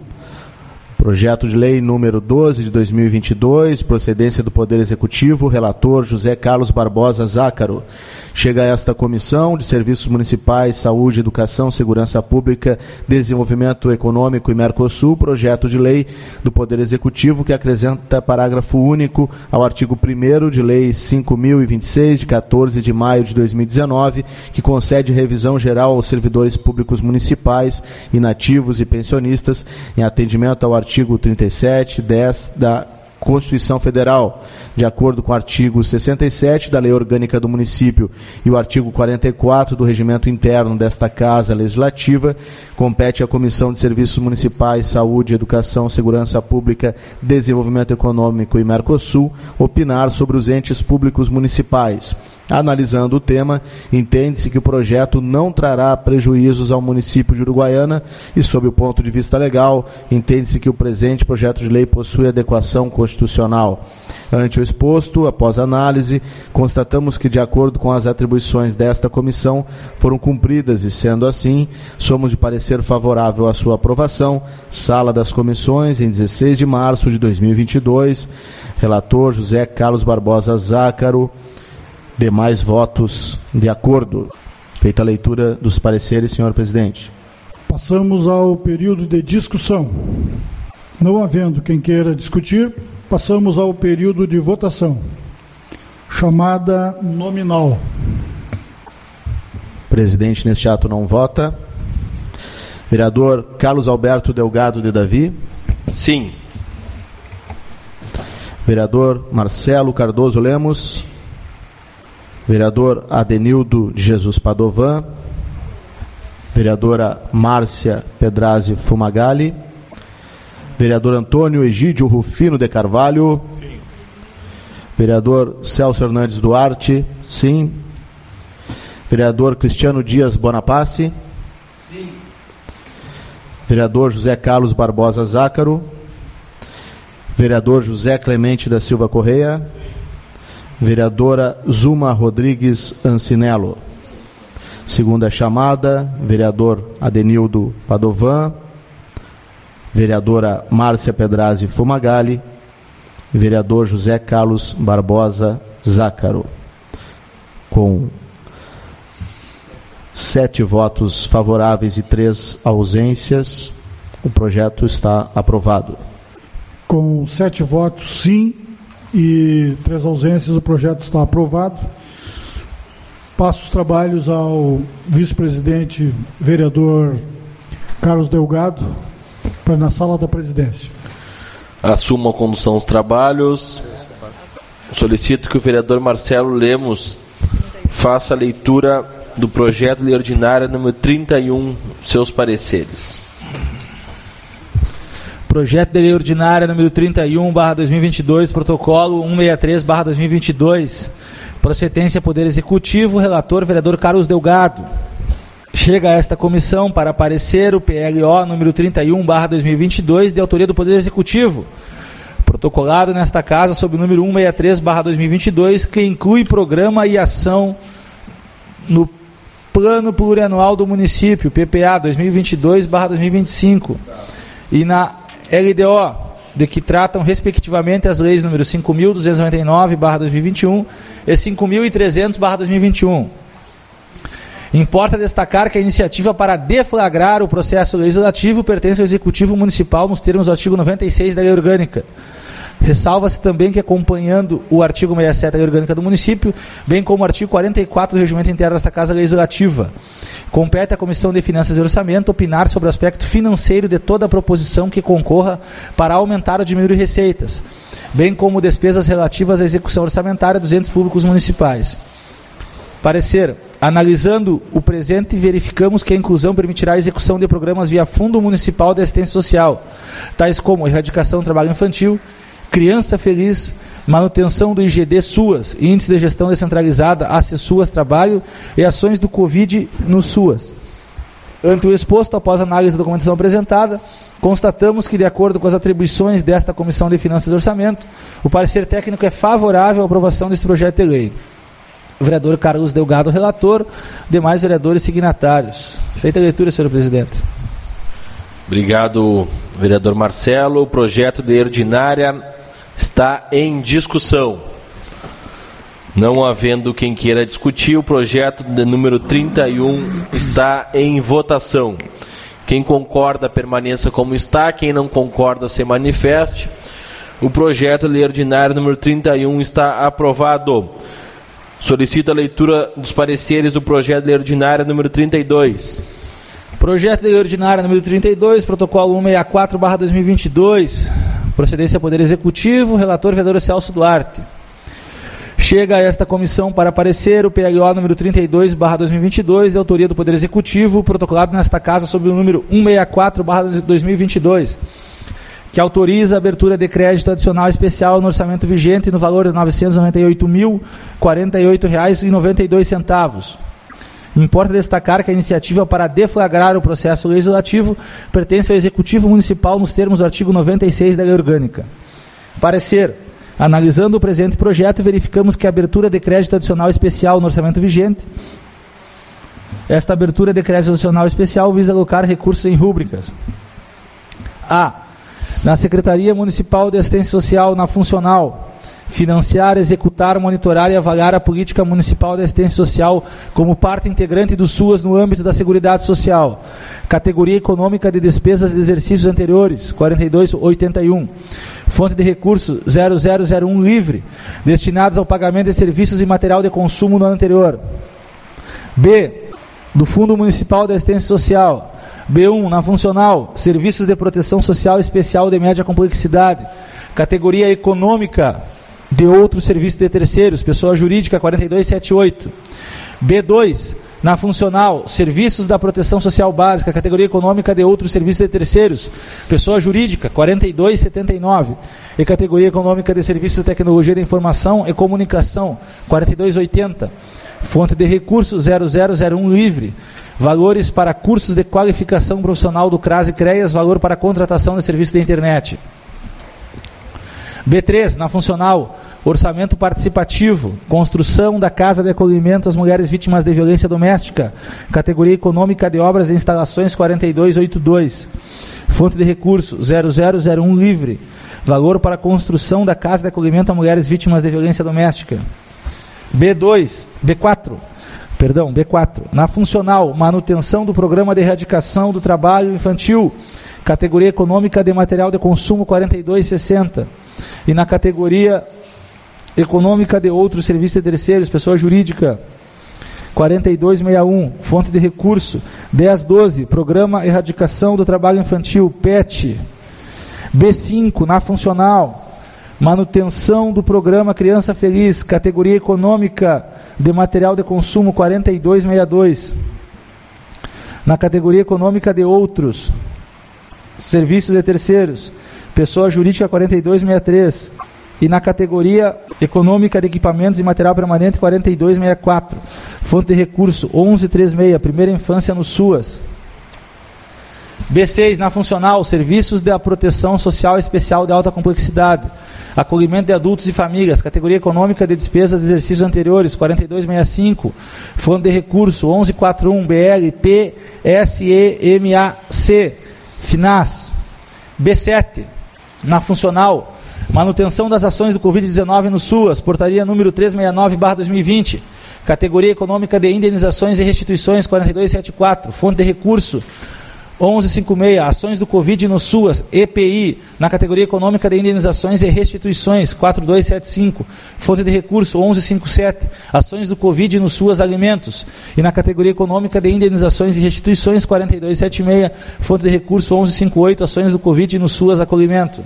Projeto de Lei número doze de dois mil e vinte e dois, procedência do Poder Executivo, relator José Carlos Barbosa Zácaro. Chega a esta Comissão de Serviços Municipais, Saúde, Educação, Segurança Pública, Desenvolvimento Econômico e Mercosul, projeto de lei do Poder Executivo que acrescenta parágrafo único ao artigo primeiro de Lei cinco mil e vinte e seis, de quatorze de maio de dois mil e dezenove, que concede revisão geral aos servidores públicos municipais, inativos e pensionistas, em atendimento ao artigo trinta e sete, dez da Constituição Federal, de acordo com o artigo sessenta e sete da Lei Orgânica do Município e o artigo quarenta e quatro do Regimento Interno desta Casa Legislativa, compete à Comissão de Serviços Municipais, Saúde, Educação, Segurança Pública, Desenvolvimento Econômico e Mercosul opinar sobre os entes públicos municipais. Analisando o tema, entende-se que o projeto não trará prejuízos ao município de Uruguaiana e, sob o ponto de vista legal, entende-se que o presente projeto de lei possui adequação constitucional. Ante o exposto, após análise, constatamos que, de acordo com as atribuições desta comissão, foram cumpridas e, sendo assim, somos de parecer favorável à sua aprovação. Sala das Comissões, em dezesseis de março de dois mil e vinte e dois. Relator José Carlos Barbosa Zácaro. Demais votos de acordo. Feita a leitura dos pareceres, senhor presidente. Passamos ao período de discussão. Não havendo quem queira discutir, passamos ao período de votação. Chamada nominal. Presidente, neste ato não vota. Vereador Carlos Alberto Delgado de Davi. Sim. Vereador Marcelo Cardoso Lemos. Vereador Adenildo de Jesus Padovan. Vereadora Márcia Pedrazzi Fumagalli. Vereador Antônio Egídio Rufino de Carvalho. Sim. Vereador Celso Hernandes Duarte. Sim. Vereador Cristiano Dias Bonapace. Sim. Vereador José Carlos Barbosa Zácaro. Vereador José Clemente da Silva Correia. Vereadora Zuma Rodrigues Ancinello. Segunda chamada, vereador Adenildo Padovan, vereadora Márcia Pedrazzi Fumagalli, vereador José Carlos Barbosa Zácaro. Com sete votos favoráveis e três ausências, o projeto está aprovado. Com sete votos sim e três ausências, o projeto está aprovado. Passo os trabalhos ao vice-presidente vereador Carlos Delgado, para na sala da presidência. Assuma a condução dos trabalhos. Solicito que o vereador Marcelo Lemos faça a leitura do projeto de lei ordinária número trinta e um, seus pareceres. Projeto de lei ordinária número trinta e um barra dois mil e vinte e dois, protocolo cento e sessenta e três barra dois mil e vinte e dois, procedência Poder Executivo, relator vereador Carlos Delgado. Chega a esta comissão para parecer o P L O número trinta e um barra dois mil e vinte e dois, de autoria do Poder Executivo, protocolado nesta casa sob o número cento e sessenta e três barra dois mil e vinte e dois, que inclui programa e ação no Plano Plurianual do Município, P P A dois mil e vinte e dois barra dois mil e vinte e cinco, e na L D O, de que tratam respectivamente as leis número cinco mil duzentos e noventa e nove barra dois mil e vinte e um e cinco mil e trezentos barra dois mil e vinte e um. Importa destacar que a iniciativa para deflagrar o processo legislativo pertence ao Executivo Municipal nos termos do artigo noventa e seis da Lei Orgânica. Ressalva-se também que, acompanhando o artigo sessenta e sete da Lei Orgânica do Município, bem como o artigo quarenta e quatro do Regimento Interno desta Casa Legislativa, compete à Comissão de Finanças e Orçamento opinar sobre o aspecto financeiro de toda a proposição que concorra para aumentar ou diminuir receitas, bem como despesas relativas à execução orçamentária dos entes públicos municipais. Parecer. Analisando o presente, verificamos que a inclusão permitirá a execução de programas via Fundo Municipal de Assistência Social, tais como erradicação do trabalho infantil, Criança Feliz, manutenção do I G D SUAS, Índice de Gestão Descentralizada, A C SUAS Trabalho e ações do Covid no SUAS. Ante o exposto, após análise da documentação apresentada, constatamos que, de acordo com as atribuições desta Comissão de Finanças e Orçamento, o parecer técnico é favorável à aprovação deste projeto de lei. O vereador Carlos Delgado, relator, demais vereadores signatários. Feita a leitura, senhor presidente. Obrigado, vereador Marcelo. O projeto de lei ordinária está em discussão. Não havendo quem queira discutir, o projeto de número trinta e um está em votação. Quem concorda, permaneça como está. Quem não concorda, se manifeste. O projeto de lei ordinária número trinta e um está aprovado. Solicito a leitura dos pareceres do projeto de lei ordinária número trinta e dois. Projeto de lei ordinária número trinta e dois, protocolo cento e sessenta e quatro barra dois mil e vinte e dois, procedência Poder Executivo, relator vereador Celso Duarte. Chega a esta comissão para parecer o P L O número trinta e dois barra dois mil e vinte e dois, de autoria do Poder Executivo, protocolado nesta casa sob o número cento e sessenta e quatro barra dois mil e vinte e dois, que autoriza a abertura de crédito adicional especial no orçamento vigente no valor de novecentos e noventa e oito mil, quarenta e oito reais e noventa e dois centavos. Importa destacar que a iniciativa para deflagrar o processo legislativo pertence ao Executivo Municipal nos termos do artigo noventa e seis da Lei Orgânica. Parecer. Analisando o presente projeto, verificamos que a abertura de crédito adicional especial no orçamento vigente, esta abertura de crédito adicional especial visa alocar recursos em rúbricas. A. Na Secretaria Municipal de Assistência Social, na funcional, financiar, executar, monitorar e avaliar a política municipal de assistência social como parte integrante do SUAS no âmbito da Seguridade Social. Categoria econômica de despesas de exercícios anteriores, quarenta e dois oitenta e um. Fonte de recursos zero zero zero um livre, destinados ao pagamento de serviços e material de consumo no ano anterior. B. Do Fundo Municipal de Assistência Social. B um, na funcional, serviços de proteção social especial de média complexidade. Categoria econômica de outros serviços de terceiros, pessoa jurídica, quarenta e dois setenta e oito. B dois, na funcional, serviços da proteção social básica, categoria econômica de outros serviços de terceiros, pessoa jurídica, quarenta e dois setenta e nove. E categoria econômica de serviços de tecnologia da informação e comunicação, quarenta e dois oitenta. Fonte de recursos zero zero zero um livre. Valores para cursos de qualificação profissional do CRAS e CREAS, valor para contratação de serviços de internet. B três, na funcional, orçamento participativo, construção da casa de acolhimento às mulheres vítimas de violência doméstica, categoria econômica de obras e instalações, quarenta e dois oitenta e dois. Fonte de recursos zero zero zero um livre. Valor para construção da casa de acolhimento a mulheres vítimas de violência doméstica. B dois, B quatro, perdão, B quatro, na funcional, manutenção do programa de erradicação do trabalho infantil, categoria econômica de material de consumo, quarenta e dois sessenta. E na categoria econômica de outros serviços de terceiros, pessoa jurídica, quarenta e dois sessenta e um. Fonte de recurso dez doze, programa erradicação do trabalho infantil, P E T. B cinco, na funcional, manutenção do programa Criança Feliz, categoria econômica de material de consumo, quarenta e dois sessenta e dois. Na categoria econômica de outros serviços de terceiros, pessoa jurídica, quarenta e dois sessenta e três. E na categoria econômica de equipamentos e material permanente, quarenta e dois sessenta e quatro. Fonte de recurso onze trinta e seis, primeira infância no SUAS. B seis, na funcional, serviços da proteção social especial de alta complexidade, acolhimento de adultos e famílias, categoria econômica de despesas de exercícios anteriores, quarenta e dois sessenta e cinco. Fonte de recurso onze quarenta e um, B L, P, S E M A C, FINAS. B sete, na funcional, manutenção das ações do covid dezenove no SUAS, portaria número trezentos e sessenta e nove barra dois mil e vinte, categoria econômica de indenizações e restituições, quarenta e dois setenta e quatro, fonte de recurso onze cinquenta e seis, ações do Covid no SUAS, E P I, na categoria econômica de indenizações e restituições, quatro dois sete cinco, fonte de recurso onze cinquenta e sete, ações do Covid no SUAS alimentos, e na categoria econômica de indenizações e restituições, quarenta e dois setenta e seis, fonte de recurso onze cinquenta e oito, ações do Covid no SUAS acolhimento.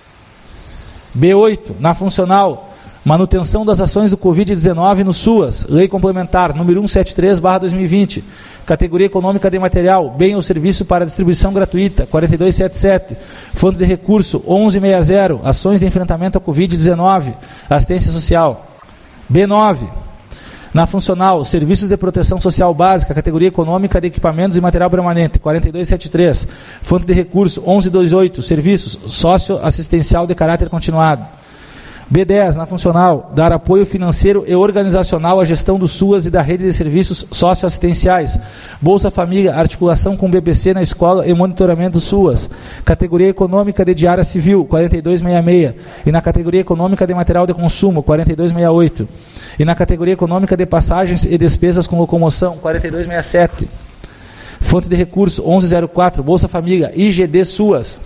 B oito, na funcional, manutenção das ações do covid dezenove no SUAS, lei complementar número cento e setenta e três barra dois mil e vinte, categoria econômica de material, bem ou serviço para distribuição gratuita, quarenta e dois setenta e sete, fonte de recurso onze sessenta, ações de enfrentamento ao covid dezenove, assistência social. B nove, na funcional, serviços de proteção social básica, categoria econômica de equipamentos e material permanente, quarenta e dois setenta e três, fonte de recurso onze vinte e oito, serviços socioassistencial de caráter continuado. B dez, na funcional, dar apoio financeiro e organizacional à gestão do SUAS e da rede de serviços socioassistenciais, Bolsa Família, articulação com o B P C na escola e monitoramento do SUAS, categoria econômica de diária civil, quarenta e dois sessenta e seis, e na categoria econômica de material de consumo, quarenta e dois sessenta e oito, e na categoria econômica de passagens e despesas com locomoção, quarenta e dois sessenta e sete, fonte de recurso onze zero quatro, Bolsa Família, I G D SUAS.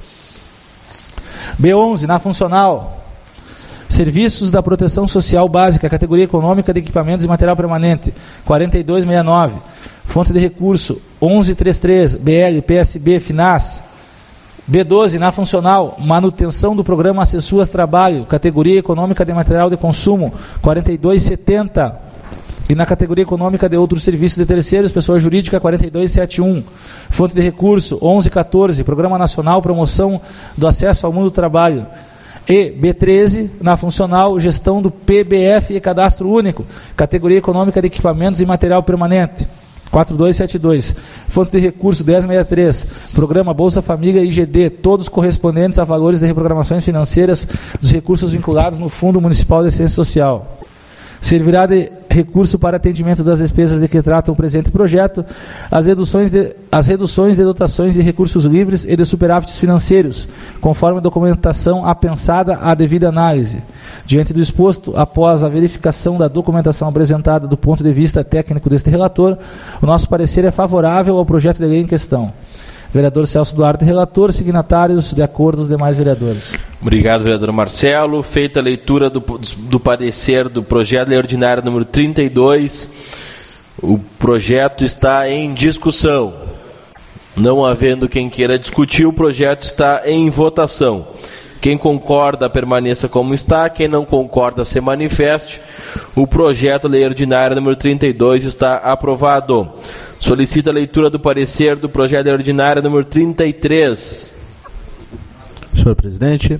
B onze, na funcional, serviços da proteção social básica, categoria econômica de equipamentos e material permanente, quarenta e dois sessenta e nove, fonte de recurso onze trinta e três, B L, P S B, FINAS. B doze, na funcional, manutenção do programa Acessuas Trabalho, categoria econômica de material de consumo, quarenta e dois setenta, E na categoria econômica de outros serviços de terceiros, pessoa jurídica quarenta e dois setenta e um, fonte de recurso onze quatorze, Programa Nacional Promoção do Acesso ao Mundo do Trabalho. E B treze, na funcional, gestão do P B F e cadastro único, categoria econômica de equipamentos e material permanente. quatro dois sete dois, fonte de recurso dez sessenta e três, Programa Bolsa Família I G D, todos correspondentes a valores de reprogramações financeiras dos recursos vinculados no Fundo Municipal de Assistência Social. Servirá de recurso para atendimento das despesas de que trata o presente projeto, as reduções de, as reduções de dotações de recursos livres e de superávites financeiros, conforme a documentação apensada à devida análise. Diante do exposto, após a verificação da documentação apresentada do ponto de vista técnico deste relator, o nosso parecer é favorável ao projeto de lei em questão. Vereador Celso Duarte, relator, signatários de acordo os demais vereadores. Obrigado, vereador Marcelo. Feita a leitura do, do parecer do projeto de lei ordinária número trinta e dois, o projeto está em discussão. Não havendo quem queira discutir, o projeto está em votação. Quem concorda, permaneça como está. Quem não concorda, se manifeste. O projeto de lei ordinária número trinta e dois está aprovado. Solicita a leitura do parecer do projeto de lei ordinária número trinta e três. Senhor presidente,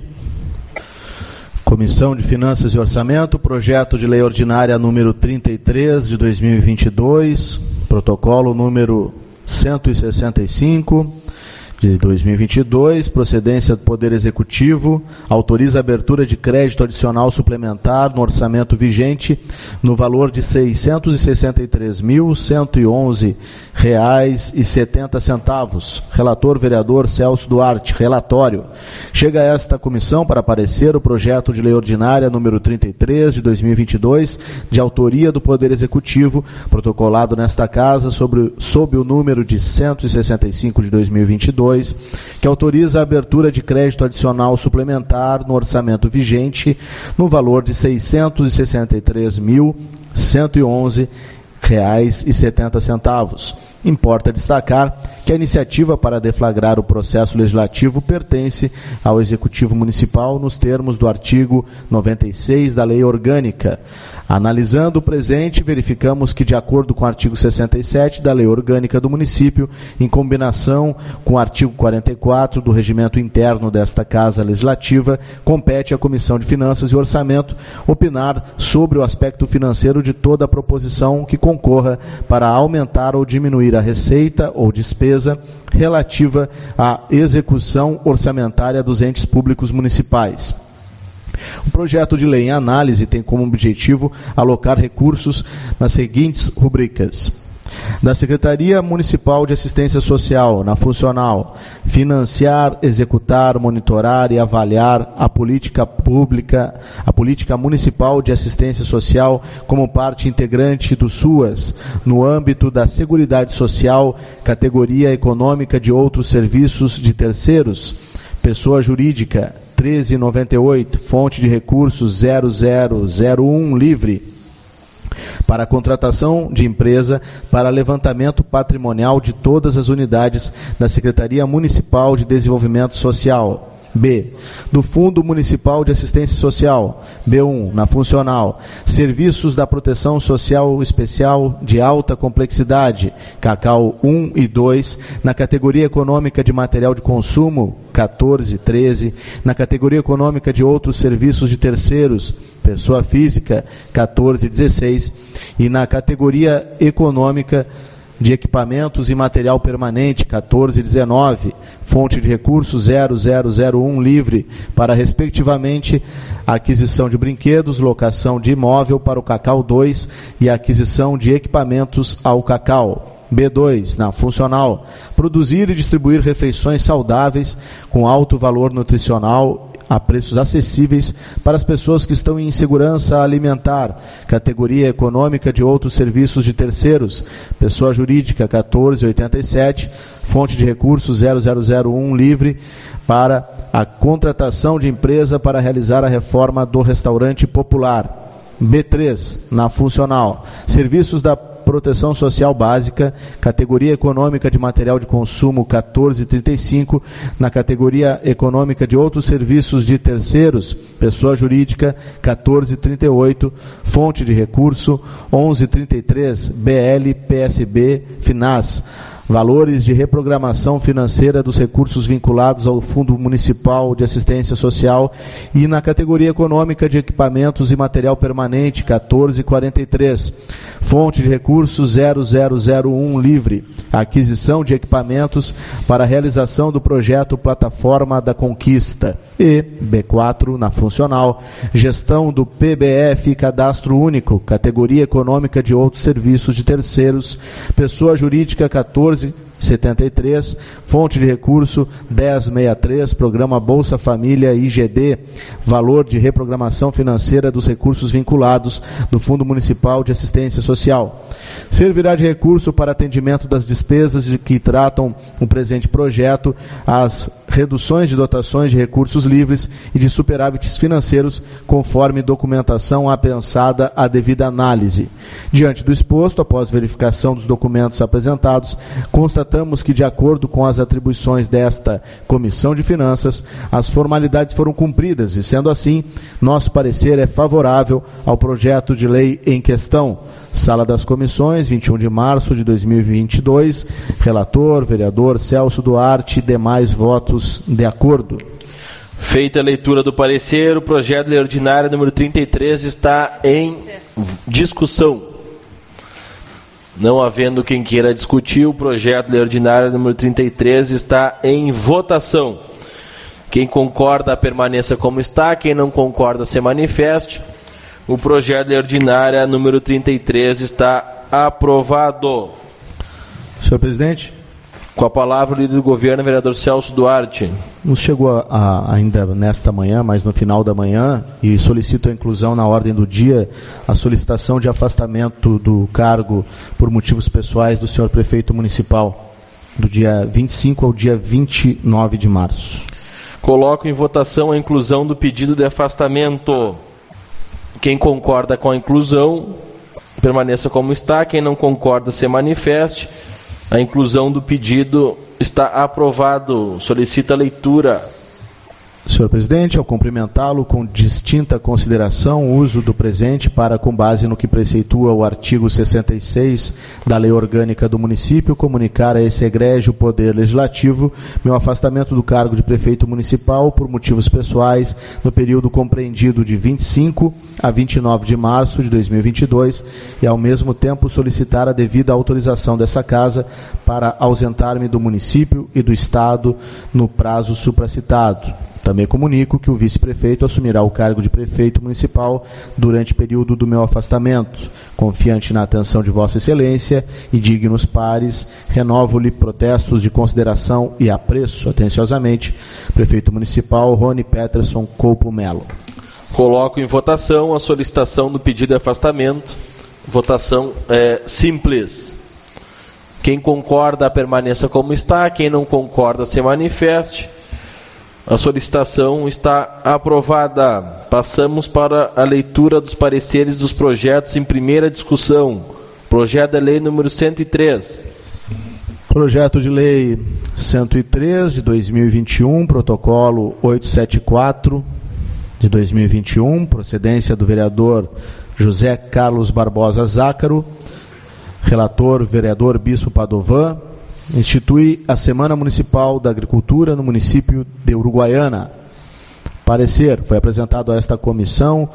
Comissão de Finanças e Orçamento, projeto de lei ordinária número trinta e três de dois mil e vinte e dois, protocolo número cento e sessenta e cinco de dois mil e vinte e dois, procedência do Poder Executivo, autoriza a abertura de crédito adicional suplementar no orçamento vigente no valor de seiscentos e sessenta e três mil, cento e onze reais e setenta centavos. Relator, vereador Celso Duarte. Relatório. Chega a esta comissão para parecer o projeto de lei ordinária número trinta e três de dois mil e vinte e dois, de autoria do Poder Executivo, protocolado nesta casa sobre, sob o número de cento e sessenta e cinco de dois mil e vinte e dois, que autoriza a abertura de crédito adicional suplementar no orçamento vigente no valor de seiscentos e sessenta e três mil, cento e onze reais e setenta centavos. Importa destacar que a iniciativa para deflagrar o processo legislativo pertence ao Executivo Municipal nos termos do artigo noventa e seis da Lei Orgânica. Analisando o presente, verificamos que, de acordo com o artigo sessenta e sete da Lei Orgânica do Município, em combinação com o artigo quarenta e quatro do Regimento Interno desta Casa Legislativa, compete à Comissão de Finanças e Orçamento opinar sobre o aspecto financeiro de toda a proposição que concorra para aumentar ou diminuir a receita ou despesa relativa à execução orçamentária dos entes públicos municipais. O projeto de lei em análise tem como objetivo alocar recursos nas seguintes rubricas: da Secretaria Municipal de Assistência Social, na funcional, financiar, executar, monitorar e avaliar a política pública, a política municipal de assistência social como parte integrante do SUAS, no âmbito da Seguridade Social, categoria econômica de outros serviços de terceiros. Pessoa jurídica, treze reais e noventa e oito centavos, fonte de recursos zero zero zero um, livre. Para a contratação de empresa para levantamento patrimonial de todas as unidades da Secretaria Municipal de Desenvolvimento Social. B. Do Fundo Municipal de Assistência Social. B um, na funcional. Serviços da Proteção Social Especial de Alta Complexidade. Cacau um e dois, na categoria econômica de material de consumo, quatorze, treze. Na categoria econômica de outros serviços de terceiros, pessoa física, quatorze, dezesseis. E na categoria econômica de equipamentos e material permanente, quatorze, dezenove, fonte de recursos zero zero zero um, livre, para respectivamente a aquisição de brinquedos, locação de imóvel para o Cacau dois e a aquisição de equipamentos ao Cacau. B dois, na funcional, produzir e distribuir refeições saudáveis com alto valor nutricional a preços acessíveis para as pessoas que estão em insegurança alimentar, categoria econômica de outros serviços de terceiros, pessoa jurídica quatorze, oitenta e sete, fonte de recursos zero zero zero um, livre, para a contratação de empresa para realizar a reforma do restaurante popular. B três, na funcional, serviços da Proteção Social Básica, categoria econômica de material de consumo quatorze e trinta e cinco, na categoria econômica de outros serviços de terceiros, pessoa jurídica quatorze e trinta e oito, fonte de recurso onze e trinta e três, B L, P S B, Finas. Valores de reprogramação financeira dos recursos vinculados ao Fundo Municipal de Assistência Social e na categoria econômica de equipamentos e material permanente, quatorze e quarenta e três. Fonte de recursos zero zero zero um livre. Aquisição de equipamentos para a realização do projeto Plataforma da Conquista. E, B quatro, na funcional, gestão do P B F Cadastro Único, categoria econômica de outros serviços de terceiros, pessoa jurídica quatorze e setenta e três, fonte de recurso dez sessenta e três, programa Bolsa Família I G D, valor de reprogramação financeira dos recursos vinculados do Fundo Municipal de Assistência Social. Servirá de recurso para atendimento das despesas de que tratam o presente projeto, as reduções de dotações de recursos livres e de superávites financeiros, conforme documentação apensada à devida análise. Diante do exposto, após verificação dos documentos apresentados, constatamos que, de acordo com as atribuições desta Comissão de Finanças, as formalidades foram cumpridas e, sendo assim, nosso parecer é favorável ao projeto de lei em questão. Sala das Comissões, vinte e um de março de dois mil e vinte e dois. Relator, vereador Celso Duarte. Demais votos de acordo. Feita a leitura do parecer, o projeto de lei ordinária número trinta e três está em discussão. Não havendo quem queira discutir, o projeto de lei ordinária número trinta e três está em votação. Quem concorda, permaneça como está. Quem não concorda, se manifeste. O projeto de lei ordinária número trinta e três está aprovado. Senhor presidente. Com a palavra, o líder do governo, vereador Celso Duarte. Nos chegou a, a, ainda nesta manhã, mas no final da manhã, e solicito a inclusão na ordem do dia, a solicitação de afastamento do cargo por motivos pessoais do senhor prefeito municipal, do dia vinte e cinco ao dia vinte e nove de março. Coloco em votação a inclusão do pedido de afastamento. Quem concorda com a inclusão, permaneça como está. Quem não concorda, se manifeste. A inclusão do pedido está aprovado. Solicita a leitura. Senhor presidente, ao cumprimentá-lo com distinta consideração, o uso do presente para, com base no que preceitua o artigo sessenta e seis da Lei Orgânica do Município, comunicar a esse egrégio Poder Legislativo meu afastamento do cargo de prefeito municipal por motivos pessoais no período compreendido de vinte e cinco a vinte e nove de março de dois mil e vinte e dois e, ao mesmo tempo, solicitar a devida autorização dessa Casa para ausentar-me do município e do Estado no prazo supracitado. Também comunico que o vice-prefeito assumirá o cargo de prefeito municipal durante o período do meu afastamento. Confiante na atenção de Vossa Excelência e dignos pares, renovo-lhe protestos de consideração e apreço. Atenciosamente, prefeito municipal Rony Peterson Coupo Melo. Coloco em votação a solicitação do pedido de afastamento. Votação é simples. Quem concorda, permaneça como está. Quem não concorda, se manifeste. A solicitação está aprovada. Passamos para a leitura dos pareceres dos projetos em primeira discussão. Projeto de lei número cento e três. Projeto de lei cento e três de dois mil e vinte e um, protocolo oitocentos e setenta e quatro de dois mil e vinte e um, procedência do vereador José Carlos Barbosa Zácaro, relator vereador Bispo Padovan. Institui a Semana Municipal da Agricultura no município de Uruguaiana. Parecer. Foi apresentado a esta Comissão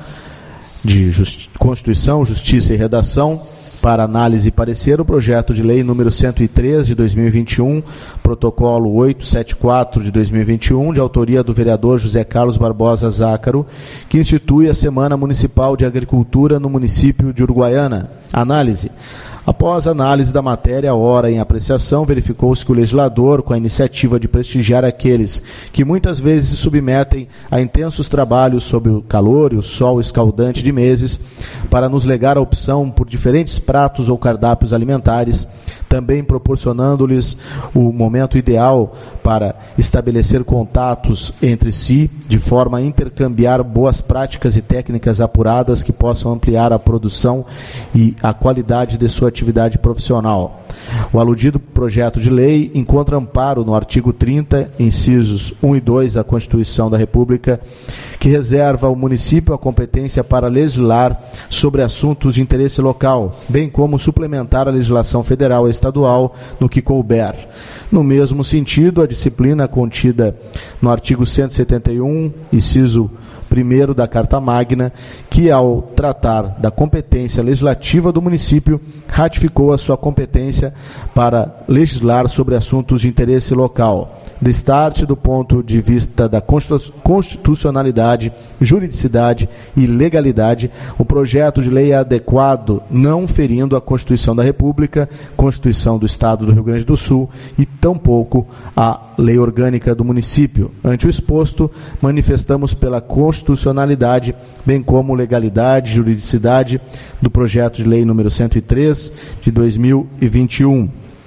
de Justi- Constituição, Justiça e Redação para análise e parecer o projeto de lei número cento e três de dois mil e vinte e um, protocolo oitocentos e setenta e quatro de dois mil e vinte e um, de autoria do vereador José Carlos Barbosa Zácaro, que institui a Semana Municipal de Agricultura no município de Uruguaiana. Análise. Após a análise da matéria, ora em apreciação, verificou-se que o legislador, com a iniciativa de prestigiar aqueles que muitas vezes se submetem a intensos trabalhos sob o calor e o sol escaldante de meses, para nos legar a opção por diferentes pratos ou cardápios alimentares, também proporcionando-lhes o momento ideal para estabelecer contatos entre si, de forma a intercambiar boas práticas e técnicas apuradas que possam ampliar a produção e a qualidade de sua atividade profissional. O aludido projeto de lei encontra amparo no artigo trinta, incisos um e dois da Constituição da República, que reserva ao município a competência para legislar sobre assuntos de interesse local, bem como suplementar a legislação federal e estadual no que couber. No mesmo sentido, a disciplina contida no artigo cento e setenta e um, inciso primeiro da Carta Magna, que ao tratar da competência legislativa do município, ratificou a sua competência para legislar sobre assuntos de interesse local. Destarte do ponto de vista da constitucionalidade, juridicidade e legalidade, o projeto de lei é adequado, não ferindo a Constituição da República, Constituição do Estado do Rio Grande do Sul e tampouco a Lei Orgânica do município. Ante o exposto, manifestamos pela constitucionalidade, bem como legalidade e juridicidade do projeto de lei número cento e três de dois mil e vinte e um.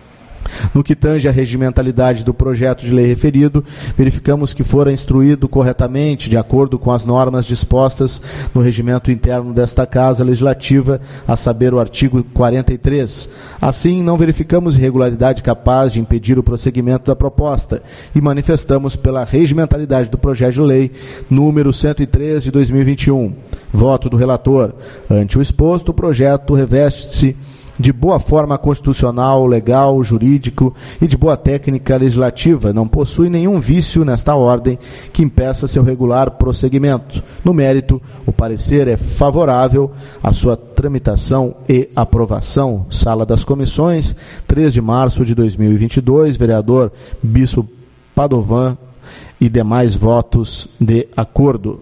No que tange à regimentalidade do projeto de lei referido, verificamos que fora instruído corretamente, de acordo com as normas dispostas no regimento interno desta Casa Legislativa, a saber, o artigo quarenta e três. Assim, não verificamos irregularidade capaz de impedir o prosseguimento da proposta e manifestamos pela regimentalidade do projeto de lei número cento e três de dois mil e vinte e um. Voto do relator. Ante o exposto, o projeto reveste-se de boa forma constitucional, legal, jurídico e de boa técnica legislativa, não possui nenhum vício nesta ordem que impeça seu regular prosseguimento. No mérito, o parecer é favorável à sua tramitação e aprovação. Sala das Comissões, três de março de dois mil e vinte e dois, vereador Bispo Padovan e demais votos de acordo.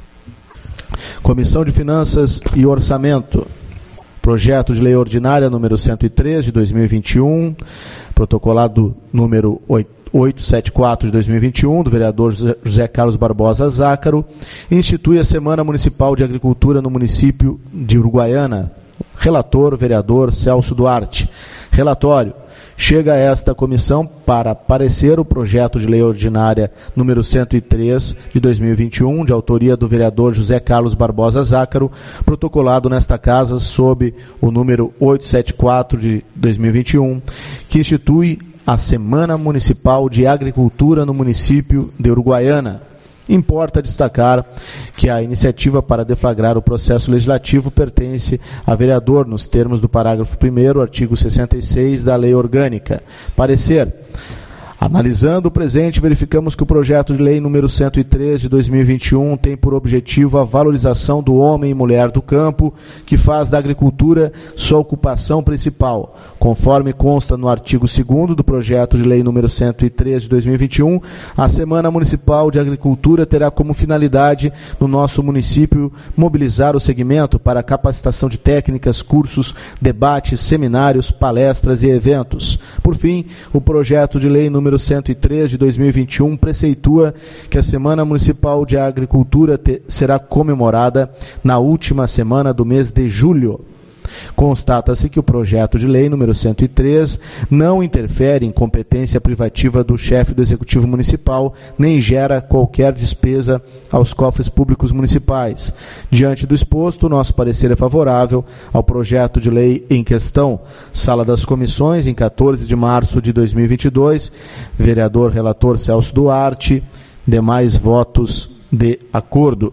Comissão de Finanças e Orçamento. Projeto de Lei Ordinária número cento e três de dois mil e vinte e um, protocolado número oitocentos e setenta e quatro de dois mil e vinte e um, do vereador José Carlos Barbosa Zácaro, institui a Semana Municipal de Agricultura no município de Uruguaiana. Relator, vereador Celso Duarte. Relatório. Chega a esta comissão para parecer o projeto de lei ordinária número cento e três de dois mil e vinte e um, de autoria do vereador José Carlos Barbosa Zácaro, protocolado nesta casa sob o número oitocentos e setenta e quatro de dois mil e vinte e um, que institui a Semana Municipal de Agricultura no município de Uruguaiana. Importa destacar que a iniciativa para deflagrar o processo legislativo pertence a vereador, nos termos do parágrafo primeiro, artigo sessenta e seis da Lei Orgânica. Parecer. Analisando o presente, verificamos que o projeto de lei número cento e três de dois mil e vinte e um tem por objetivo a valorização do homem e mulher do campo, que faz da agricultura sua ocupação principal. Conforme consta no artigo segundo do projeto de lei número cento e três de dois mil e vinte e um, a Semana Municipal de Agricultura terá como finalidade, no nosso município, mobilizar o segmento para capacitação de técnicas, cursos, debates, seminários, palestras e eventos. Por fim, o projeto de lei número número cento e três de dois mil e vinte e um preceitua que a Semana Municipal de Agricultura te, será comemorada na última semana do mês de julho. Constata-se que o projeto de lei número cento e três não interfere em competência privativa do chefe do Executivo Municipal, nem gera qualquer despesa aos cofres públicos municipais. Diante do exposto, nosso parecer é favorável ao projeto de lei em questão. Sala das Comissões, em quatorze de março de dois mil e vinte e dois, vereador relator Celso Duarte, demais votos de acordo.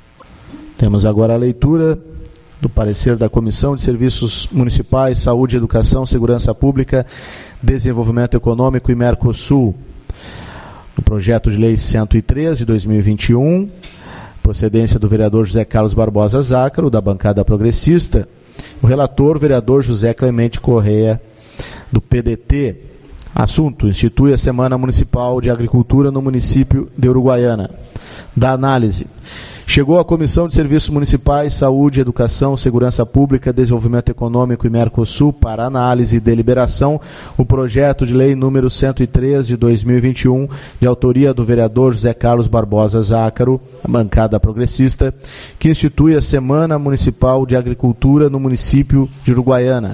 Temos agora a leitura do parecer da Comissão de Serviços Municipais, Saúde, Educação, Segurança Pública, Desenvolvimento Econômico e Mercosul. No projeto de lei cento e três de dois mil e vinte e um, procedência do vereador José Carlos Barbosa Zácaro, da bancada progressista, o relator, vereador José Clemente Correia, do P D T. Assunto: institui a Semana Municipal de Agricultura no município de Uruguaiana. Da análise. Chegou à Comissão de Serviços Municipais, Saúde, Educação, Segurança Pública, Desenvolvimento Econômico e Mercosul para análise e deliberação o projeto de lei número cento e três de dois mil e vinte e um, de autoria do vereador José Carlos Barbosa Zácaro, a bancada progressista, que institui a Semana Municipal de Agricultura no município de Uruguaiana.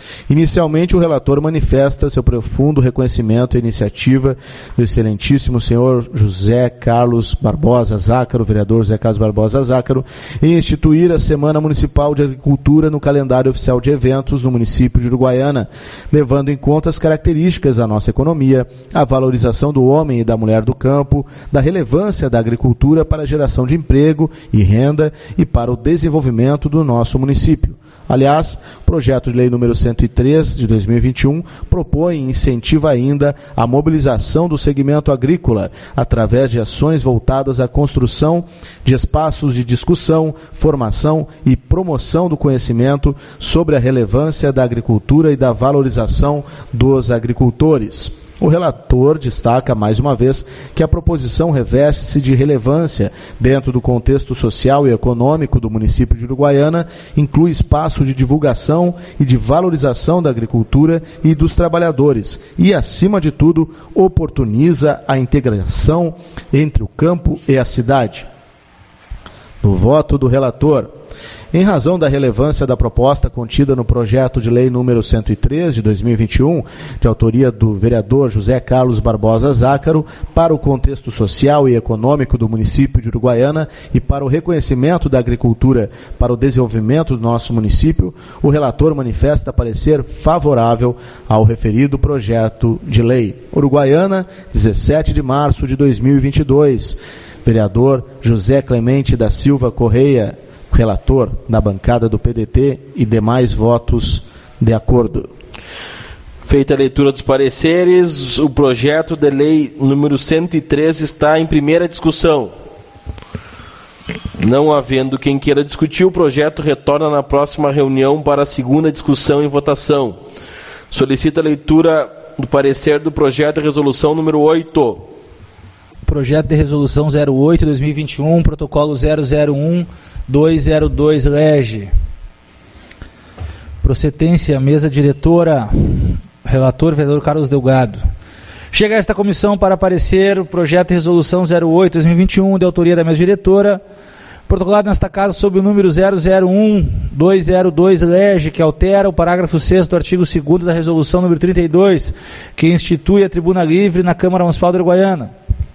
Inicialmente, o relator manifesta seu profundo reconhecimento à iniciativa do excelentíssimo senhor José Carlos Barbosa Zácaro, vereador José Carlos Barbosa Zácaro, em instituir a Semana Municipal de Agricultura no calendário oficial de eventos no município de Uruguaiana, levando em conta as características da nossa economia, a valorização do homem e da mulher do campo, da relevância da agricultura para a geração de emprego e renda e para o desenvolvimento do nosso município. Aliás, o projeto de lei número cento e três de dois mil e vinte e um propõe e incentiva ainda a mobilização do segmento agrícola através de ações voltadas à construção de espaços de discussão, formação e promoção do conhecimento sobre a relevância da agricultura e da valorização dos agricultores. O relator destaca, mais uma vez, que a proposição reveste-se de relevância dentro do contexto social e econômico do município de Uruguaiana, inclui espaço de divulgação e de valorização da agricultura e dos trabalhadores e, acima de tudo, oportuniza a integração entre o campo e a cidade. No voto do relator, em razão da relevância da proposta contida no projeto de lei número cento e três de dois mil e vinte e um, de autoria do vereador José Carlos Barbosa Zácaro, para o contexto social e econômico do município de Uruguaiana e para o reconhecimento da agricultura para o desenvolvimento do nosso município, o relator manifesta parecer favorável ao referido projeto de lei. Uruguaiana, dezessete de março de dois mil e vinte e dois. Vereador José Clemente da Silva Correia, relator na bancada do P D T, e demais votos de acordo. Feita a leitura dos pareceres, o projeto de lei número cento e três está em primeira discussão. Não havendo quem queira discutir, o projeto retorna na próxima reunião para a segunda discussão e votação. Solicito a leitura do parecer do projeto de resolução número oito. Projeto de resolução zero oito de dois mil e vinte e um, protocolo zero zero um dois zero dois Lege. Procedência, mesa diretora, relator, vereador Carlos Delgado. Chega a esta comissão para parecer o projeto de resolução zero oito de dois mil e vinte e um, de autoria da mesa diretora, protocolado nesta casa sob o número zero zero um dois zero dois Lege, que altera o parágrafo sexto do artigo segundo da resolução número trinta e dois, que institui a tribuna livre na Câmara Municipal de Uruguaiana.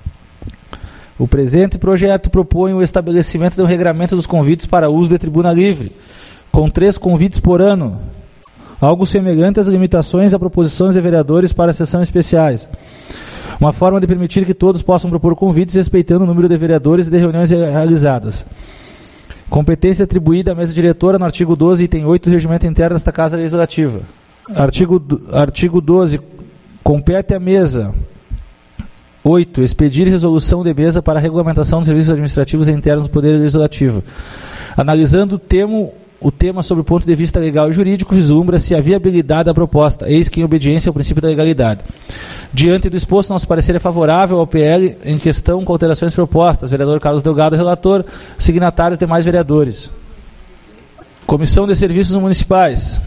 O presente projeto propõe o estabelecimento de um regramento dos convites para uso de tribuna livre, com três convites por ano, algo semelhante às limitações a proposições de vereadores para sessões especiais. Uma forma de permitir que todos possam propor convites respeitando o número de vereadores e de reuniões realizadas. Competência atribuída à mesa diretora no artigo doze, item oito do regimento interno desta Casa Legislativa. Artigo, artigo doze. Compete à mesa... oito. Expedir resolução de mesa para a regulamentação dos serviços administrativos internos do Poder Legislativo. Analisando o tema, o tema sob o ponto de vista legal e jurídico, vislumbra-se a viabilidade da proposta, eis que em obediência ao princípio da legalidade. Diante do exposto, nosso parecer é favorável ao P L em questão com alterações propostas. Vereador Carlos Delgado, relator, signatários demais vereadores. Comissão de Serviços Municipais.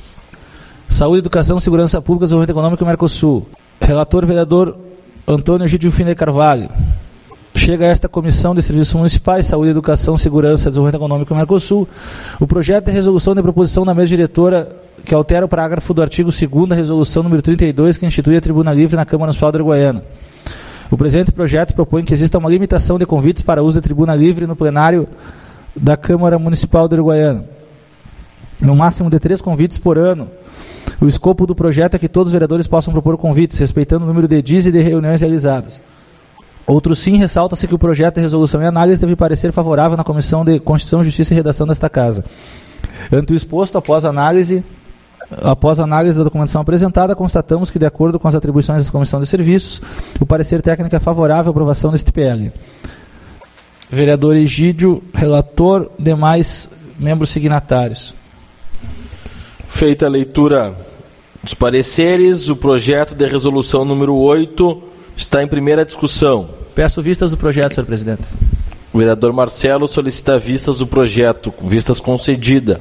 Saúde, Educação, Segurança Pública, Desenvolvimento Econômico e Mercosul. Relator, vereador Antônio Egídio Finer Carvalho. Chega a esta Comissão de Serviços Municipais, Saúde, Educação, Segurança, Desenvolvimento Econômico e Mercosul, o projeto de resolução de proposição da mesa diretora que altera o parágrafo do artigo segundo da resolução número trinta e dois, que institui a tribuna livre na Câmara Municipal de Uruguaiana. O presente projeto propõe que exista uma limitação de convites para uso de tribuna livre no plenário da Câmara Municipal de Uruguaiana, no máximo de três convites por ano. O escopo do projeto é que todos os vereadores possam propor convites, respeitando o número de dias e de reuniões realizadas. Outro sim, ressalta-se que o projeto de resolução e análise deve parecer favorável na Comissão de Constituição, Justiça e Redação desta Casa. Ante o exposto, após análise, após análise da documentação apresentada, constatamos que, de acordo com as atribuições da Comissão de Serviços, o parecer técnico é favorável à aprovação deste P L. Vereador Egídio, relator, demais membros signatários. Feita a leitura dos pareceres, o projeto de resolução número oito está em primeira discussão. Peço vistas do projeto, senhor presidente. O vereador Marcelo solicita vistas do projeto, vistas concedida.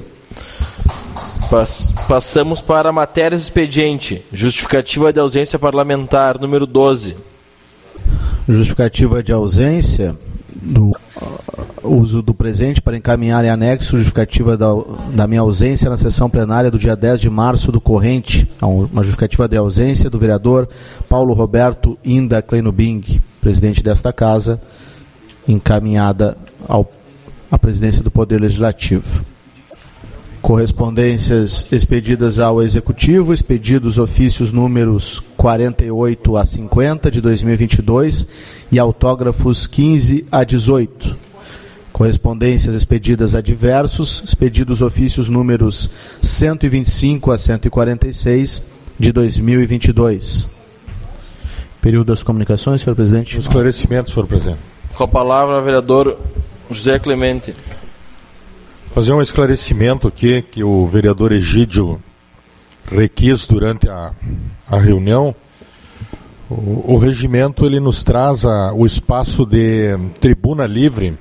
Pass- passamos para a matéria do expediente, justificativa de ausência parlamentar, número doze. Justificativa de ausência do uso do presente para encaminhar em anexo justificativa da, da minha ausência na sessão plenária do dia dez de março do corrente, uma justificativa de ausência do vereador Paulo Roberto Inda Kleinubing, presidente desta casa, encaminhada ao, à presidência do Poder Legislativo. Correspondências expedidas ao Executivo, expedidos ofícios números quarenta e oito a cinquenta de dois mil e vinte e dois e autógrafos quinze a dezoito. Correspondências expedidas a diversos, expedidos ofícios números cento e vinte e cinco a cento e quarenta e seis de dois mil e vinte e dois. Período das comunicações, senhor presidente. Esclarecimento, senhor presidente. Com a palavra, vereador José Clemente. Fazer um esclarecimento aqui que o vereador Egídio requis durante a, a reunião. O, o regimento ele nos traz a, o espaço de tribuna livre,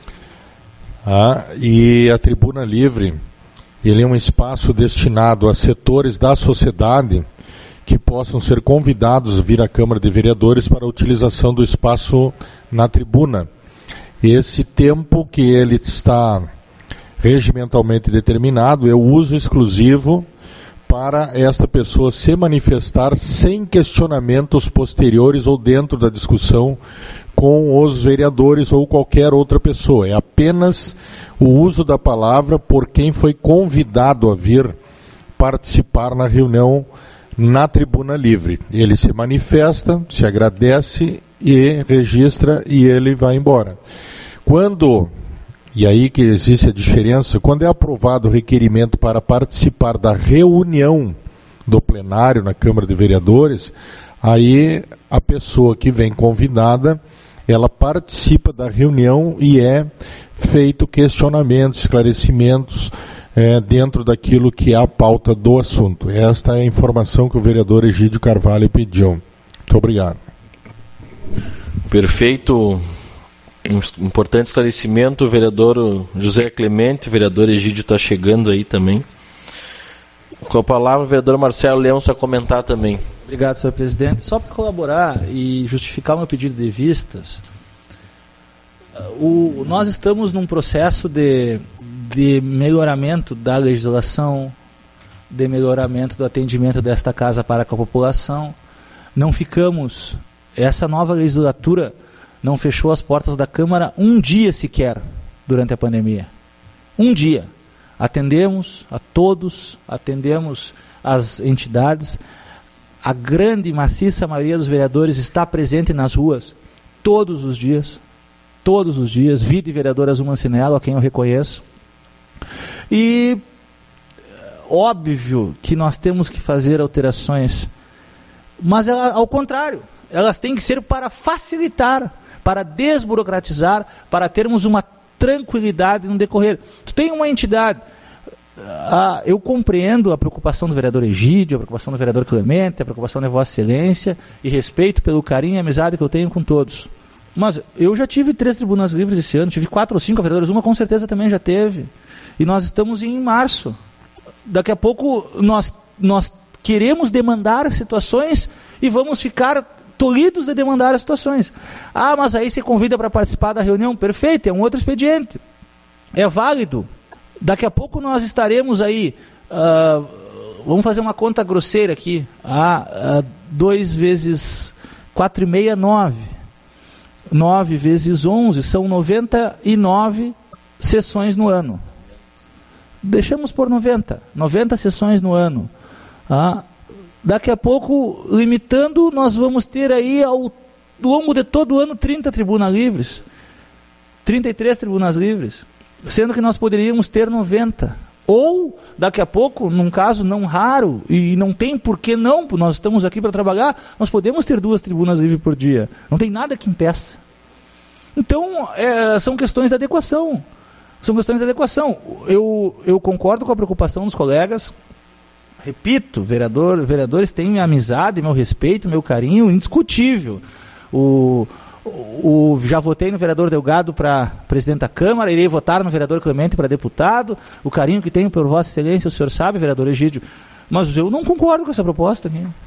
ah, e a tribuna livre ele é um espaço destinado a setores da sociedade que possam ser convidados a vir à Câmara de Vereadores para a utilização do espaço na tribuna. Esse tempo que ele está regimentalmente determinado é o uso exclusivo para esta pessoa se manifestar sem questionamentos posteriores ou dentro da discussão com os vereadores ou qualquer outra pessoa. É apenas o uso da palavra por quem foi convidado a vir participar na reunião na tribuna livre. Ele se manifesta, se agradece e registra e ele vai embora. Quando... E aí que existe a diferença, quando é aprovado o requerimento para participar da reunião do plenário na Câmara de Vereadores, aí a pessoa que vem convidada, ela participa da reunião e é feito questionamentos, esclarecimentos é, dentro daquilo que é a pauta do assunto. Esta é a informação que o vereador Egídio Carvalho pediu. Muito obrigado. Perfeito. Um importante esclarecimento, o vereador José Clemente, o vereador Egídio está chegando aí também. Com a palavra, o vereador Marcelo Lemos a comentar também. Obrigado, senhor presidente. Só para colaborar e justificar o meu pedido de vistas, o, nós estamos num processo de, de melhoramento da legislação, de melhoramento do atendimento desta casa para com a população. Não ficamos, essa nova legislatura não fechou as portas da Câmara um dia sequer durante a pandemia. Um dia. Atendemos a todos, atendemos as entidades. A grande, maciça maioria dos vereadores está presente nas ruas todos os dias. Todos os dias. Vida e vereadora Azul Mancinello, a quem eu reconheço. E óbvio que nós temos que fazer alterações, mas ela, ao contrário, elas têm que ser para facilitar, para desburocratizar, para termos uma tranquilidade no decorrer. Tu tem uma entidade, ah, eu compreendo a preocupação do vereador Egídio, a preocupação do vereador Clemente, a preocupação da Vossa Excelência, e respeito pelo carinho e amizade que eu tenho com todos. Mas eu já tive três tribunas livres esse ano, tive quatro ou cinco vereadores, uma com certeza também já teve. E nós estamos em março. Daqui a pouco nós, nós queremos demandar situações e vamos ficar tolhidos de demandar as situações. Ah, mas aí se convida para participar da reunião, perfeito, é um outro expediente. É válido. Daqui a pouco nós estaremos aí, uh, vamos fazer uma conta grosseira aqui, ah, uh, dois vezes quatro e meia, nove. nove vezes onze, são noventa e nove sessões no ano. Deixamos por noventa, noventa sessões no ano. Ah, daqui a pouco, limitando, nós vamos ter aí ao longo de todo o ano trinta tribunas livres, trinta e três tribunas livres, sendo que nós poderíamos ter noventa. Ou, daqui a pouco, num caso não raro, e não tem por que não, nós estamos aqui para trabalhar, nós podemos ter duas tribunas livres por dia. Não tem nada que impeça. Então, é, são questões de adequação. São questões de adequação. Eu, eu concordo com a preocupação dos colegas. Repito, vereador, vereadores têm minha amizade, meu respeito, meu carinho, indiscutível. O, o, já votei no vereador Delgado para presidente da Câmara, irei votar no vereador Clemente para deputado. O carinho que tenho por Vossa Excelência, o senhor sabe, vereador Egídio. Mas eu não concordo com essa proposta aqui.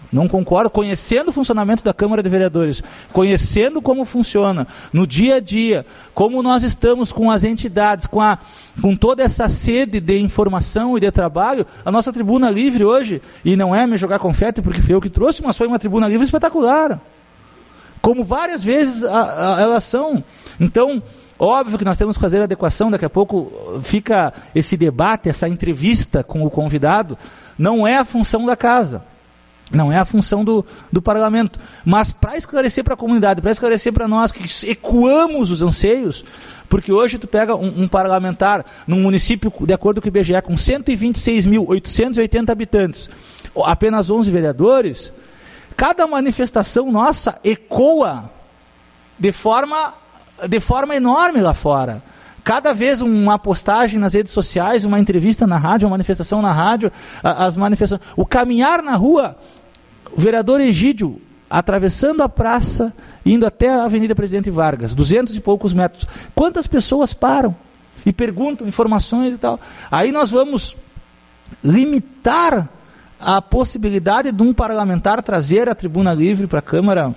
Não concordo, conhecendo o funcionamento da Câmara de Vereadores, conhecendo como funciona no dia a dia, como nós estamos com as entidades, com, a, com toda essa sede de informação e de trabalho, a nossa tribuna livre hoje, e não é me jogar confete porque foi eu que trouxe, mas foi uma tribuna livre espetacular. Como várias vezes a, a, elas são. Então, óbvio que nós temos que fazer a adequação, daqui a pouco fica esse debate, essa entrevista com o convidado, não é a função da casa, não é a função do, do parlamento, mas para esclarecer para a comunidade, para esclarecer para nós que ecoamos os anseios, porque hoje tu pega um, um parlamentar num município, de acordo com o I B G E, com cento e vinte e seis mil oitocentos e oitenta habitantes, apenas onze vereadores, cada manifestação nossa ecoa de forma, de forma enorme lá fora. Cada vez uma postagem nas redes sociais, uma entrevista na rádio, uma manifestação na rádio, as manifestações, o caminhar na rua, o vereador Egídio atravessando a praça, indo até a Avenida Presidente Vargas, duzentos e poucos metros. Quantas pessoas param e perguntam informações e tal? Aí nós vamos limitar a possibilidade de um parlamentar trazer a tribuna livre para a Câmara.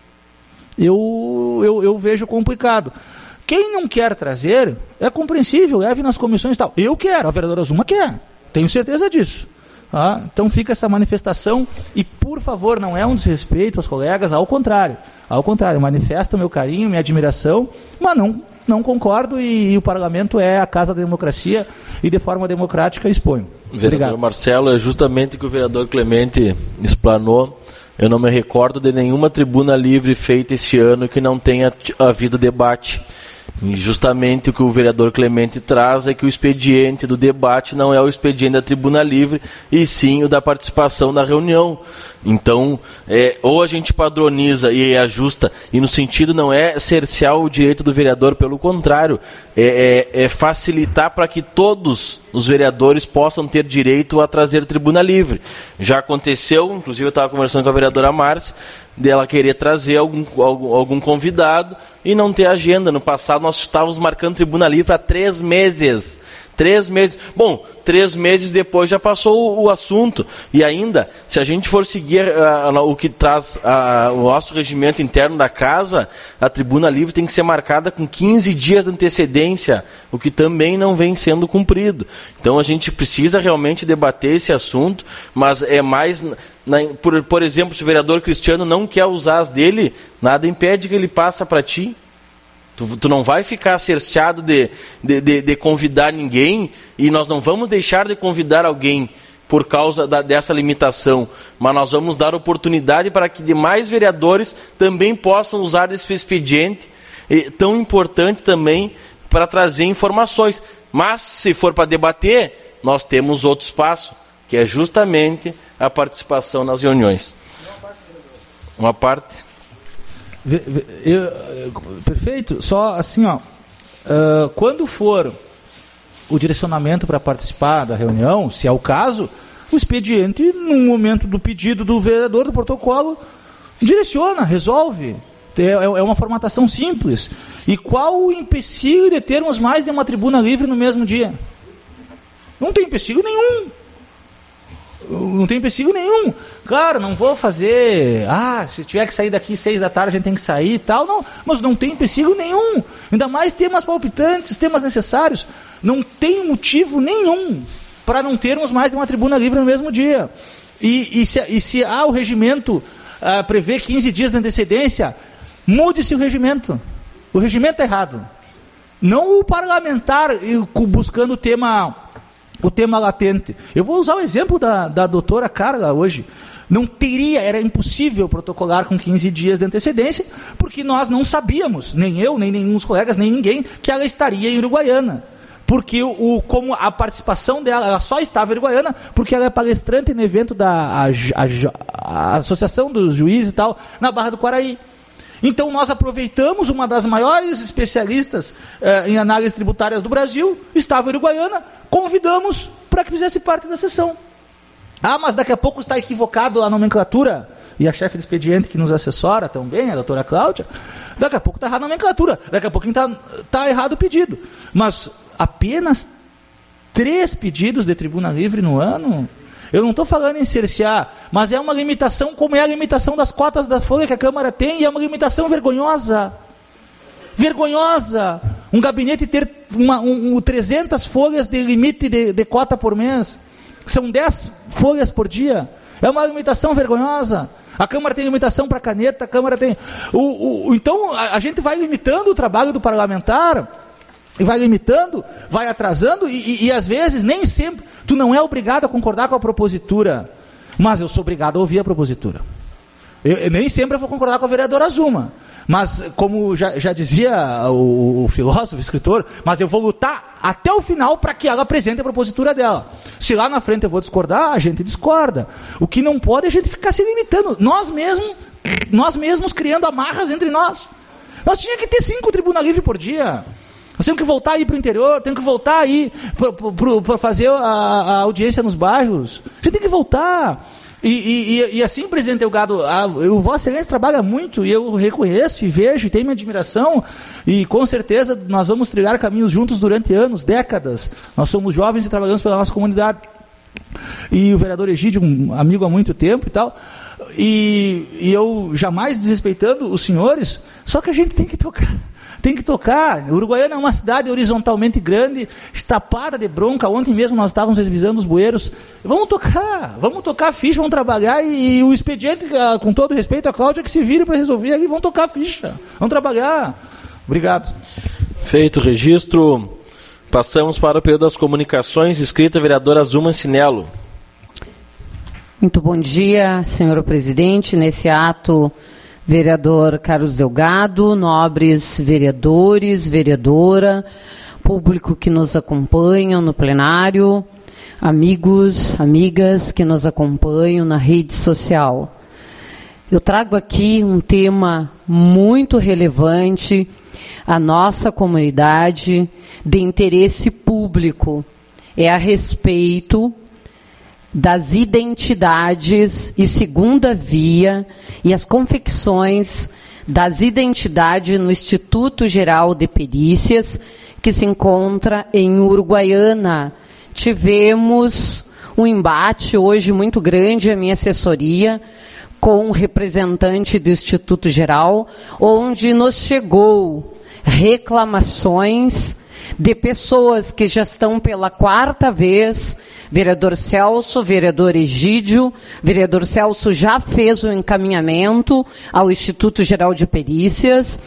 Eu, eu, eu vejo complicado. Quem não quer trazer, é compreensível, leve nas comissões e tal. Eu quero, a vereadora Zuma quer, tenho certeza disso. Ah, então fica essa manifestação e, por favor, não é um desrespeito aos colegas, ao contrário, ao contrário, manifesta o meu carinho, minha admiração, mas não, não concordo e, e o parlamento é a casa da democracia e de forma democrática exponho. Vereador Obrigado. Marcelo, é justamente o que o vereador Clemente explanou. Eu não me recordo de nenhuma tribuna livre feita este ano que não tenha havido debate. E justamente o que o vereador Clemente traz é que o expediente do debate não é o expediente da tribuna livre, e sim o da participação na reunião. Então, é, ou a gente padroniza e ajusta, e no sentido não é cercear o direito do vereador, pelo contrário, é, é, é facilitar para que todos os vereadores possam ter direito a trazer tribuna livre. Já aconteceu, inclusive eu estava conversando com a vereadora Márcia, dela querer trazer algum, algum, algum convidado e não ter agenda. No passado nós estávamos marcando tribuna livre para três meses. Três meses. Bom, três meses depois já passou o, o assunto. E ainda, se a gente for seguir uh, o que traz uh, o nosso regimento interno da casa, a tribuna livre tem que ser marcada com quinze dias de antecedência, o que também não vem sendo cumprido. Então a gente precisa realmente debater esse assunto, mas é mais... Na, por, por exemplo, se o vereador Cristiano não quer usar as dele, nada impede que ele passe para ti. Tu, tu não vai ficar cerceado de, de, de, de convidar ninguém, e nós não vamos deixar de convidar alguém por causa da, dessa limitação, mas nós vamos dar oportunidade para que demais vereadores também possam usar desse expediente, e, tão importante também para trazer informações. Mas se for para debater, nós temos outro espaço, que é justamente a participação nas reuniões. Uma parte... Eu, eu, perfeito, só assim, ó, uh, quando for o direcionamento para participar da reunião, se é o caso, o expediente, no momento do pedido do vereador do protocolo, direciona, resolve. É, é uma formatação simples. E qual o empecilho de termos mais de uma tribuna livre no mesmo dia? Não tem empecilho nenhum. Não tem empecilho nenhum. Claro, não vou fazer, ah, se tiver que sair daqui seis da tarde a gente tem que sair e tal, não, mas não tem empecilho nenhum. Ainda mais temas palpitantes, temas necessários. Não tem motivo nenhum para não termos mais de uma tribuna livre no mesmo dia. E, e, se, e se ah, o regimento ah, prevê quinze dias de antecedência, mude-se o regimento. O regimento está errado. Não o parlamentar buscando o tema... o tema latente. Eu vou usar o exemplo da, da doutora Carla hoje. Não teria, era impossível protocolar com quinze dias de antecedência, porque nós não sabíamos, nem eu, nem nenhum dos colegas, nem ninguém, que ela estaria em Uruguaiana. Porque o, como a participação dela, ela só estava em Uruguaiana, porque ela é palestrante no evento da a, a, a Associação dos Juízes e tal, na Barra do Quaraí. Então nós aproveitamos, uma das maiores especialistas eh, em análises tributárias do Brasil, estava em Uruguaiana, convidamos para que fizesse parte da sessão. Ah, mas daqui a pouco está equivocado a nomenclatura, e a chefe de expediente que nos assessora também, a doutora Cláudia, daqui a pouco está errada a nomenclatura, daqui a pouco está tá errado o pedido. Mas apenas três pedidos de tribuna livre no ano, Eu não estou falando em cercear, mas é uma limitação como é a limitação das cotas da folha que a Câmara tem, e é uma limitação vergonhosa. Vergonhosa. Um gabinete ter uma, um, um, trezentas folhas de limite de, de cota por mês. São dez folhas por dia. É uma limitação vergonhosa. A Câmara tem limitação para caneta, a Câmara tem... O, o, então, a, a gente vai limitando o trabalho do parlamentar, e vai limitando, vai atrasando, e, e, e às vezes, nem sempre, tu não é obrigado a concordar com a propositura, mas eu sou obrigado a ouvir a propositura. Eu, eu nem sempre eu vou concordar com a vereadora Zuma, mas como já, já dizia o, o filósofo, o escritor, mas eu vou lutar até o final para que ela apresente a propositura dela. Se lá na frente eu vou discordar, a gente discorda. O que não pode é a gente ficar se limitando, nós mesmos, nós mesmos criando amarras entre nós. Nós tínhamos que ter cinco tribuna livre por dia. Nós temos que voltar a ir para o interior, temos que voltar a ir para fazer a, a audiência nos bairros. A gente tem que voltar. E, e, e assim, presidente Delgado, a, o Vossa Excelência trabalha muito, e eu reconheço e vejo e tenho minha admiração, e com certeza nós vamos trilhar caminhos juntos durante anos, décadas. Nós somos jovens e trabalhamos pela nossa comunidade. E o vereador Egídio, um amigo há muito tempo e tal, e, e eu jamais desrespeitando os senhores, só que a gente tem que tocar. Tem que tocar. Uruguaiana é uma cidade horizontalmente grande, estapada de bronca. Ontem mesmo nós estávamos revisando os bueiros. Vamos tocar, vamos tocar a ficha, vamos trabalhar. E, e o expediente, com todo respeito a Cláudia, que se vire para resolver ali, vamos tocar a ficha. Vamos trabalhar. Obrigado. Feito o registro, passamos para o período das comunicações. Escrita a vereadora Zuma Cinello. Muito bom dia, senhor presidente. Nesse ato, vereador Carlos Delgado, nobres vereadores, vereadora, público que nos acompanha no plenário, amigos, amigas que nos acompanham na rede social. Eu trago aqui um tema muito relevante à nossa comunidade, de interesse público. É a respeito das identidades e segunda via e as confecções das identidades no Instituto Geral de Perícias, que se encontra em Uruguaiana. Tivemos um embate hoje muito grande, a minha assessoria, com um representante do Instituto Geral, onde nos chegou reclamações de pessoas que já estão pela quarta vez. Vereador Celso, vereador Egídio, vereador Celso já fez o encaminhamento ao Instituto Geral de Perícias,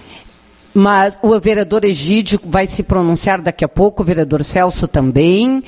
mas o vereador Egídio vai se pronunciar daqui a pouco, o vereador Celso também,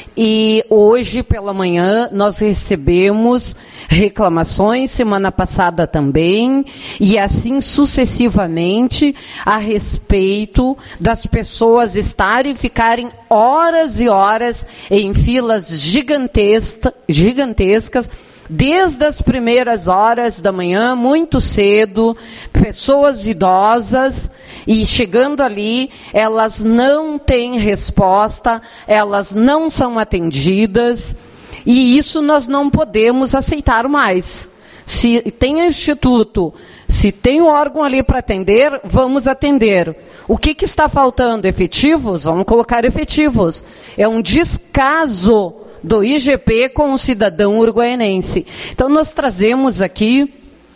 e hoje pela manhã nós recebemos reclamações, semana passada também, e assim sucessivamente, a respeito das pessoas estarem, ficarem horas e horas em filas gigantesca, gigantescas, desde as primeiras horas da manhã, muito cedo, pessoas idosas, e chegando ali, elas não têm resposta, elas não são atendidas, e isso nós não podemos aceitar mais. Se tem instituto, se tem um órgão ali para atender, vamos atender. O que, que está faltando? Efetivos? Vamos colocar efetivos. É um descaso do I G P com o cidadão uruguaianense. Então nós trazemos aqui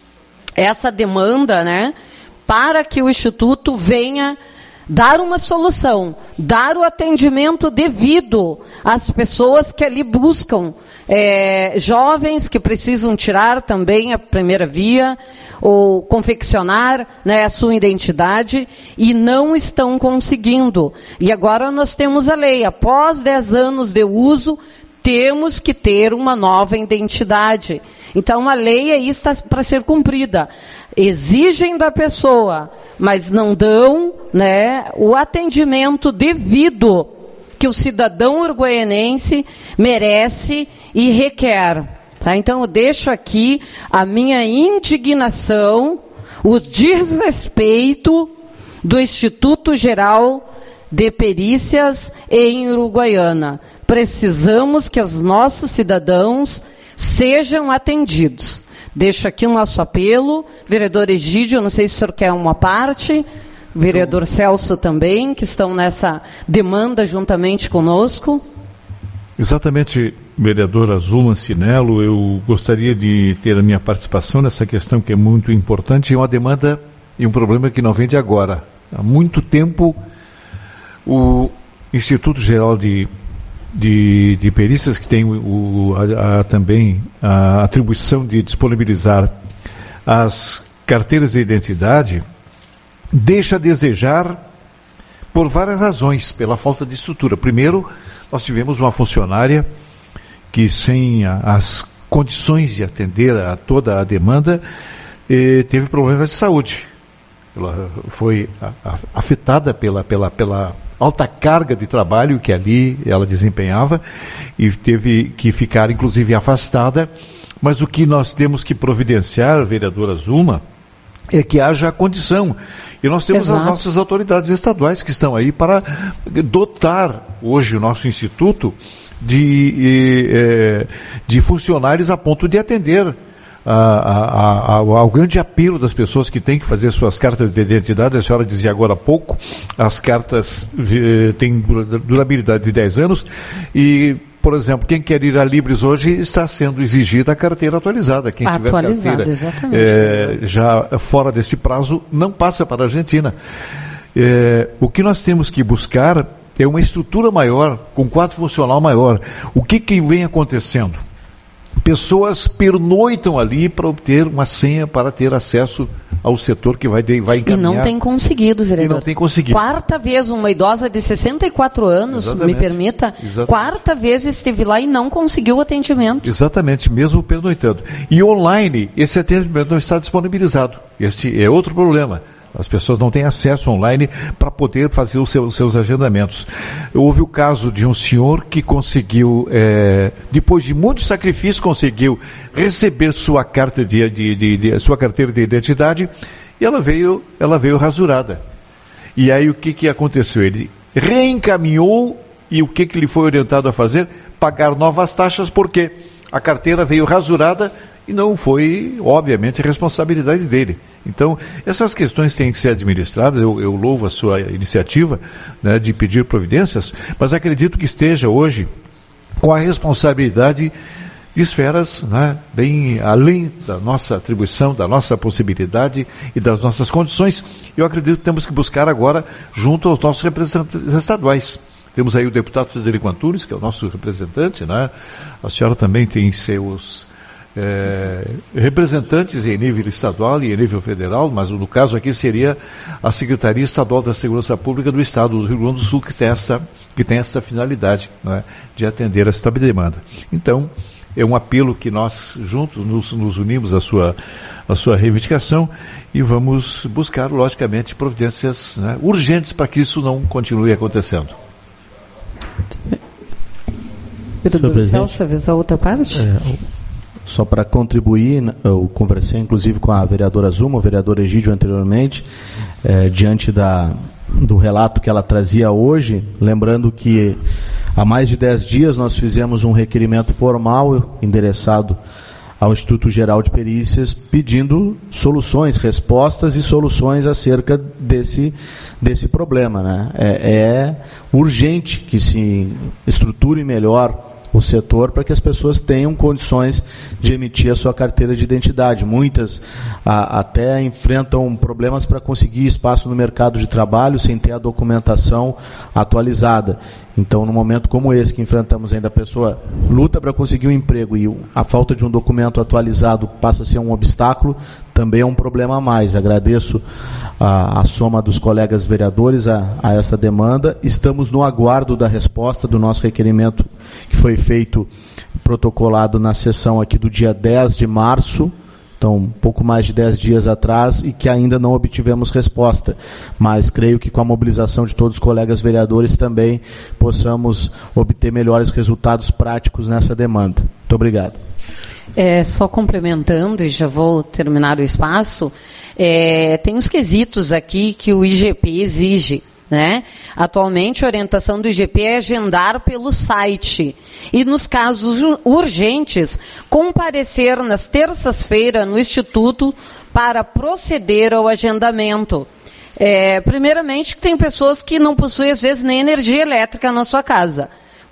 essa demanda, né, para que o Instituto venha dar uma solução, dar o atendimento devido às pessoas que ali buscam, é, jovens que precisam tirar também a primeira via, ou confeccionar, né, a sua identidade, e não estão conseguindo. E agora nós temos a lei, após dez anos de uso, temos que ter uma nova identidade. Então a lei aí está para ser cumprida. Exigem da pessoa, mas não dão, né, o atendimento devido que o cidadão uruguaianense merece e requer. Tá? Então eu deixo aqui a minha indignação, o desrespeito do Instituto Geral de Perícias em Uruguaiana. Precisamos que os nossos cidadãos sejam atendidos. Deixo aqui o nosso apelo. Vereador Egídio, não sei se o senhor quer uma parte. Vereador Celso também, que estão nessa demanda juntamente conosco. Exatamente vereadora Azul Mancinello, eu gostaria de ter a minha participação nessa questão que é muito importante, é uma demanda e um problema que não vem de agora. Há muito tempo o Instituto Geral de, de, de Perícias, que tem o, a, a, também a atribuição de disponibilizar as carteiras de identidade, deixa a desejar por várias razões, pela falta de estrutura. Primeiro, nós tivemos uma funcionária que, sem a, as condições de atender a toda a demanda, eh, teve problemas de saúde. Ela foi a, a, afetada pela, pela, pela alta carga de trabalho que ali ela desempenhava e teve que ficar, inclusive, afastada. Mas o que nós temos que providenciar, vereadora Zuma, é que haja a condição. E nós temos Exato. As nossas autoridades estaduais que estão aí para dotar hoje o nosso instituto de, eh, de funcionários a ponto de atender a, a, a, ao grande apelo das pessoas que têm que fazer suas cartas de identidade. A senhora dizia agora há pouco, as cartas eh, têm durabilidade de dez anos e, por exemplo, quem quer ir a Libres hoje está sendo exigida a carteira atualizada. Quem atualizada, tiver carteira exatamente. É, já fora deste prazo não passa para a Argentina. É, o que nós temos que buscar é uma estrutura maior, com quadro funcional maior. O que, que vem acontecendo? Pessoas pernoitam ali para obter uma senha para ter acesso ao setor que vai, de, vai encaminhar. E não tem conseguido, vereador. E não tem conseguido. Quarta vez, uma idosa de sessenta e quatro anos, Exatamente. me permita, Exatamente. quarta vez esteve lá e não conseguiu o atendimento. Exatamente, mesmo pernoitando. E online, esse atendimento não está disponibilizado. Este é outro problema. As pessoas não têm acesso online para poder fazer os seus, os seus agendamentos. Houve o caso de um senhor que conseguiu, é, depois de muito sacrifício, conseguiu receber sua, carta de, de, de, de, sua carteira de identidade e ela veio, ela veio rasurada. E aí o que, que aconteceu? Ele reencaminhou e o que, que ele foi orientado a fazer? Pagar novas taxas, porque a carteira veio rasurada e não foi, obviamente, responsabilidade dele. Então, essas questões têm que ser administradas. Eu, eu louvo a sua iniciativa, né, de pedir providências, mas acredito que esteja hoje com a responsabilidade de esferas, né, bem além da nossa atribuição, da nossa possibilidade e das nossas condições. Eu acredito que temos que buscar agora junto aos nossos representantes estaduais. Temos aí o deputado Frederico Antunes, que é o nosso representante, né? A senhora também tem seus É, representantes em nível estadual e em nível federal, mas no caso aqui seria a Secretaria Estadual da Segurança Pública do Estado do Rio Grande do Sul, que tem essa, que tem essa finalidade, né, de atender essa demanda. Então, é um apelo que nós juntos nos, nos unimos à sua, à sua reivindicação e vamos buscar, logicamente, providências, né, urgentes para que isso não continue acontecendo. Vereador Celso, avisa a outra parte? É, Só para contribuir, eu conversei inclusive com a vereadora Zuma, o vereador Egídio anteriormente, é, diante da, do relato que ela trazia hoje, lembrando que há mais de dez dias nós fizemos um requerimento formal endereçado ao Instituto Geral de Perícias, pedindo soluções, respostas e soluções acerca desse, desse problema, né? É, é urgente que se estruture melhor o setor para que as pessoas tenham condições de emitir a sua carteira de identidade. Muitas a, até enfrentam problemas para conseguir espaço no mercado de trabalho sem ter a documentação atualizada. Então, num momento como esse que enfrentamos ainda, a pessoa luta para conseguir um emprego e a falta de um documento atualizado passa a ser um obstáculo, também é um problema a mais. Agradeço a, a soma dos colegas vereadores a, a essa demanda. Estamos no aguardo da resposta do nosso requerimento que foi feito, protocolado na sessão aqui do dia dez de março, então um pouco mais de dez dias atrás, e que ainda não obtivemos resposta. Mas creio que com a mobilização de todos os colegas vereadores também possamos obter melhores resultados práticos nessa demanda. Muito obrigado. É, só complementando, e já vou terminar o espaço, é, tem os quesitos aqui que o I G P exige, né? Atualmente, a orientação do I G P é agendar pelo site e, nos casos urgentes, comparecer nas terças-feiras no Instituto para proceder ao agendamento. É, primeiramente, tem pessoas que não possuem, às vezes, nem energia elétrica na sua casa.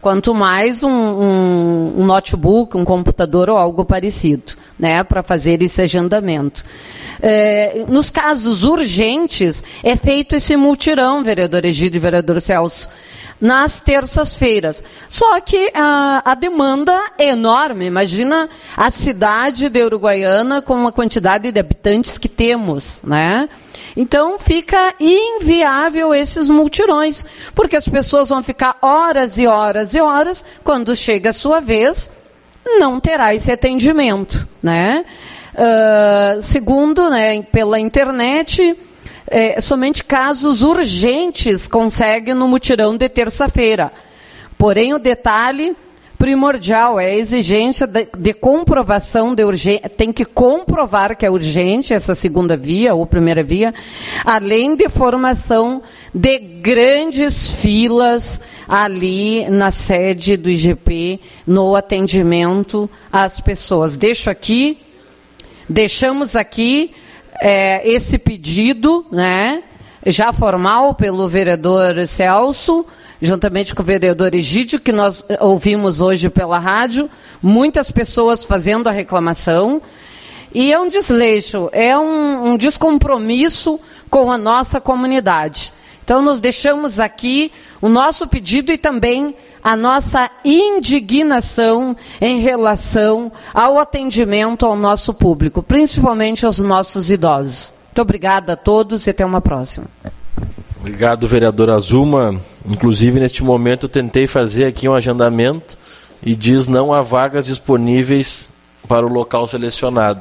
quanto mais um, um, um notebook, um computador ou algo parecido, né, para fazer esse agendamento. É, nos casos urgentes, é feito esse multirão, vereador Egídio e vereador Celso, nas terças-feiras. Só que a, a demanda é enorme. Imagina a cidade de Uruguaiana com a quantidade de habitantes que temos, né? Então fica inviável esses multirões, porque as pessoas vão ficar horas e horas e horas, quando chega a sua vez, não terá esse atendimento, né? Uh, segundo, né, pela internet, é, somente casos urgentes conseguem no mutirão de terça-feira. Porém, o detalhe primordial é a exigência de, de comprovação de urgência, tem que comprovar que é urgente essa segunda via ou primeira via, além de formação de grandes filas ali na sede do I G P, no atendimento às pessoas. Deixo aqui, deixamos aqui é, esse pedido, né, já formal pelo vereador Celso, juntamente com o vereador Egídio, que nós ouvimos hoje pela rádio, muitas pessoas fazendo a reclamação, e é um desleixo, é um, um descompromisso com a nossa comunidade. Então, nós deixamos aqui o nosso pedido e também a nossa indignação em relação ao atendimento ao nosso público, principalmente aos nossos idosos. Muito obrigada a todos e até uma próxima. Obrigado, vereador Azuma. Inclusive, neste momento, eu tentei fazer aqui um agendamento e diz não há vagas disponíveis para o local selecionado.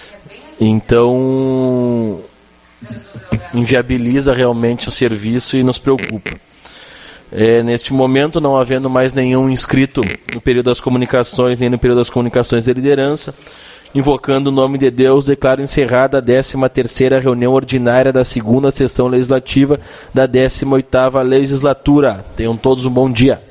Então, inviabiliza realmente o serviço e nos preocupa. É, neste momento, não havendo mais nenhum inscrito no período das comunicações, nem no período das comunicações de liderança, invocando o nome de Deus, declaro encerrada a décima terceira reunião ordinária da segunda sessão legislativa da décima oitava legislatura. Tenham todos um bom dia.